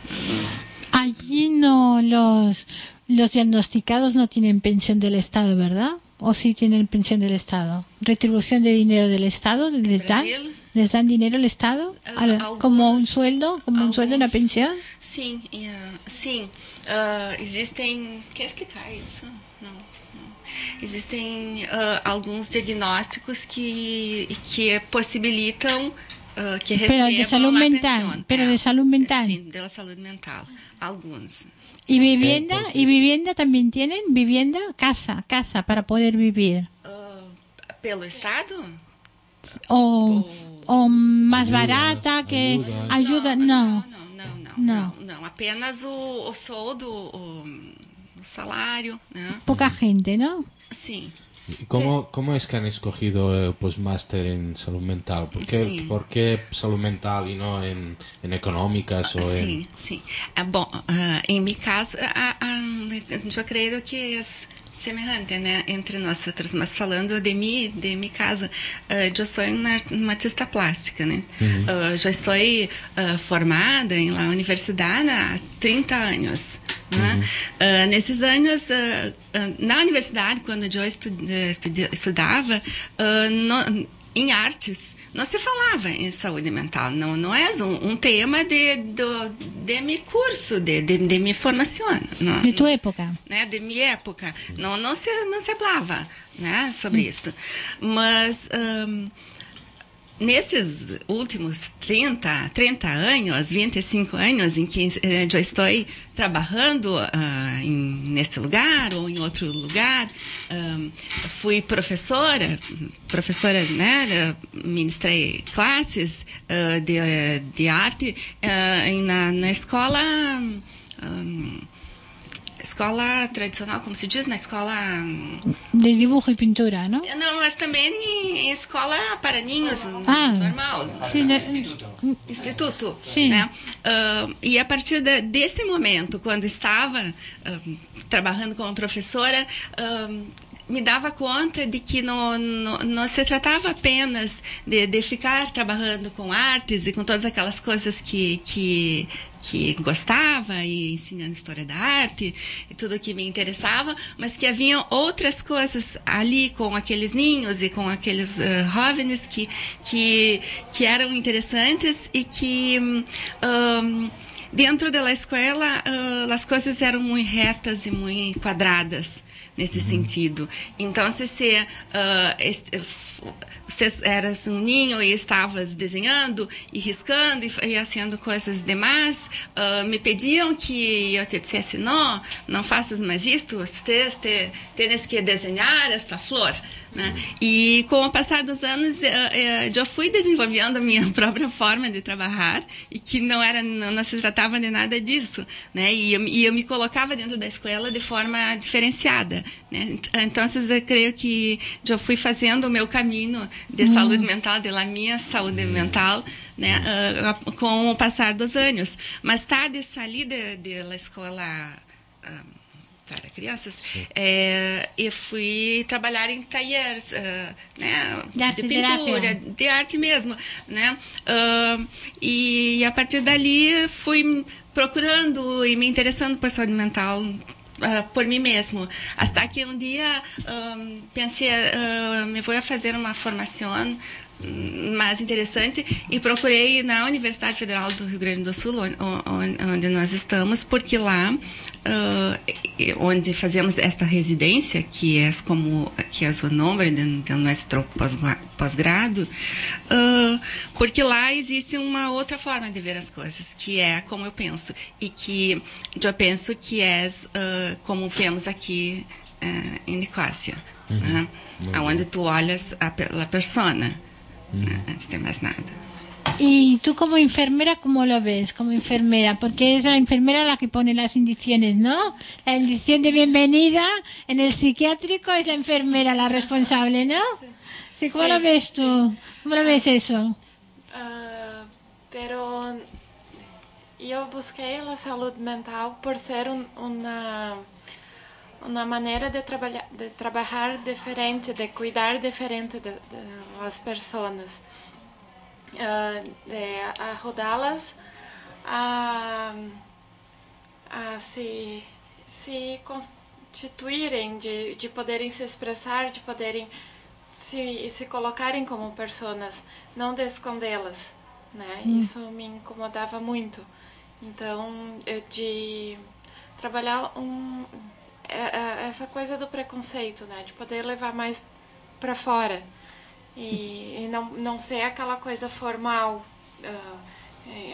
S7: Allí no los los diagnosticados no tienen pensión del Estado, ¿verdad? ¿O sí tienen pensión del Estado? ¿Retribución de dinero del Estado? ¿Les dan? ¿Les dan dinero el Estado? Uh, ¿Como un sueldo? ¿Como alguns, un sueldo, una pensión?
S18: Sim, uh, sim. Uh, existem... Quer explicar isso? Não. não. Existem uh, alguns diagnósticos que, que possibilitam uh, que recebam
S7: pero de salud mental,
S18: pensión.
S7: Pero de salud mental.
S18: Sim, de salud mental. Alguns.
S7: ¿Y vivienda? ¿Y vivienda también tienen? ¿Vivienda? Casa, casa para poder vivir.
S18: Uh, ¿Pelo Estado?
S7: O, o más ayudas, barata que ayuda. ayuda no.
S18: No, no, no, no, no, no. Apenas o, o soldo, o, o salário, né?
S7: Poca gente, ¿no?
S18: Sí.
S6: ¿Y cómo, cómo es que han escogido el postmáster en salud mental? ¿Por qué, sí. ¿por qué salud mental y no en, en económicas? O
S18: sim,
S6: en...
S18: sim. Ah, bom, uh, em meu caso, uh, uh, eu creio que é semelhante, né, entre nós outros. Mas falando de mim, de meu caso, uh, eu sou uma, uma artista plástica, né? Uhum. Uh, já estou uh, formada em la universidade há trinta anos. Né? Uhum. Uh, nesses anos, uh, uh, na universidade, quando eu estu- estu- estudava, uh, no, em artes, não se falava em saúde mental. Não, não é um, um tema de, de, de meu curso, de, de, de minha formação. Não,
S7: de tua época.
S18: Né? De minha época. Não, não, se, não se falava, né, sobre uhum. isso. Mas... Um, nesses últimos trinta, trinta anos, vinte e cinco anos em que eu estou trabalhando uh, em, neste lugar ou em outro lugar, um, fui professora, professora, né, ministrei classes uh, de, de arte uh, na, na escola um, escola tradicional, como se diz, na escola...
S7: De dibujo e pintura, não?
S18: Não, mas também em escola para ninhos,
S7: ah,
S18: normal.
S7: Sim,
S18: Instituto.
S7: Sim.
S18: Né? Uh, e a partir de, desse momento, quando estava uh, trabalhando como professora, uh, me dava conta de que não, não, não se tratava apenas de, de ficar trabalhando com artes e com todas aquelas coisas que, que, que gostava e ensinando história da arte e tudo que me interessava, mas que haviam outras coisas ali com aqueles ninhos e com aqueles uh, jovens que, que, que eram interessantes e que um, dentro da escola uh, as coisas eram muito retas e muito quadradas. Nesse uhum. sentido. Então, se você, uh, este, você eras um ninho e estavas desenhando e riscando e, e fazendo coisas demais, uh, me pediam que eu te dissesse, não, não faças mais isto, você te, tens que desenhar esta flor. Né? E com o passar dos anos, eu, eu já fui desenvolvendo a minha própria forma de trabalhar e que não era, não, não se tratava de nada disso, né? E eu, e eu me colocava dentro da escola de forma diferenciada, né? Então, eu creio que já fui fazendo o meu caminho de uhum. saúde mental, de la minha saúde uhum. mental, né? Uh, com o passar dos anos. Mais tarde, saí de, de la escola uh, para crianças, é, eu fui trabalhar em talleres, uh, né, de, arte, de pintura, de, de arte mesmo, né, uh, e a partir dali fui procurando e me interessando por saúde mental uh, por mim mesmo, até que um dia uh, pensei, uh, me vou fazer uma formação mais interessante e procurei na Universidade Federal do Rio Grande do Sul, onde, onde nós estamos, porque lá, uh, onde fazemos esta residência, que é como que é o nome do nosso pós-grado, uh, porque lá existe uma outra forma de ver as coisas, que é como eu penso, e que eu penso que é uh, como vemos aqui uh, em Nicosia, uhum. né? Onde tu olhas a, a persona. Mm. Antes de más nada.
S7: Y tú como enfermera, ¿cómo lo ves? Como enfermera, porque es la enfermera la que pone las indicaciones, ¿no? La indicación de bienvenida en el psiquiátrico es la enfermera la responsable, ¿no? Sí. Sí, ¿cómo sí, lo ves tú? Sí. ¿Cómo lo ves eso?
S5: Uh, pero yo busqué la salud mental por ser un, una... uma maneira de trabalhar, de trabalhar diferente, de cuidar diferente de, de las pessoas, uh, de ajudá-las a, a se, se constituírem, de, de poderem se expressar, de poderem se, se colocarem como pessoas, não de escondê-las, né? Hum. Isso me incomodava muito. Então, eu de trabalhar um essa coisa do preconceito, né, de poder levar mais para fora e, e não não ser aquela coisa formal, uh,